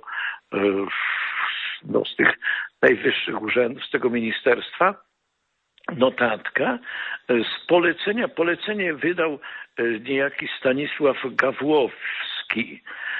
no, z tych najwyższych urzędów, z tego ministerstwa, notatka z polecenia. Polecenie wydał niejaki Stanisław Gawłowski,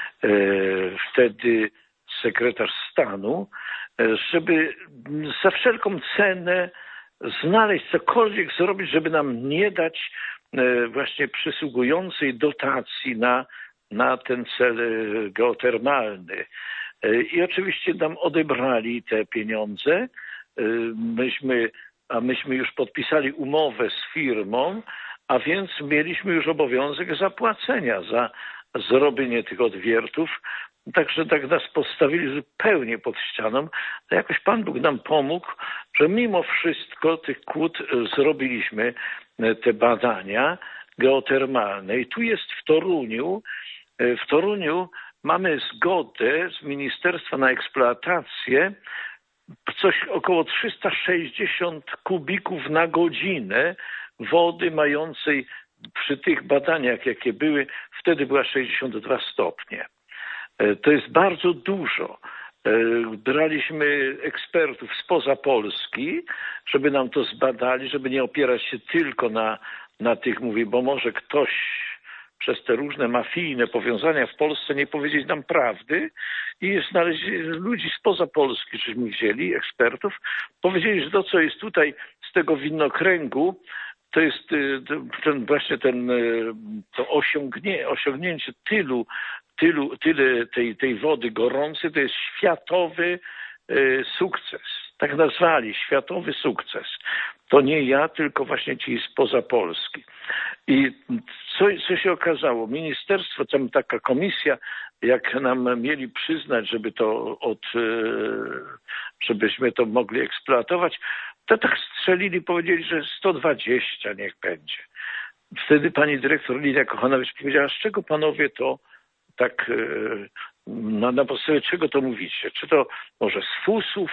wtedy sekretarz stanu, żeby za wszelką cenę znaleźć cokolwiek zrobić, żeby nam nie dać właśnie przysługującej dotacji na, na ten cel geotermalny. I oczywiście nam odebrali te pieniądze. Myśmy, a myśmy już podpisali umowę z firmą, a więc mieliśmy już obowiązek zapłacenia za zrobienie tych odwiertów. Także tak nas postawili zupełnie pod ścianą. A jakoś Pan Bóg nam pomógł, że mimo wszystko tych kłód zrobiliśmy te badania geotermalne. I tu jest w Toruniu, w Toruniu mamy zgodę z ministerstwa na eksploatację coś około trzysta sześćdziesiąt kubików na godzinę wody mającej przy tych badaniach, jakie były, wtedy była sześćdziesiąt dwa stopnie. To jest bardzo dużo. Braliśmy ekspertów spoza Polski, żeby nam to zbadali, żeby nie opierać się tylko na, na tych, mówię, bo może ktoś przez te różne mafijne powiązania w Polsce nie powiedzieć nam prawdy i znaleźć ludzi spoza Polski, żeśmy wzięli, ekspertów, powiedzieli, że to, co jest tutaj z tego winnokręgu, to jest ten, właśnie ten, to osiągnie, osiągnięcie tylu, tylu, tyle tej, tej wody gorącej, to jest światowy y, sukces. Tak nazwali, światowy sukces. To nie ja, tylko właśnie ci spoza Polski. I co, co się okazało? Ministerstwo, tam taka komisja, jak nam mieli przyznać, żeby to od, żebyśmy to mogli eksploatować, to tak strzelili, powiedzieli, że sto dwadzieścia niech będzie. Wtedy pani dyrektor Lidia Kochanowicz powiedziała, z czego panowie to tak, na, na podstawie czego to mówicie? Czy to może z fusów?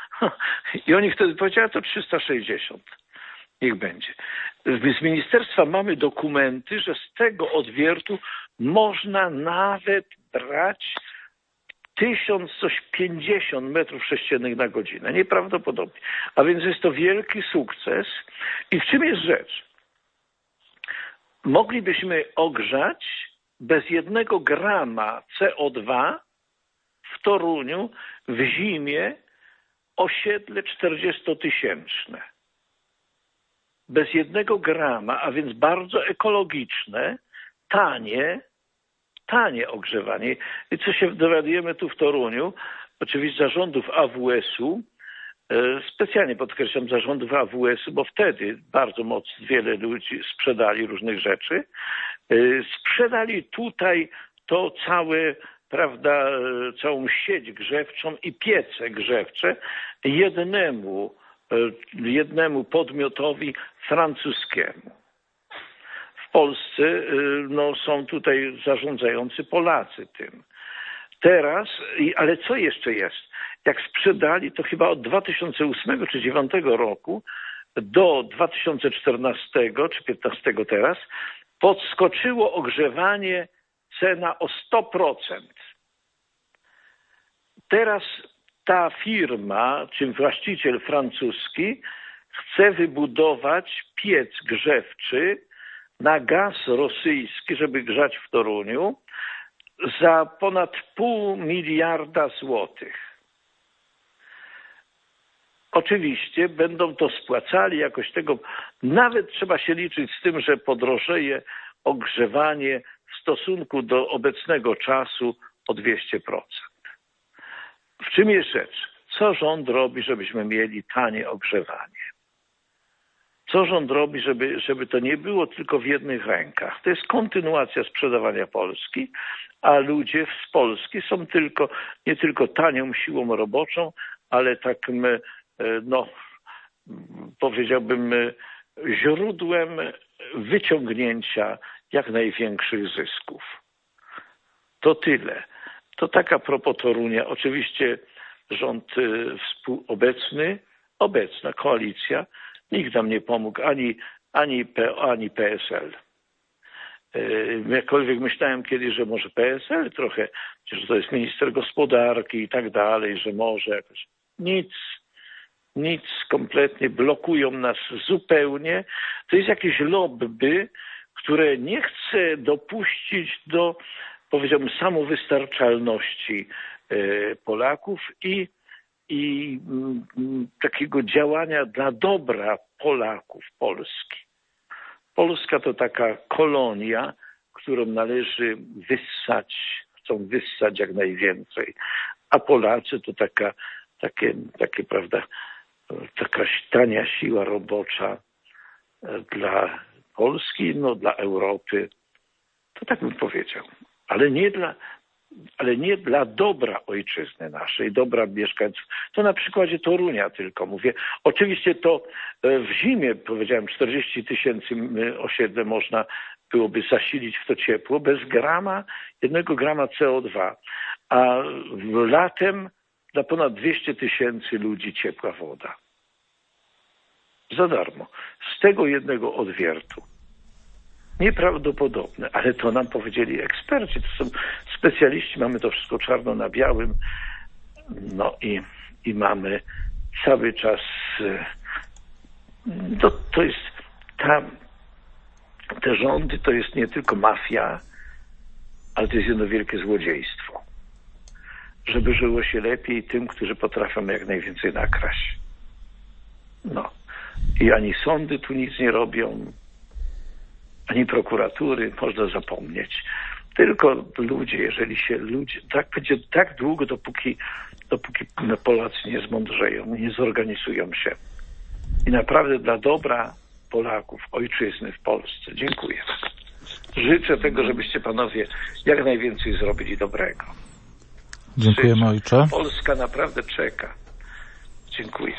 I oni wtedy powiedzieli, to trzysta sześćdziesiąt. Niech będzie. Z ministerstwa mamy dokumenty, że z tego odwiertu można nawet brać tysiąc coś pięćdziesiąt metrów sześciennych na godzinę. Nieprawdopodobnie. A więc jest to wielki sukces. I w czym jest rzecz? Moglibyśmy ogrzać bez jednego grama C O dwa w Toruniu w zimie osiedle czterdziestotysięczne. Bez jednego grama, a więc bardzo ekologiczne, tanie, tanie ogrzewanie. I co się dowiadujemy tu w Toruniu, oczywiście zarządów A W S-u, specjalnie podkreślam zarządów A W S-u, bo wtedy bardzo mocno wiele ludzi sprzedali różnych rzeczy. Sprzedali tutaj to całe, prawda, całą sieć grzewczą i piece grzewcze jednemu, jednemu podmiotowi francuskiemu. W Polsce no, są tutaj zarządzający Polacy tym. Teraz, ale co jeszcze jest? Jak sprzedali, to chyba od dwa tysiące ósmego czy dwa tysiące dziewiątego roku do dwa tysiące czternastego czy piętnastego teraz podskoczyło ogrzewanie cena o sto procent. Teraz ta firma, czy właściciel francuski chce wybudować piec grzewczy na gaz rosyjski, żeby grzać w Toruniu, za ponad pół miliarda złotych. Oczywiście będą to spłacali jakoś tego, nawet trzeba się liczyć z tym, że podrożeje ogrzewanie w stosunku do obecnego czasu o dwieście procent. W czym jest rzecz? Co rząd robi, żebyśmy mieli tanie ogrzewanie? Co rząd robi, żeby, żeby to nie było tylko w jednych rękach? To jest kontynuacja sprzedawania Polski, a ludzie z Polski są tylko, nie tylko tanią siłą roboczą, ale takim, no, powiedziałbym, źródłem wyciągnięcia jak największych zysków. To tyle. To tak a propos Torunia. Oczywiście rząd współobecny, obecna koalicja, nikt nam nie pomógł, ani, ani, P, ani P S L. Jakkolwiek myślałem kiedyś, że może P S L trochę, że to jest minister gospodarki i tak dalej, że może jakoś. Nic, nic, kompletnie blokują nas zupełnie. To jest jakieś lobby, które nie chce dopuścić do, powiedziałbym, samowystarczalności Polaków i, i m, takiego działania dla dobra Polaków, Polski. Polska to taka kolonia, którą należy wyssać, chcą wyssać jak najwięcej, a Polacy to taka, takie, takie, prawda, taka tania siła robocza dla Polski, no dla Europy. To tak bym powiedział. Ale nie dla, ale nie dla dobra ojczyzny naszej, dobra mieszkańców. To na przykładzie Torunia tylko mówię. Oczywiście to w zimie, powiedziałem, czterdzieści tysięcy osiedle można byłoby zasilić w to ciepło bez grama, jednego grama C O dwa. A latem dla ponad dwieście tysięcy ludzi ciepła woda. Za darmo. Z tego jednego odwiertu. Nieprawdopodobne, ale to nam powiedzieli eksperci, to są specjaliści, mamy to wszystko czarno na białym. No i, i mamy cały czas, to, to jest, ta, te rządy to jest nie tylko mafia, ale to jest jedno wielkie złodziejstwo. Żeby żyło się lepiej tym, którzy potrafią jak najwięcej nakraść. No. I ani sądy tu nic nie robią, ani prokuratury, można zapomnieć. Tylko ludzie, jeżeli się ludzie, tak będzie tak długo, dopóki, dopóki Polacy nie zmądrzeją, nie zorganizują się. I naprawdę dla dobra Polaków, ojczyzny w Polsce. Dziękuję. Życzę tego, żebyście panowie jak najwięcej zrobili dobrego. Dziękujemy, ojcze. Polska naprawdę czeka. Dziękuję.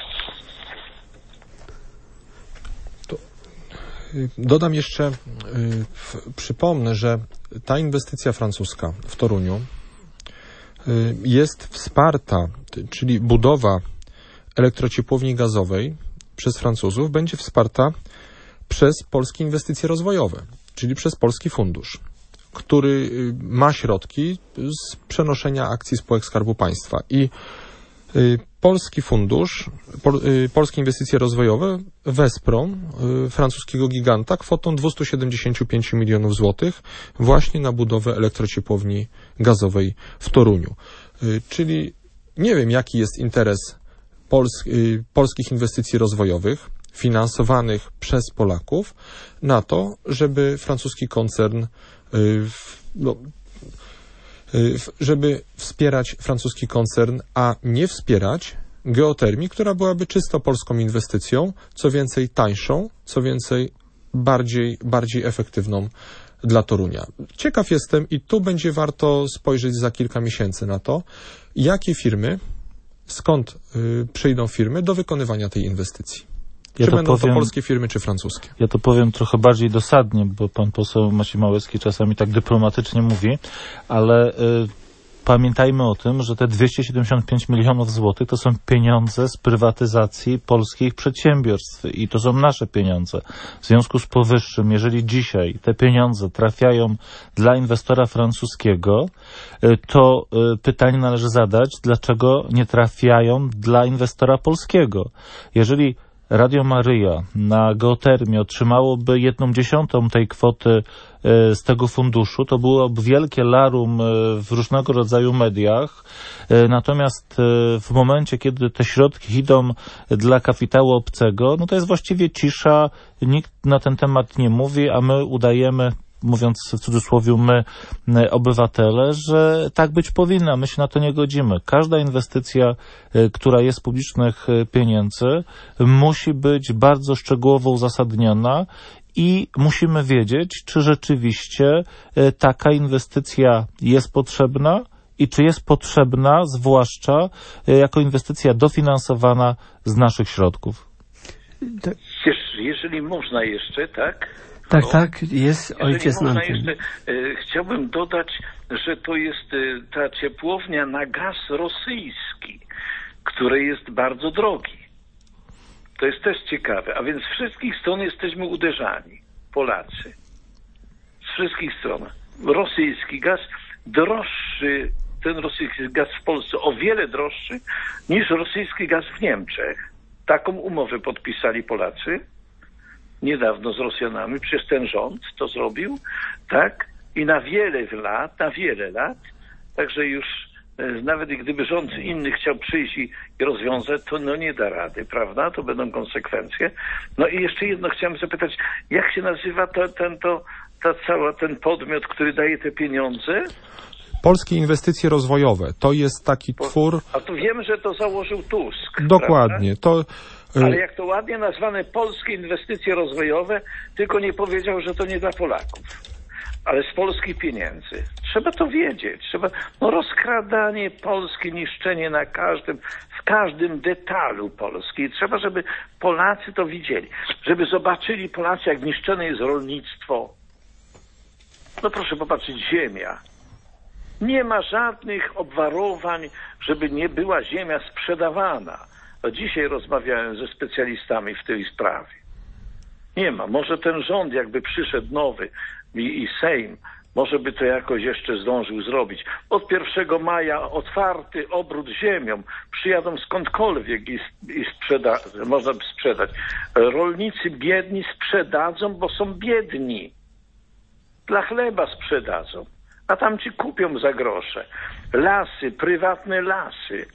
To, y, dodam jeszcze, y, w, przypomnę, że ta inwestycja francuska w Toruniu y, jest wsparta, t, czyli budowa elektrociepłowni gazowej przez Francuzów będzie wsparta przez polskie inwestycje rozwojowe, czyli przez Polski Fundusz, który ma środki z przenoszenia akcji spółek Skarbu Państwa. I Polski Fundusz, pol, Polskie Inwestycje Rozwojowe wesprą francuskiego giganta kwotą dwieście siedemdziesiąt pięć milionów złotych właśnie na budowę elektrociepłowni gazowej w Toruniu. Czyli nie wiem, jaki jest interes Pols, polskich inwestycji rozwojowych finansowanych przez Polaków na to, żeby francuski koncern no, żeby wspierać francuski koncern, a nie wspierać geotermii, która byłaby czysto polską inwestycją, co więcej tańszą, co więcej bardziej, bardziej efektywną dla Torunia. Ciekaw jestem i tu będzie warto spojrzeć za kilka miesięcy na to, jakie firmy, skąd y, przyjdą firmy do wykonywania tej inwestycji. Ja czy to będą powiem, to polskie firmy, czy francuskie? Ja to powiem trochę bardziej dosadnie, bo pan poseł Maciej Małecki czasami tak dyplomatycznie mówi, ale y, pamiętajmy o tym, że te dwieście siedemdziesiąt pięć milionów złotych to są pieniądze z prywatyzacji polskich przedsiębiorstw i to są nasze pieniądze. W związku z powyższym, jeżeli dzisiaj te pieniądze trafiają dla inwestora francuskiego, y, to y, pytanie należy zadać, dlaczego nie trafiają dla inwestora polskiego. Jeżeli Radio Maryja na geotermię otrzymałoby jedną dziesiątą tej kwoty z tego funduszu, to byłoby wielkie larum w różnego rodzaju mediach. Natomiast w momencie, kiedy te środki idą dla kapitału obcego, no to jest właściwie cisza, nikt na ten temat nie mówi, a my udajemy, mówiąc w cudzysłowie my, obywatele, że tak być powinna. My się na to nie godzimy. Każda inwestycja, która jest z publicznych pieniędzy, musi być bardzo szczegółowo uzasadniona i musimy wiedzieć, czy rzeczywiście taka inwestycja jest potrzebna i czy jest potrzebna, zwłaszcza jako inwestycja dofinansowana z naszych środków. Jeżeli można jeszcze, tak? Tak, tak, jest ojciec na Nanty. jeszcze, e, chciałbym dodać, że to jest e, ta ciepłownia na gaz rosyjski, który jest bardzo drogi. To jest też ciekawe. A więc z wszystkich stron jesteśmy uderzani, Polacy. Z wszystkich stron. Rosyjski gaz droższy, ten rosyjski gaz w Polsce o wiele droższy niż rosyjski gaz w Niemczech. Taką umowę podpisali Polacy niedawno z Rosjanami, przecież ten rząd to zrobił, tak? I na wiele lat, na wiele lat, także już e, nawet i gdyby rząd inny chciał przyjść i, i rozwiązać, to no nie da rady, prawda? To będą konsekwencje. No i jeszcze jedno chciałem zapytać, jak się nazywa to, ten, to, ta cała, ten podmiot, który daje te pieniądze? Polskie Inwestycje Rozwojowe. To jest taki twór... A tu wiemy, że to założył Tusk. Dokładnie. To... Ale jak to ładnie nazwane Polskie Inwestycje Rozwojowe, tylko nie powiedział, że to nie dla Polaków, ale z polskich pieniędzy. Trzeba to wiedzieć. Trzeba, no rozkradanie Polski, niszczenie na każdym, w każdym detalu Polski. Trzeba, żeby Polacy to widzieli. Żeby zobaczyli Polacy, jak niszczone jest rolnictwo. No proszę popatrzeć, ziemia. Nie ma żadnych obwarowań, żeby nie była ziemia sprzedawana. Dzisiaj rozmawiałem ze specjalistami w tej sprawie. Nie ma. Może ten rząd jakby przyszedł nowy i, i Sejm Może by to jakoś jeszcze zdążył zrobić. Od pierwszego maja otwarty obrót ziemią. Przyjadą skądkolwiek i, i sprzeda, można by sprzedać. Rolnicy biedni sprzedadzą, bo są biedni. Dla chleba sprzedadzą. A tam ci kupią za grosze. Lasy, prywatne lasy.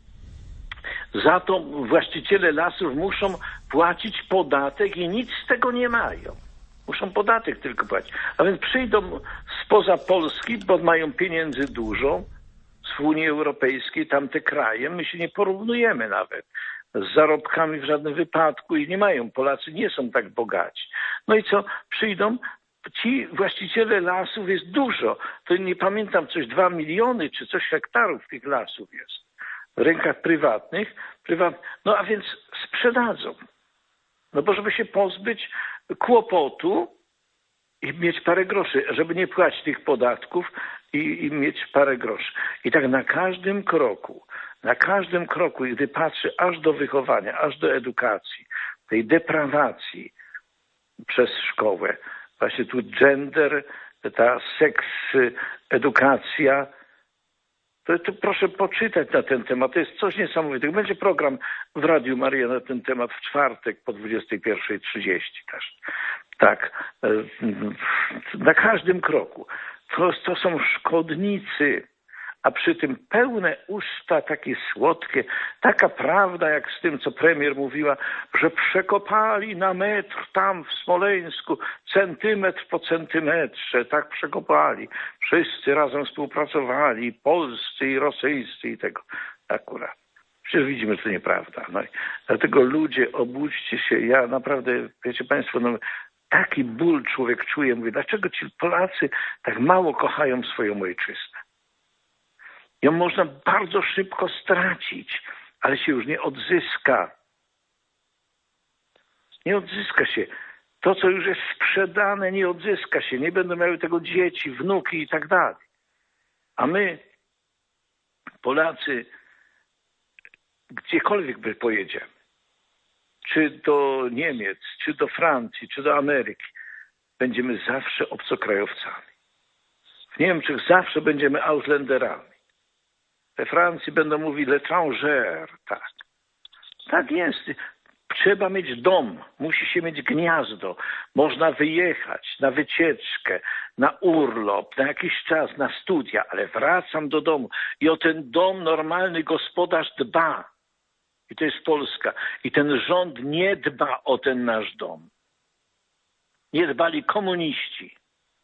Za to właściciele lasów muszą płacić podatek i nic z tego nie mają. Muszą podatek tylko płacić. A więc przyjdą spoza Polski, bo mają pieniędzy dużo, z Unii Europejskiej, tamte kraje. My się nie porównujemy nawet z zarobkami w żadnym wypadku i nie mają. Polacy nie są tak bogaci. No i co? Przyjdą, ci właściciele lasów jest dużo. To nie pamiętam, coś dwa miliony czy coś hektarów tych lasów jest. W rękach prywatnych. Prywat... No a więc sprzedadzą. No bo żeby się pozbyć kłopotu i mieć parę groszy, żeby nie płacić tych podatków i, i mieć parę groszy. I tak na każdym kroku, na każdym kroku, gdy patrzę aż do wychowania, aż do edukacji, tej deprawacji przez szkołę, właśnie tu gender, ta seks, edukacja, to, to proszę poczytać na ten temat. To jest coś niesamowitego. Będzie program w Radiu Maryja na ten temat w czwartek po dwudziestej pierwszej trzydzieści też. Tak. Na każdym kroku. To, to są szkodnicy, a przy tym pełne usta, takie słodkie. Taka prawda, jak z tym, co premier mówiła, że przekopali na metr tam w Smoleńsku, centymetr po centymetrze, tak przekopali. Wszyscy razem współpracowali, polscy i rosyjscy i tego akurat. Przecież widzimy, że to nieprawda. No i dlatego ludzie, obudźcie się. Ja naprawdę, wiecie państwo, no, taki ból człowiek czuje. Mówi, dlaczego ci Polacy tak mało kochają swoją ojczyznę? Ją można bardzo szybko stracić, ale się już nie odzyska. Nie odzyska się. To, co już jest sprzedane, nie odzyska się. Nie będą miały tego dzieci, wnuki i tak dalej. A my, Polacy, gdziekolwiek by pojedziemy, czy do Niemiec, czy do Francji, czy do Ameryki, będziemy zawsze obcokrajowcami. W Niemczech zawsze będziemy Ausländerami. We Francji będą mówić l'étranger, tak. Tak jest. Trzeba mieć dom, musi się mieć gniazdo. Można wyjechać na wycieczkę, na urlop, na jakiś czas, na studia, ale wracam do domu i o ten dom normalny gospodarz dba. I to jest Polska. I ten rząd nie dba o ten nasz dom. Nie dbali komuniści.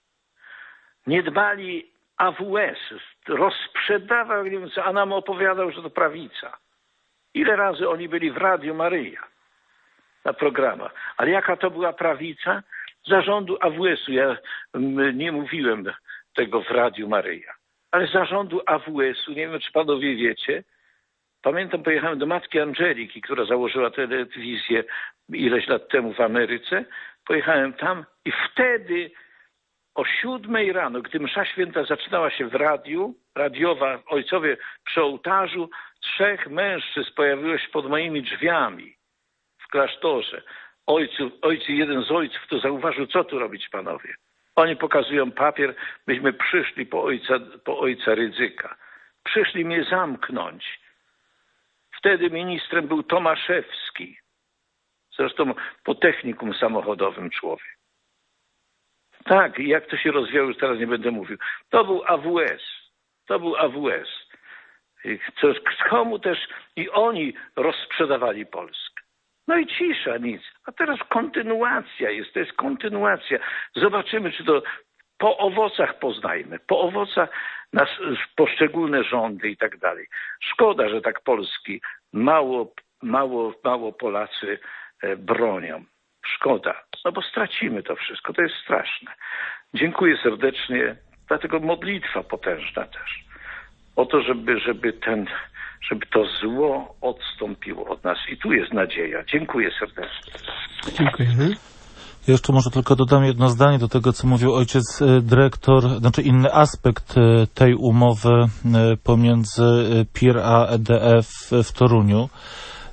Nie dbali A W S. Rozsprzedawał, nie wiem co, a nam opowiadał, że to prawica. Ile razy oni byli w Radiu Maryja na programach. Ale jaka to była prawica? Zarządu A W S-u. Ja nie mówiłem tego w Radiu Maryja. Ale zarządu A W S-u, nie wiem, czy panowie wiecie, pamiętam, pojechałem do matki Angeliki, która założyła telewizję ileś lat temu w Ameryce. Pojechałem tam i wtedy o siódmej rano, gdy msza święta zaczynała się w radiu, radiowa, ojcowie przy ołtarzu, trzech mężczyzn pojawiło się pod moimi drzwiami w klasztorze. Ojcu, ojcu, jeden z ojców to zauważył, co tu robić, panowie. Oni pokazują papier, myśmy przyszli po ojca, po ojca Rydzyka. Przyszli mnie zamknąć. Wtedy ministrem był Tomaszewski. Zresztą po technikum samochodowym człowiek. Tak, i jak to się rozwijało, już teraz nie będę mówił. To był A W S. To był A W S. Co, komu też i oni rozsprzedawali Polskę. No i cisza, nic. A teraz kontynuacja jest, to jest kontynuacja. Zobaczymy, czy to po owocach poznajmy. Po owocach nas poszczególne rządy i tak dalej. Szkoda, że tak Polski mało, mało, mało Polacy bronią. Szkoda, no bo stracimy to wszystko, to jest straszne. Dziękuję serdecznie, dlatego modlitwa potężna też. O to, żeby, żeby, ten, żeby to zło odstąpiło od nas. I tu jest nadzieja. Dziękuję serdecznie. Dziękujemy. Ja jeszcze może tylko dodam jedno zdanie do tego, co mówił ojciec dyrektor, znaczy inny aspekt tej umowy pomiędzy P I R a E D F w Toruniu.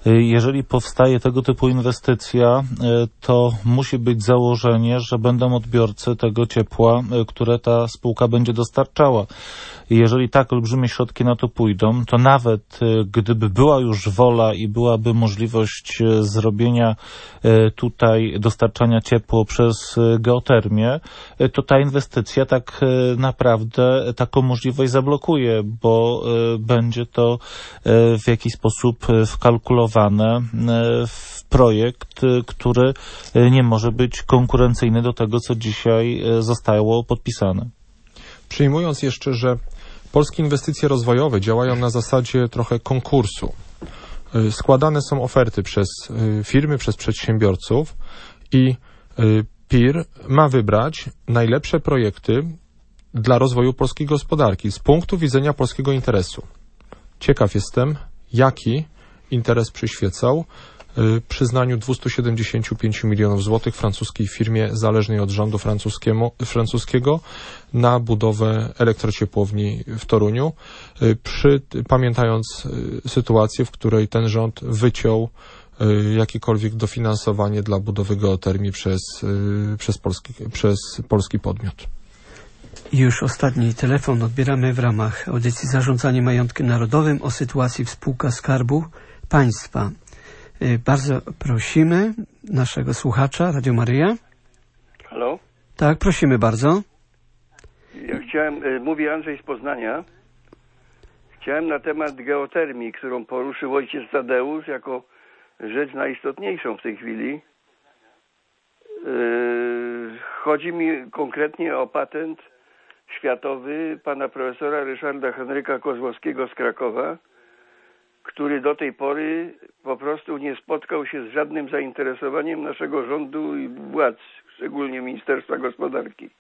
Jeżeli powstaje tego typu inwestycja, to musi być założenie, że będą odbiorcy tego ciepła, które ta spółka będzie dostarczała. I jeżeli tak olbrzymie środki na to pójdą, to nawet gdyby była już wola i byłaby możliwość zrobienia tutaj dostarczania ciepła przez geotermię, to ta inwestycja tak naprawdę taką możliwość zablokuje, bo będzie to w jakiś sposób wkalkulowane w projekt, który nie może być konkurencyjny do tego, co dzisiaj zostało podpisane. Przyjmując jeszcze, że polskie inwestycje rozwojowe działają na zasadzie trochę konkursu. Składane są oferty przez firmy, przez przedsiębiorców i P I R ma wybrać najlepsze projekty dla rozwoju polskiej gospodarki z punktu widzenia polskiego interesu. Ciekaw jestem, jaki interes przyświecał przyznaniu dwieście siedemdziesiąt pięć milionów złotych francuskiej firmie zależnej od rządu francuskiego na budowę elektrociepłowni w Toruniu, przy, pamiętając sytuację, w której ten rząd wyciął jakiekolwiek dofinansowanie dla budowy geotermii przez, przez, polski, przez polski podmiot. I już ostatni telefon odbieramy w ramach audycji Zarządzanie Majątkiem Narodowym o sytuacji w spółkach Skarbu Państwa. Bardzo prosimy naszego słuchacza, Radio Maryja. Halo? Tak, prosimy bardzo. Ja chciałem, mówię Andrzej z Poznania. Chciałem na temat geotermii, którą poruszył ojciec Tadeusz jako rzecz najistotniejszą w tej chwili. Chodzi mi konkretnie o patent światowy pana profesora Ryszarda Henryka Kozłowskiego z Krakowa, który do tej pory po prostu nie spotkał się z żadnym zainteresowaniem naszego rządu i władz, szczególnie Ministerstwa Gospodarki.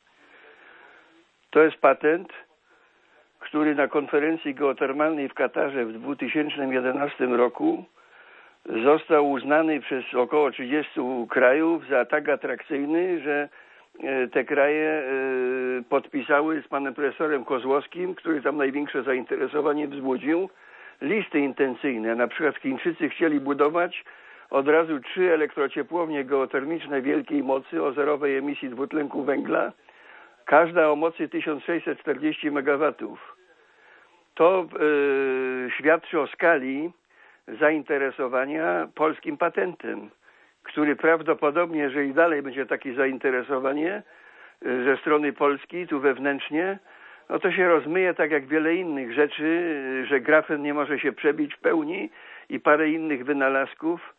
To jest patent, który na konferencji geotermalnej w Katarze w dwa tysiące jedenastym roku został uznany przez około trzydziestu krajów za tak atrakcyjny, że te kraje podpisały z panem profesorem Kozłowskim, który tam największe zainteresowanie wzbudził, listy intencyjne. Na przykład Chińczycy chcieli budować od razu trzy elektrociepłownie geotermiczne wielkiej mocy o zerowej emisji dwutlenku węgla, każda o mocy tysiąc sześćset czterdzieści megawatów. To yy, świadczy o skali zainteresowania polskim patentem, który prawdopodobnie, jeżeli dalej będzie takie zainteresowanie yy, ze strony Polski, tu wewnętrznie, no to się rozmyje tak jak wiele innych rzeczy, że grafen nie może się przebić w pełni i parę innych wynalazków.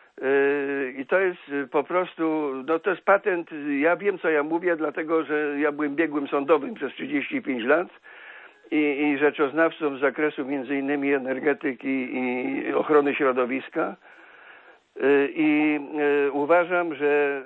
I to jest po prostu, no to jest patent, ja wiem co ja mówię, dlatego że ja byłem biegłym sądowym przez trzydzieści pięć lat i, i rzeczoznawcą z zakresu między innymi energetyki i ochrony środowiska. I uważam, że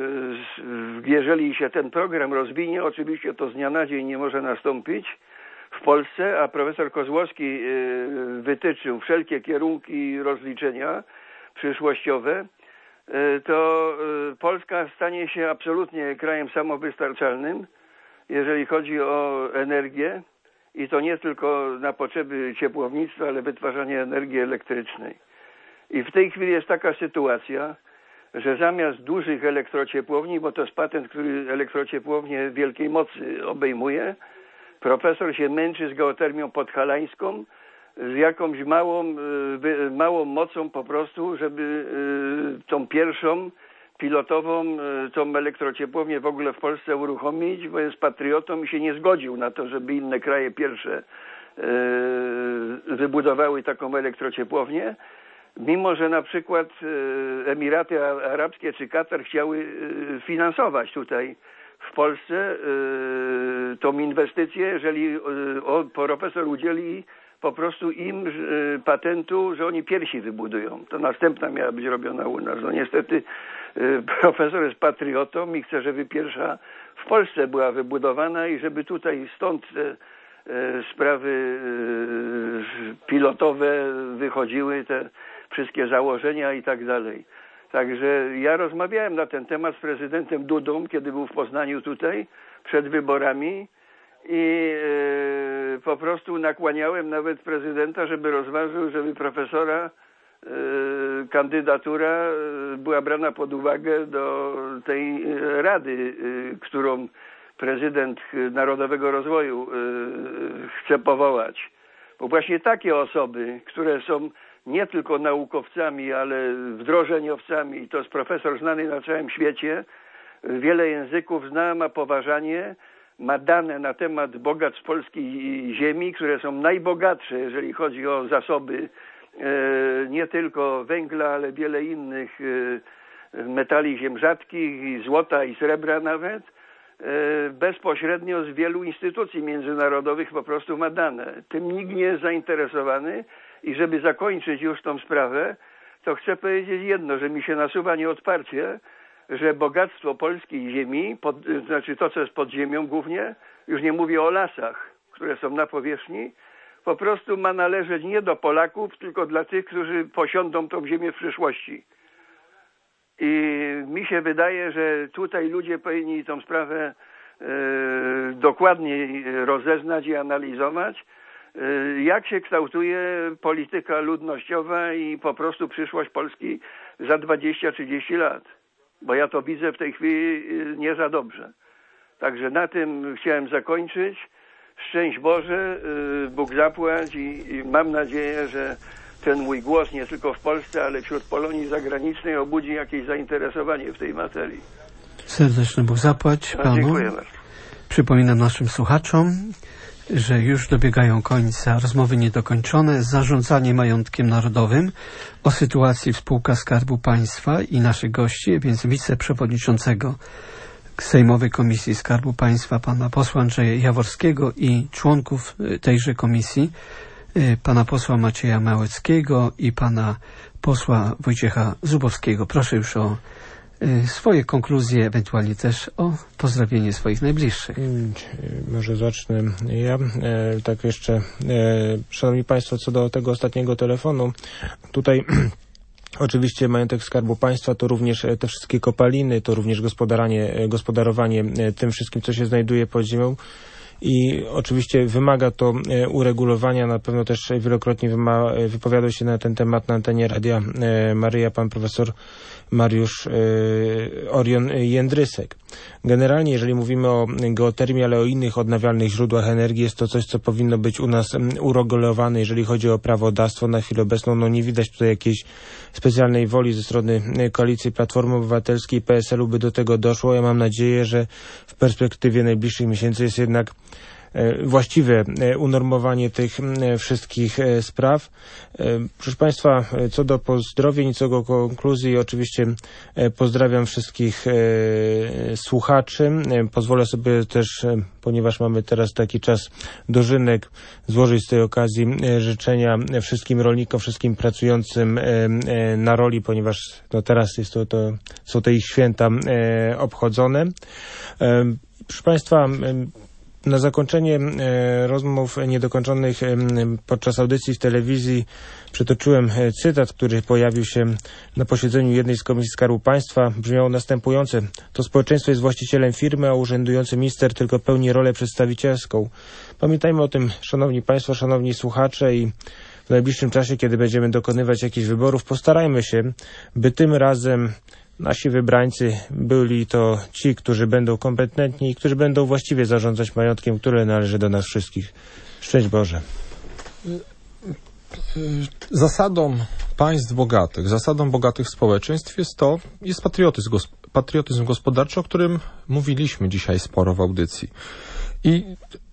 jeżeli się ten program rozwinie, oczywiście to z dnia na dzień nie może nastąpić w Polsce, a profesor Kozłowski wytyczył wszelkie kierunki rozliczenia przyszłościowe, to Polska stanie się absolutnie krajem samowystarczalnym, jeżeli chodzi o energię i to nie tylko na potrzeby ciepłownictwa, ale wytwarzania energii elektrycznej. I w tej chwili jest taka sytuacja, że zamiast dużych elektrociepłowni, bo to jest patent, który elektrociepłownię wielkiej mocy obejmuje, profesor się męczy z geotermią podhalańską, z jakąś małą, małą mocą po prostu, żeby tą pierwszą pilotową, tą elektrociepłownię w ogóle w Polsce uruchomić, bo jest patriotą i się nie zgodził na to, żeby inne kraje pierwsze wybudowały taką elektrociepłownię. Mimo że na przykład Emiraty Arabskie czy Katar chciały finansować tutaj w Polsce tą inwestycję, jeżeli profesor udzieli po prostu im patentu, że oni pierwsi wybudują. To następna miała być robiona u nas. No niestety profesor jest patriotą i chce, żeby pierwsza w Polsce była wybudowana i żeby tutaj stąd te sprawy pilotowe wychodziły, te wszystkie założenia i tak dalej. Także ja rozmawiałem na ten temat z prezydentem Dudą, kiedy był w Poznaniu tutaj, przed wyborami i e, po prostu nakłaniałem nawet prezydenta, żeby rozważył, żeby profesora kandydatura była brana pod uwagę do tej rady, którą prezydent Narodowego Rozwoju chce powołać. Bo właśnie takie osoby, które są nie tylko naukowcami, ale wdrożeniowcami, to jest profesor znany na całym świecie, wiele języków zna, ma poważanie, ma dane na temat bogactw polskiej ziemi, które są najbogatsze, jeżeli chodzi o zasoby nie tylko węgla, ale wiele innych metali ziem rzadkich, i złota, i srebra nawet, bezpośrednio z wielu instytucji międzynarodowych po prostu ma dane. Tym nikt nie jest zainteresowany i żeby zakończyć już tą sprawę, to chcę powiedzieć jedno, że mi się nasuwa nieodparcie, że bogactwo polskiej ziemi, pod, znaczy to, co jest pod ziemią głównie, już nie mówię o lasach, które są na powierzchni, po prostu ma należeć nie do Polaków, tylko dla tych, którzy posiądą tą ziemię w przyszłości. I mi się wydaje, że tutaj ludzie powinni tą sprawę e, dokładniej rozeznać i analizować, e, jak się kształtuje polityka ludnościowa i po prostu przyszłość Polski za dwadzieścia trzydzieści lat. Bo ja to widzę w tej chwili nie za dobrze. Także na tym chciałem zakończyć. Szczęść Boże, Bóg zapłać i, i mam nadzieję, że ten mój głos nie tylko w Polsce, ale wśród Polonii zagranicznej obudzi jakieś zainteresowanie w tej materii. Serdeczny Bóg zapłać Panu. Dziękuję bardzo. Przypominam naszym słuchaczom, że już dobiegają końca rozmowy niedokończone, zarządzanie majątkiem narodowym, o sytuacji w spółkach Skarbu Państwa i naszych gości, więc wiceprzewodniczącego Sejmowej Komisji Skarbu Państwa, pana posła Andrzeja Jaworskiego i członków tejże komisji, pana posła Macieja Małeckiego i pana posła Wojciecha Zubowskiego. Proszę już o swoje konkluzje, ewentualnie też o pozdrowienie swoich najbliższych. Może zacznę ja. E, tak jeszcze, e, Szanowni Państwo, co do tego ostatniego telefonu, tutaj oczywiście majątek Skarbu Państwa to również te wszystkie kopaliny, to również gospodarowanie, gospodarowanie tym wszystkim, co się znajduje pod ziemią. I oczywiście wymaga to uregulowania. Na pewno też wielokrotnie wypowiadał się na ten temat na antenie Radia Maryja pan profesor Mariusz Orion Jędrysek. Generalnie, jeżeli mówimy o geotermii, ale o innych odnawialnych źródłach energii, jest to coś, co powinno być u nas uregulowane. Jeżeli chodzi o prawodawstwo na chwilę obecną, no nie widać tutaj jakiejś specjalnej woli ze strony Koalicji Platformy Obywatelskiej i P S L-u, by do tego doszło. Ja mam nadzieję, że w perspektywie najbliższych miesięcy jest jednak właściwe unormowanie tych wszystkich spraw. Proszę Państwa, co do pozdrowień, co do konkluzji, oczywiście pozdrawiam wszystkich słuchaczy. Pozwolę sobie też, ponieważ mamy teraz taki czas dożynek, złożyć z tej okazji życzenia wszystkim rolnikom, wszystkim pracującym na roli, ponieważ no teraz jest to, to, są te ich święta obchodzone. Proszę Państwa, na zakończenie e, rozmów niedokończonych e, podczas audycji w telewizji przytoczyłem e, cytat, który pojawił się na posiedzeniu jednej z Komisji Skarbu Państwa. Brzmiało następujące. To społeczeństwo jest właścicielem firmy, a urzędujący minister tylko pełni rolę przedstawicielską. Pamiętajmy o tym, Szanowni Państwo, Szanowni Słuchacze, i w najbliższym czasie, kiedy będziemy dokonywać jakichś wyborów, postarajmy się, by tym razem nasi wybrańcy byli to ci, którzy będą kompetentni i którzy będą właściwie zarządzać majątkiem, który należy do nas wszystkich. Szczęść Boże. Zasadą państw bogatych, zasadą bogatych społeczeństw jest to, jest patriotyzm, patriotyzm gospodarczy, o którym mówiliśmy dzisiaj sporo w audycji. I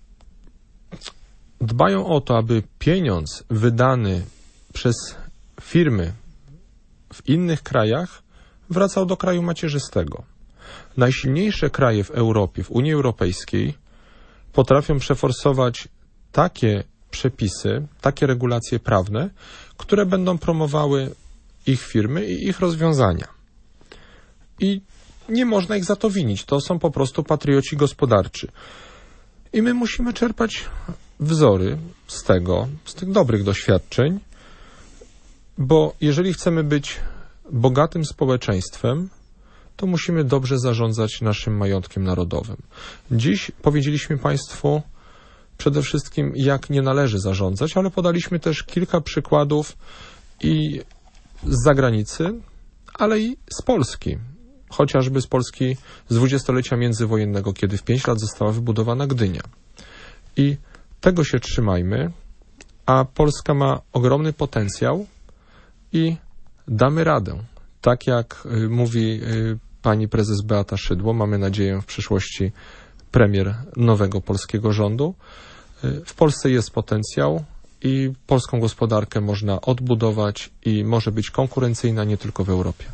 dbają o to, aby pieniądz wydany przez firmy w innych krajach wracał do kraju macierzystego. Najsilniejsze kraje w Europie, w Unii Europejskiej potrafią przeforsować takie przepisy, takie regulacje prawne, które będą promowały ich firmy i ich rozwiązania. I nie można ich za to winić. To są po prostu patrioci gospodarczy. I my musimy czerpać wzory z tego, z tych dobrych doświadczeń, bo jeżeli chcemy być bogatym społeczeństwem, to musimy dobrze zarządzać naszym majątkiem narodowym. Dziś powiedzieliśmy Państwu przede wszystkim, jak nie należy zarządzać, ale podaliśmy też kilka przykładów i z zagranicy, ale i z Polski. Chociażby z Polski z dwudziestolecia międzywojennego, kiedy w pięć lat została wybudowana Gdynia. I tego się trzymajmy, a Polska ma ogromny potencjał i damy radę. Tak jak y, mówi y, pani prezes Beata Szydło, mamy nadzieję w przyszłości premier nowego polskiego rządu. Y, w Polsce jest potencjał i polską gospodarkę można odbudować i może być konkurencyjna nie tylko w Europie.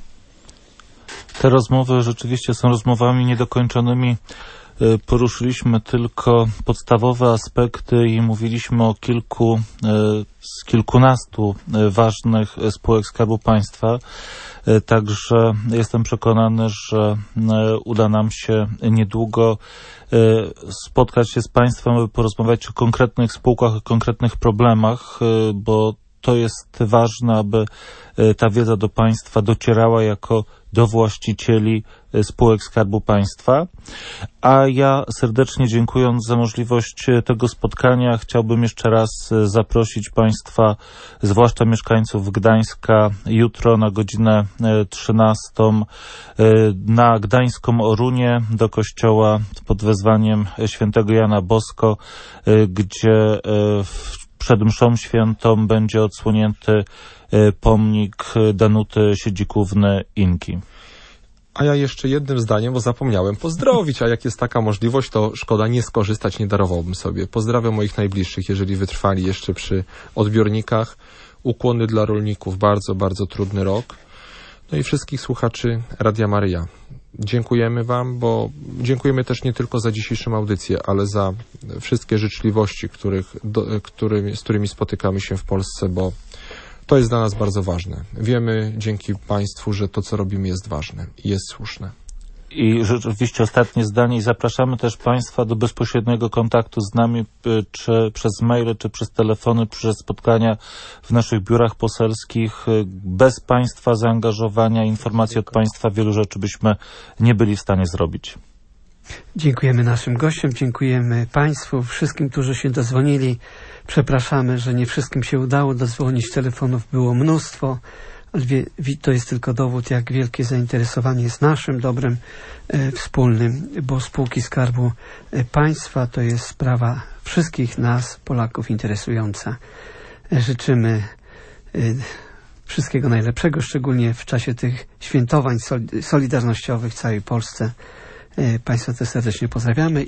Te rozmowy rzeczywiście są rozmowami niedokończonymi. Poruszyliśmy tylko podstawowe aspekty i mówiliśmy o kilku z kilkunastu ważnych spółek Skarbu Państwa. Także jestem przekonany, że uda nam się niedługo spotkać się z Państwem, aby porozmawiać o konkretnych spółkach, o konkretnych problemach, bo to jest ważne, aby ta wiedza do Państwa docierała jako do właścicieli spółek Skarbu Państwa. A ja serdecznie dziękując za możliwość tego spotkania, chciałbym jeszcze raz zaprosić Państwa, zwłaszcza mieszkańców Gdańska, jutro na godzinę trzynastą na Gdańską Orunię do kościoła pod wezwaniem świętego Jana Bosko, gdzie w przed mszą świętą będzie odsłonięty pomnik Danuty Siedzikówny-Inki. A ja jeszcze jednym zdaniem, bo zapomniałem pozdrowić, a jak jest taka możliwość, to szkoda nie skorzystać, nie darowałbym sobie. Pozdrawiam moich najbliższych, jeżeli wytrwali jeszcze przy odbiornikach. Ukłony dla rolników, bardzo, bardzo trudny rok. No i wszystkich słuchaczy Radia Maryja. Dziękujemy Wam, bo dziękujemy też nie tylko za dzisiejszą audycję, ale za wszystkie życzliwości, których, do, którymi, z którymi spotykamy się w Polsce, bo to jest dla nas bardzo ważne. Wiemy dzięki Państwu, że to, co robimy, jest ważne i jest słuszne. I rzeczywiście ostatnie zdanie. I zapraszamy też Państwa do bezpośredniego kontaktu z nami, czy przez maile, czy przez telefony, przez spotkania w naszych biurach poselskich. Bez Państwa zaangażowania, informacji od Państwa wielu rzeczy byśmy nie byli w stanie zrobić. Dziękujemy naszym gościom, dziękujemy Państwu, wszystkim, którzy się dozwonili. Przepraszamy, że nie wszystkim się udało dozwonić. Telefonów było mnóstwo. Ale to jest tylko dowód, jak wielkie zainteresowanie jest naszym dobrem e, wspólnym, bo spółki Skarbu Państwa to jest sprawa wszystkich nas, Polaków, interesująca. E, życzymy e, wszystkiego najlepszego, szczególnie w czasie tych świętowań solidarnościowych w całej Polsce. E, Państwa też serdecznie pozdrawiamy.